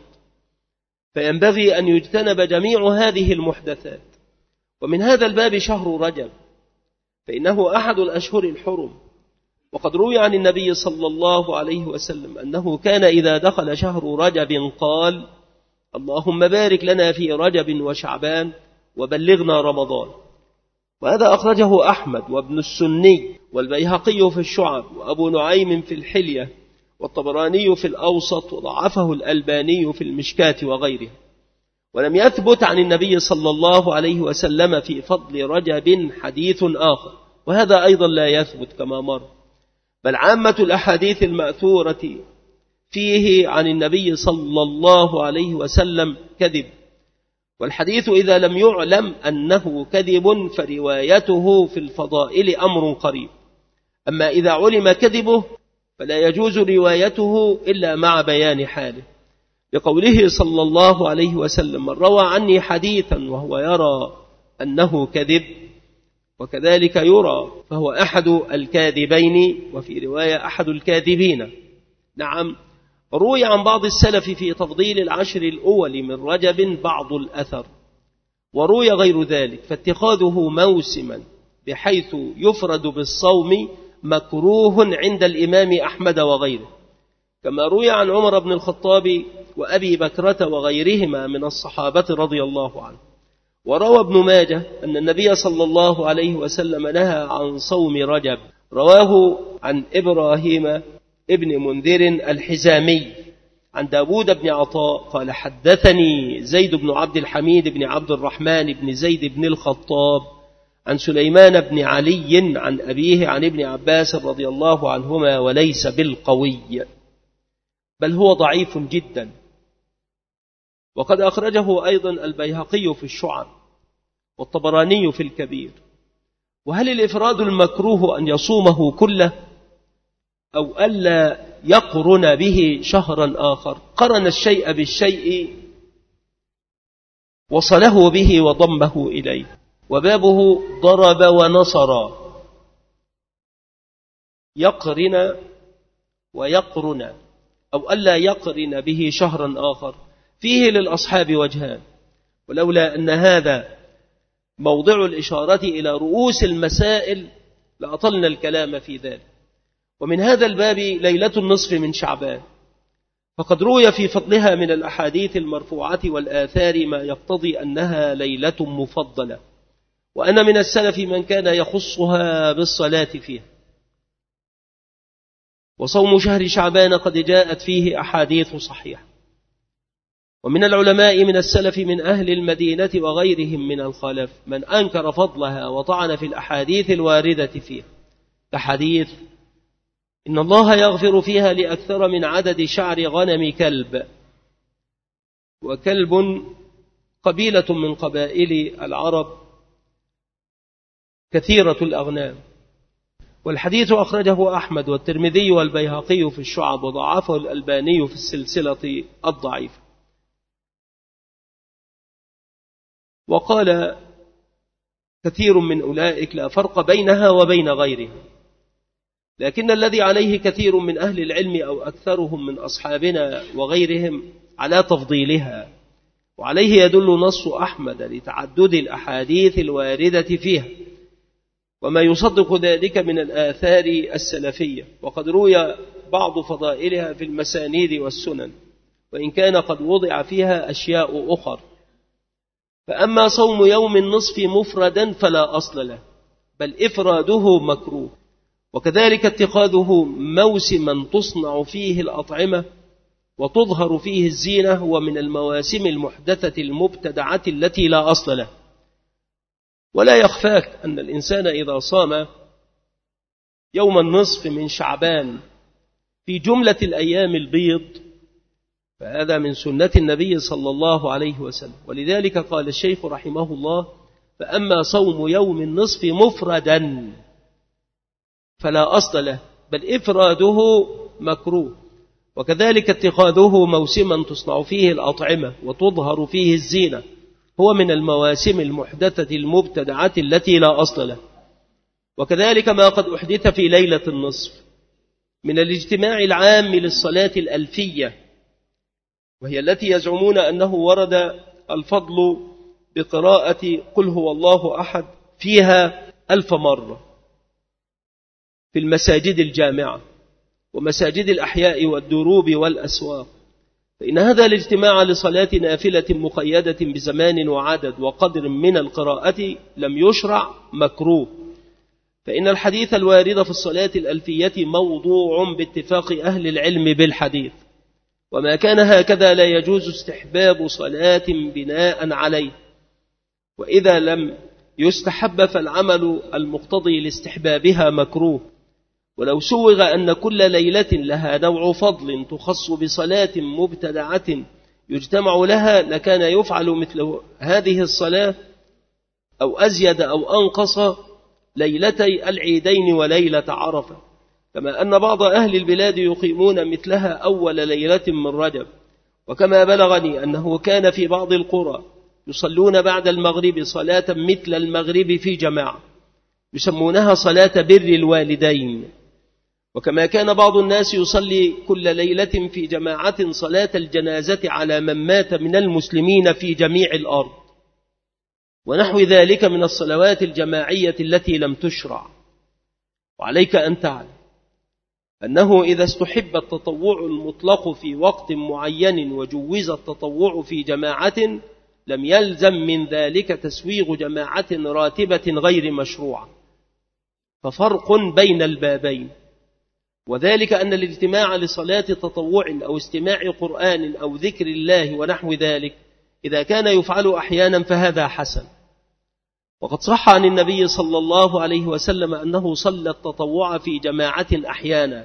Speaker 2: فينبغي أن يجتنب جميع هذه المحدثات. ومن هذا الباب شهر رجب، فإنه أحد الأشهر الحرم، وقد روي عن النبي صلى الله عليه وسلم أنه كان إذا دخل شهر رجب قال: اللهم بارك لنا في رجب وشعبان وبلغنا رمضان. وهذا أخرجه أحمد وابن السني والبيهقي في الشعب وأبو نعيم في الحلية والطبراني في الأوسط، وضعفه الألباني في المشكاة وغيره. ولم يثبت عن النبي صلى الله عليه وسلم في فضل رجب حديث آخر، وهذا أيضا لا يثبت كما مر، بل عامة الأحاديث المأثورة فيه عن النبي صلى الله عليه وسلم كذب، والحديث إذا لم يعلم أنه كذب فروايته في الفضائل أمر قريب، أما إذا علم كذبه فلا يجوز روايته إلا مع بيان حاله، لقوله صلى الله عليه وسلم: من روى عني حديثا وهو يرى أنه كذب وكذلك يرى فهو أحد الكاذبين، وفي رواية أحد الكاذبين. نعم، روي عن بعض السلف في تفضيل العشر الأول من رجب بعض الأثر، وروي غير ذلك، فاتخاذه موسما بحيث يفرد بالصوم مكروه عند الإمام أحمد وغيره، كما روي عن عمر بن الخطاب وأبي بكرة وغيرهما من الصحابة رضي الله عنه. وروى ابن ماجه أن النبي صلى الله عليه وسلم نهى عن صوم رجب، رواه عن إبراهيم ابن منذر الحزامي عن داود بن عطاء قال: حدثني زيد بن عبد الحميد بن عبد الرحمن بن زيد بن الخطاب عن سليمان بن علي عن أبيه عن ابن عباس رضي الله عنهما، وليس بالقوي، بل هو ضعيف جدا. وقد أخرجه أيضا البيهقي في الشعب والطبراني في الكبير. وهل الإفراد المكروه أن يصومه كله أو ألا يقرن به شهرا آخر؟ قرن الشيء بالشيء وصله به وضمه إليه، وبابه ضرب ونصر. يقرن ويقرن أو ألا يقرن به شهرا آخر فيه للأصحاب وجهان، ولولا أن هذا موضع الإشارة إلى رؤوس المسائل لأطلنا الكلام في ذلك. ومن هذا الباب ليلة النصف من شعبان، فقد روي في فضلها من الأحاديث المرفوعة والآثار ما يقتضي أنها ليلة مفضلة، وأن من السلف من كان يخصها بالصلاة فيها. وصوم شهر شعبان قد جاءت فيه أحاديث صحيحة، ومن العلماء من السلف من أهل المدينة وغيرهم من الخلف من أنكر فضلها وطعن في الأحاديث الواردة فيها، كحديث إن الله يغفر فيها لأكثر من عدد شعر غنم كلب، وكلب قبيلة من قبائل العرب كثيرة الأغنام. والحديث أخرجه أحمد والترمذي والبيهقي في الشعب، وضعفه الألباني في السلسلة الضعيفة. وقال كثير من أولئك لا فرق بينها وبين غيرها، لكن الذي عليه كثير من أهل العلم أو أكثرهم من أصحابنا وغيرهم على تفضيلها، وعليه يدل نص أحمد لتعدد الأحاديث الواردة فيها، وما يصدق ذلك من الآثار السلفية. وقد روي بعض فضائلها في المسانيد والسنن، وإن كان قد وضع فيها أشياء أخر. فأما صوم يوم النصف مفردا فلا أصل له، بل إفراده مكروه، وكذلك اتخاذه موسما تصنع فيه الأطعمة وتظهر فيه الزينة هو من المواسم المحدثة المبتدعة التي لا أصل له. ولا يخفاك أن الإنسان إذا صام يوم النصف من شعبان في جملة الأيام البيض فهذا من سنة النبي صلى الله عليه وسلم. ولذلك قال الشيخ رحمه الله: فأما صوم يوم النصف مفردا فلا أصل له، بل إفراده مكروه. وكذلك اتخاذه موسما تصنع فيه الأطعمة وتظهر فيه الزينة هو من المواسم المحدثة المبتدعة التي لا أصل له. وكذلك ما قد أحدث في ليلة النصف من الاجتماع العام للصلاة الألفية، وهي التي يزعمون أنه ورد الفضل بقراءة قل هو الله أحد فيها 1000 مرة في المساجد الجامعة ومساجد الأحياء والدروب والأسواق، فإن هذا الاجتماع لصلاة نافلة مقيدة بزمان وعدد وقدر من القراءة لم يشرع مكروه، فإن الحديث الوارد في الصلاة الألفية موضوع باتفاق أهل العلم بالحديث، وما كان هكذا لا يجوز استحباب صلاة بناء عليه، وإذا لم يستحب فالعمل المقتضي لاستحبابها مكروه. ولو سوغ أن كل ليلة لها نوع فضل تخص بصلاة مبتدعة يجتمع لها لكان يفعل مثل هذه الصلاة أو أزيد أو أنقص ليلتي العيدين وليلة عرفة، كما أن بعض أهل البلاد يقيمون مثلها أول ليلة من رجب. وكما بلغني أنه كان في بعض القرى يصلون بعد المغرب صلاة مثل المغرب في جماعة يسمونها صلاة بر الوالدين. وكما كان بعض الناس يصلي كل ليلة في جماعة صلاة الجنازة على من مات من المسلمين في جميع الأرض، ونحو ذلك من الصلوات الجماعية التي لم تشرع. وعليك أن تعلم أنه إذا استحب التطوع المطلق في وقت معين وجوز التطوع في جماعة لم يلزم من ذلك تسويغ جماعة راتبة غير مشروعة، ففرق بين البابين، وذلك أن الاجتماع لصلاة تطوع أو استماع قرآن أو ذكر الله ونحو ذلك إذا كان يفعل أحيانا فهذا حسن. وقد صح عن النبي صلى الله عليه وسلم أنه صلى التطوع في جماعة أحيانا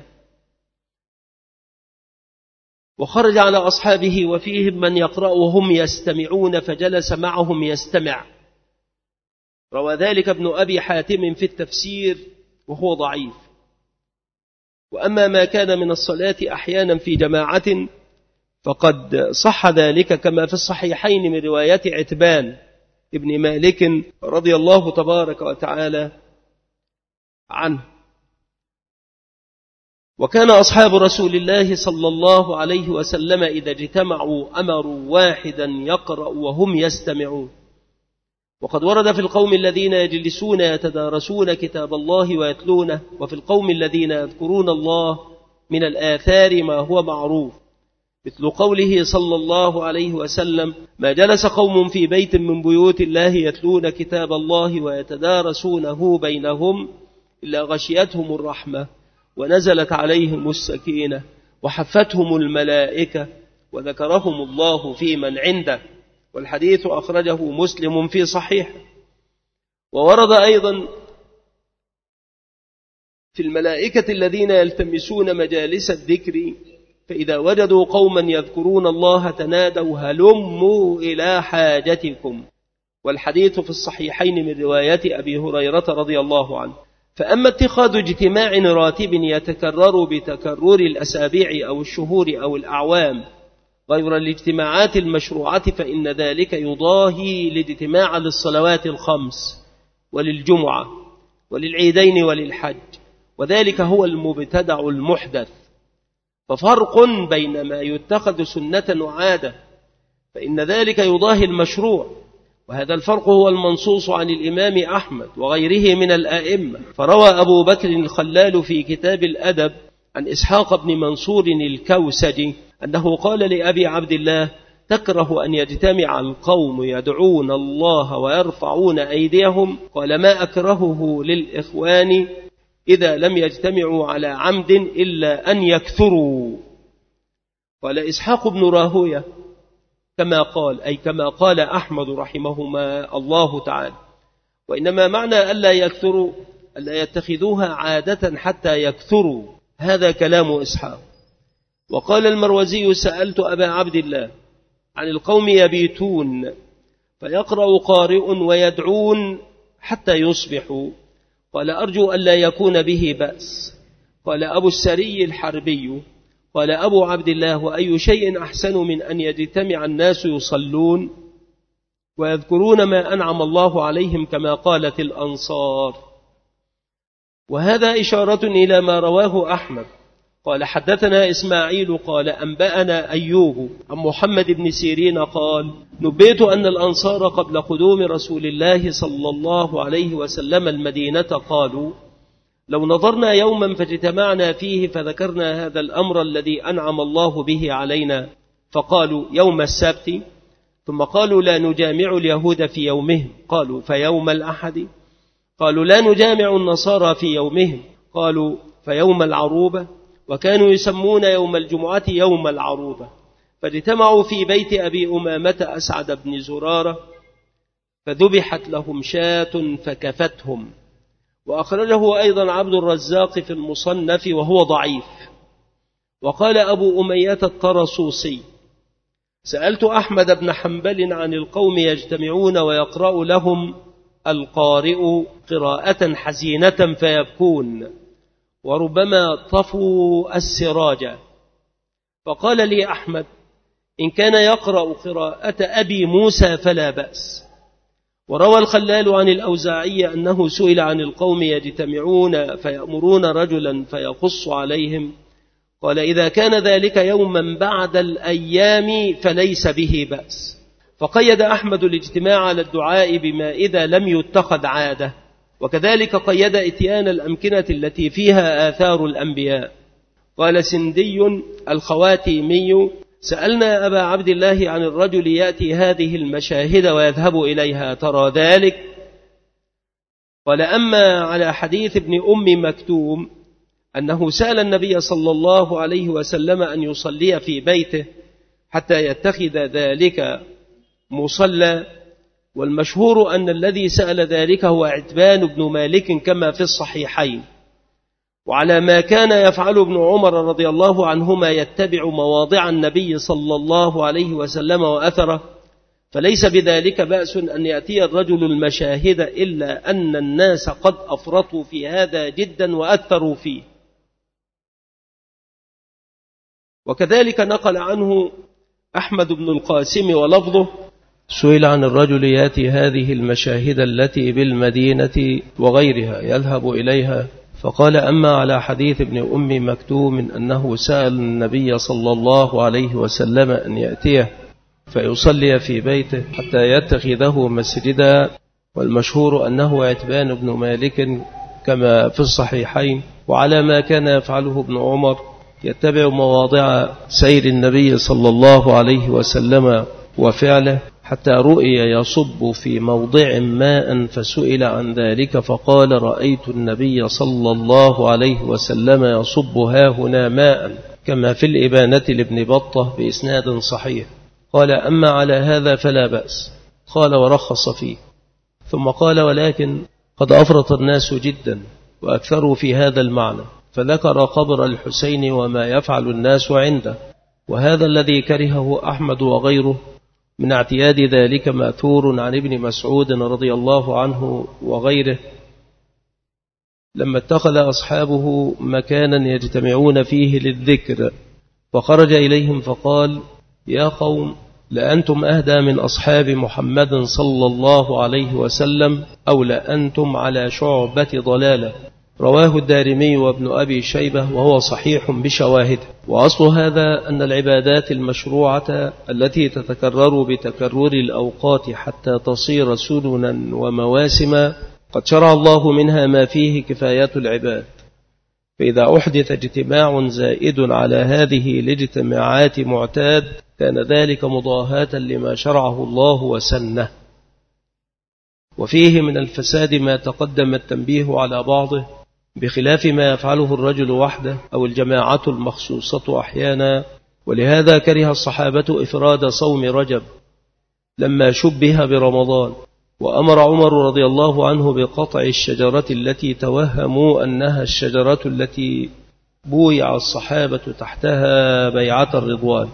Speaker 2: وخرج على أصحابه وفيهم من يقرأ وهم يستمعون فجلس معهم يستمع. روى ذلك ابن أبي حاتم في التفسير وهو ضعيف. وأما ما كان من الصلاة أحيانا في جماعة فقد صح ذلك كما في الصحيحين من رواية عتبان ابن مالك رضي الله تبارك وتعالى عنه. وكان أصحاب رسول الله صلى الله عليه وسلم إذا اجتمعوا أمروا واحدا يقرأ وهم يستمعون. وقد ورد في القوم الذين يجلسون يتدارسون كتاب الله ويتلونه، وفي القوم الذين يذكرون الله من الآثار ما هو معروف، مثل قوله صلى الله عليه وسلم: ما جلس قوم في بيت من بيوت الله يتلون كتاب الله ويتدارسونه بينهم إلا غشيتهم الرحمة ونزلت عليهم السكينة وحفتهم الملائكة وذكرهم الله في من عنده. والحديث أخرجه مسلم في صحيح. وورد أيضا في الملائكة الذين يلتمسون مجالس الذكر فإذا وجدوا قوما يذكرون الله تنادوا هلموا إلى حاجتكم، والحديث في الصحيحين من رواية أبي هريرة رضي الله عنه. فأما اتخاذ اجتماع راتب يتكرر بتكرر الأسابيع أو الشهور أو الأعوام غير الاجتماعات المشروعة فإن ذلك يضاهي الاجتماع للصلوات الخمس وللجمعة وللعيدين وللحج، وذلك هو المبتدع المحدث. ففرق بين ما يتخذ سنة وعادة فإن ذلك يضاهي المشروع، وهذا الفرق هو المنصوص عن الإمام أحمد وغيره من الآئمة. فروى أبو بكر الخلال في كتاب الأدب عن إسحاق بن منصور الكوسجي أنه قال لأبي عبد الله: تكره أن يجتمع القوم يدعون الله ويرفعون أيديهم؟ قال: ما أكرهه للإخوان إذا لم يجتمعوا على عمد إلا أن يكثروا. قال إسحاق بن راهوية كما قال، أي كما قال أحمد رحمهما الله تعالى، وإنما معنى ألا يكثروا ألا يتخذوها عادة حتى يكثروا، هذا كلام إسحاق. وقال المروزي: سألت أبا عبد الله عن القوم يبيتون فيقرأ قارئ ويدعون حتى يصبحوا، قال أرجو أن لا يكون به بأس. قال أبو السري الحربي قال أبو عبد الله وأي شيء أحسن من أن يجتمع الناس يصلون ويذكرون ما أنعم الله عليهم كما قالت الأنصار. وهذا إشارة إلى ما رواه أحمد قال حدثنا إسماعيل قال أنبأنا أيوب عن محمد بن سيرين قال نبئت أن الأنصار قبل قدوم رسول الله صلى الله عليه وسلم المدينة قالوا لو نظرنا يوما فاجتمعنا فيه فذكرنا هذا الأمر الذي أنعم الله به علينا فقالوا يوم السبت، ثم قالوا لا نجامع اليهود في يومهم، قالوا فيوم الأحد، قالوا لا نجامع النصارى في يومهم، قالوا فيوم العروبة، وكانوا يسمون يوم الجمعة يوم العروبة. فاجتمعوا في بيت أبي أمامة أسعد بن زرارة فذبحت لهم شاة فكفتهم. وأخرجه أيضا عبد الرزاق في المصنف وهو ضعيف. وقال أبو أمية الطرسوسي سألت أحمد بن حنبل عن القوم يجتمعون ويقرأ لهم القارئ قراءة حزينة فيبكون وربما طفوا السراج، فقال لي أحمد إن كان يقرأ قراءة أبي موسى فلا بأس. وروى الخلال عن الأوزاعي أنه سئل عن القوم يجتمعون فيأمرون رجلا فيقص عليهم، قال إذا كان ذلك يوما بعد الأيام فليس به بأس. فقيد أحمد الاجتماع على الدعاء بما إذا لم يتخذ عادة، وكذلك قيد إتيان الأمكنة التي فيها آثار الأنبياء. قال سندي الخواتيمي سألنا أبا عبد الله عن الرجل يأتي هذه المشاهد ويذهب إليها، ترى ذلك؟ قال أما على حديث ابن أم مكتوم أنه سأل النبي صلى الله عليه وسلم أن يصلي في بيته حتى يتخذ ذلك مصلى، والمشهور أن الذي سأل ذلك هو عتبان بن مالك كما في الصحيحين. وعلى ما كان يفعل ابن عمر رضي الله عنهما يتبع مواضع النبي صلى الله عليه وسلم وأثره، فليس بذلك بأس أن يأتي الرجل المشاهد، إلا أن الناس قد أفرطوا في هذا جدا وأثروا فيه. وكذلك نقل عنه أحمد بن القاسم ولفظه سئل عن الرجل يأتي هذه المشاهد التي بالمدينة وغيرها يذهب إليها، فقال أما على حديث ابن أم مكتوم أنه سأل النبي صلى الله عليه وسلم أن يأتيه فيصلي في بيته حتى يتخذه مسجدا، والمشهور أنه عتبان بن مالك كما في الصحيحين. وعلى ما كان يفعله ابن عمر يتبع مواضع سير النبي صلى الله عليه وسلم وفعله، حتى رؤي يصب في موضع ماء فسئل عن ذلك فقال رأيت النبي صلى الله عليه وسلم يصب هاهنا ماء، كما في الإبانة لابن بطة بإسناد صحيح. قال أما على هذا فلا بأس، قال ورخص فيه. ثم قال ولكن قد أفرط الناس جدا وأكثروا في هذا المعنى، فذكر قبر الحسين وما يفعل الناس عنده، وهذا الذي كرهه أحمد وغيره من اعتياد ذلك مأثور عن ابن مسعود رضي الله عنه وغيره لما اتخذ أصحابه مكانا يجتمعون فيه للذكر، فخرج إليهم فقال يا قوم لأنتم أهدى من أصحاب محمد صلى الله عليه وسلم أو لأنتم على شعبة ضلالة. رواه الدارمي وابن أبي شيبة وهو صحيح بشواهد. وأصل هذا أن العبادات المشروعة التي تتكرر بتكرر الأوقات حتى تصير سننا ومواسم قد شرع الله منها ما فيه كفايات العباد، فإذا أحدث اجتماع زائد على هذه الاجتماعات معتاد كان ذلك مضاهاة لما شرعه الله وسنه. وفيه من الفساد ما تقدم التنبيه على بعضه بخلاف ما يفعله الرجل وحده أو الجماعة المخصوصة أحيانا. ولهذا كره الصحابة إفراد صوم رجب لما شبه برمضان، وأمر عمر رضي الله عنه بقطع الشجرة التي توهموا أنها الشجرة التي بويع الصحابة تحتها بيعة الرضوان،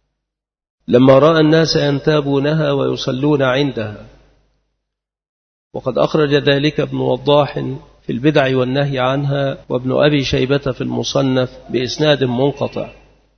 Speaker 2: لما رأى الناس ينتابونها ويصلون عندها. وقد أخرج ذلك ابن وضاح في البدع والنهي عنها، وابن أبي شيبة في المصنف بإسناد منقطع،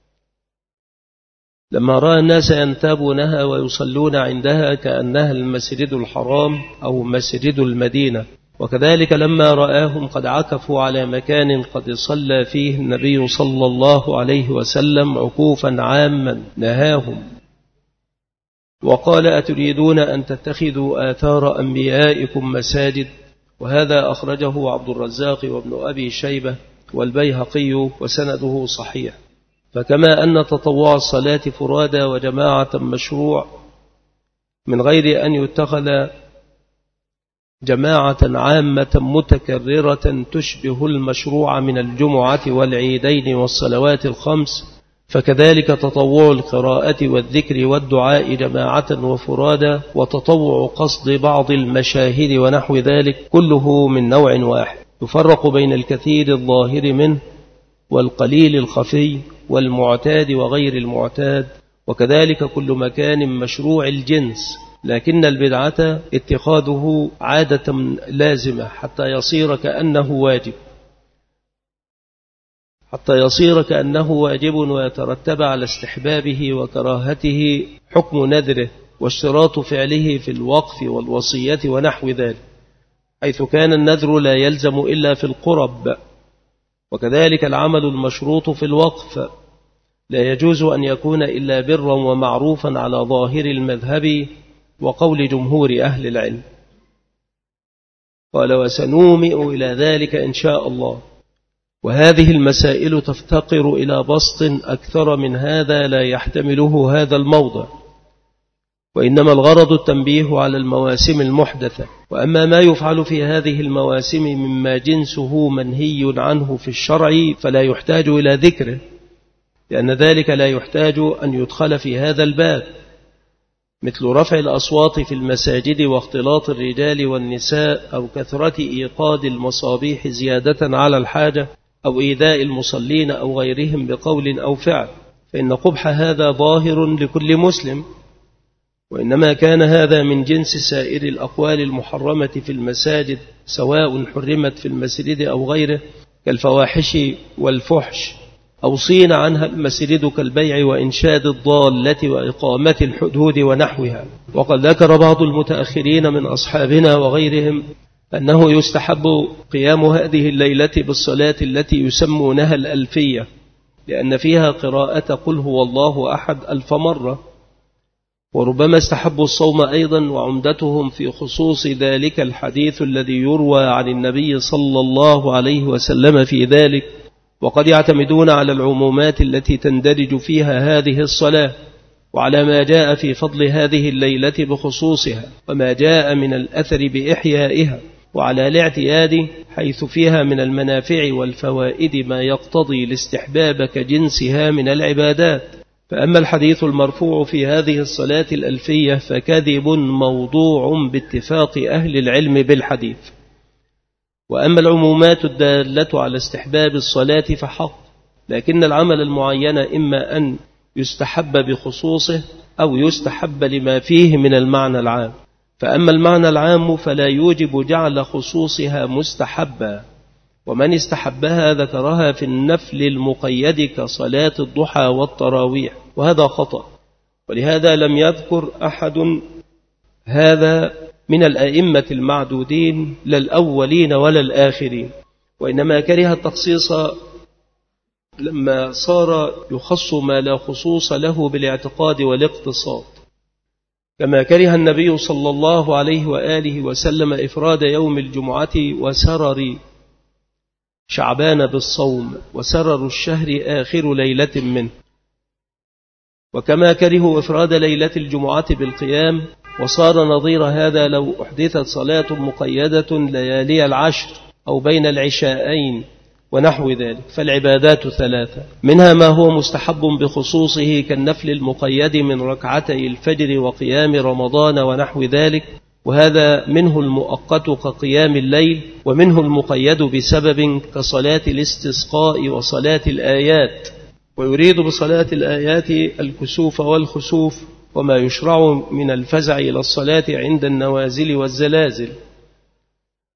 Speaker 2: لما رأى الناس ينتابونها ويصلون عندها كأنها المسجد الحرام أو مسجد المدينة. وكذلك لما رآهم قد عكفوا على مكان قد صلى فيه النبي صلى الله عليه وسلم عكوفا عاما نهاهم، وقال: أتريدون أن تتخذوا آثار أنبيائكم مساجد؟ وهذا أخرجه عبد الرزاق وابن أبي شيبة والبيهقي وسنده صحيح. فكما أن تطوع الصلاة فرادى وجماعة مشروع من غير أن يتخذ جماعة عامة متكررة تشبه المشروع من الجمعة والعيدين والصلوات الخمس، فكذلك تطوع القراءة والذكر والدعاء جماعة وفرادى، وتطوع قصد بعض المشاهد ونحو ذلك، كله من نوع واحد، يفرق بين الكثير الظاهر منه والقليل الخفي والمعتاد وغير المعتاد، وكذلك كل مكان مشروع الجنس، لكن البدعة اتخاذه عادة لازمة حتى يصير كأنه واجب ويترتب على استحبابه وكراهته حكم نذره واشتراط فعله في الوقف والوصية ونحو ذلك، حيث كان النذر لا يلزم إلا في القرب. وكذلك العمل المشروط في الوقف لا يجوز أن يكون إلا برا ومعروفا على ظاهر المذهب وقول جمهور أهل العلم. قال: وسنومئ إلى ذلك إن شاء الله. وهذه المسائل تفتقر إلى بسط أكثر من هذا لا يحتمله هذا الموضع، وإنما الغرض التنبيه على المواسم المحدثة. وأما ما يفعل في هذه المواسم مما جنسه منهي عنه في الشرع فلا يحتاج إلى ذكره، لأن ذلك لا يحتاج أن يدخل في هذا الباب، مثل رفع الأصوات في المساجد واختلاط الرجال والنساء، أو كثرة إيقاد المصابيح زيادة على الحاجة، أو إيذاء المصلين أو غيرهم بقول أو فعل، فإن قبح هذا ظاهر لكل مسلم. وإنما كان هذا من جنس سائر الأقوال المحرمة في المساجد، سواء حرمت في المسجد أو غيره، كالفواحش والفحش، أو صين عنها المسجد كالبيع وإنشاد الضالة وإقامة الحدود ونحوها. وقد ذكر بعض المتأخرين من أصحابنا وغيرهم أنه يستحب قيام هذه الليلة بالصلاة التي يسمونها الألفية، لأن فيها قراءة قل هو الله أحد 1000 مرة. وربما استحبوا الصوم أيضا، وعمدتهم في خصوص ذلك الحديث الذي يروى عن النبي صلى الله عليه وسلم في ذلك، وقد يعتمدون على العمومات التي تندرج فيها هذه الصلاة، وعلى ما جاء في فضل هذه الليلة بخصوصها، وما جاء من الأثر بإحيائها، وعلى الاعتياد حيث فيها من المنافع والفوائد ما يقتضي الاستحباب كجنسها من العبادات. فأما الحديث المرفوع في هذه الصلاة الألفية فكذب موضوع باتفاق أهل العلم بالحديث. وأما العمومات الدالة على استحباب الصلاة فحق، لكن العمل المعين إما أن يستحب بخصوصه أو يستحب لما فيه من المعنى العام. فأما المعنى العام فلا يوجب جعل خصوصها مستحبا، ومن استحبها ذكرها في النفل المقيد كصلاة الضحى والتراويح، وهذا خطأ. ولهذا لم يذكر أحد هذا من الأئمة المعدودين لا الأولين ولا الآخرين، وإنما كره التخصيص لما صار يخص ما لا خصوص له بالاعتقاد والاقتصاد، كما كره النبي صلى الله عليه وآله وسلم إفراد يوم الجمعة وسرر شعبان بالصوم، وسرر الشهر آخر ليلة منه. وكما كرهوا إفراد ليلة الجمعة بالقيام، وصار نظير هذا لو أحدثت صلاة مقيدة ليالي العشر أو بين العشاءين ونحو ذلك. فالعبادات 3، منها ما هو مستحب بخصوصه كالنفل المقيد من ركعتي الفجر وقيام رمضان ونحو ذلك، وهذا منه المؤقت كقيام الليل، ومنه المقيد بسبب كصلاة الاستسقاء وصلاة الآيات. ويريد بصلاة الآيات الكسوف والخسوف، وما يشرع من الفزع إلى الصلاة عند النوازل والزلازل.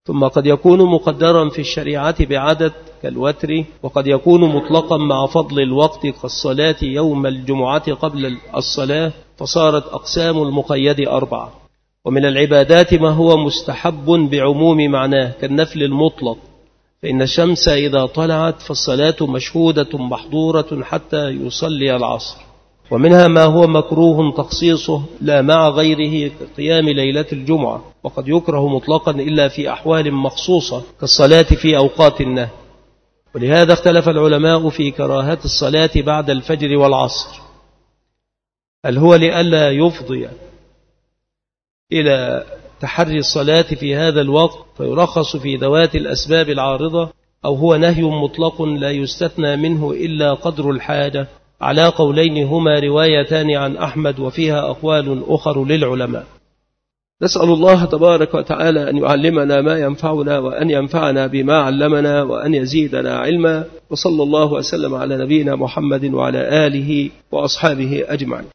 Speaker 2: ثم قد يكون مقدرا في الشريعة بعدد كالوتر، وقد يكون مطلقا مع فضل الوقت كالصلاة يوم الجمعة قبل الصلاة، فصارت أقسام المقيد 4. ومن العبادات ما هو مستحب بعموم معناه كالنفل المطلق، فإن الشمس إذا طلعت فالصلاة مشهودة محظورة حتى يصلي العصر. ومنها ما هو مكروه تخصيصه لا مع غيره كقيام ليلة الجمعة، وقد يكره مطلقا إلا في أحوال مخصوصة كالصلاة في أوقات النهي. ولهذا اختلف العلماء في كراهة الصلاة بعد الفجر والعصر، هل هو لئلا يفضي إلى تحري الصلاة في هذا الوقت فيرخص في ذوات الأسباب العارضة، أو هو نهي مطلق لا يستثنى منه إلا قدر الحاجة، على قولين هما روايتان عن أحمد وفيها أقوال أخر للعلماء. نسأل الله تبارك وتعالى أن يعلمنا ما ينفعنا، وأن ينفعنا بما علمنا، وأن يزيدنا علما. وصلى الله وسلم على نبينا محمد وعلى آله وأصحابه أجمعين.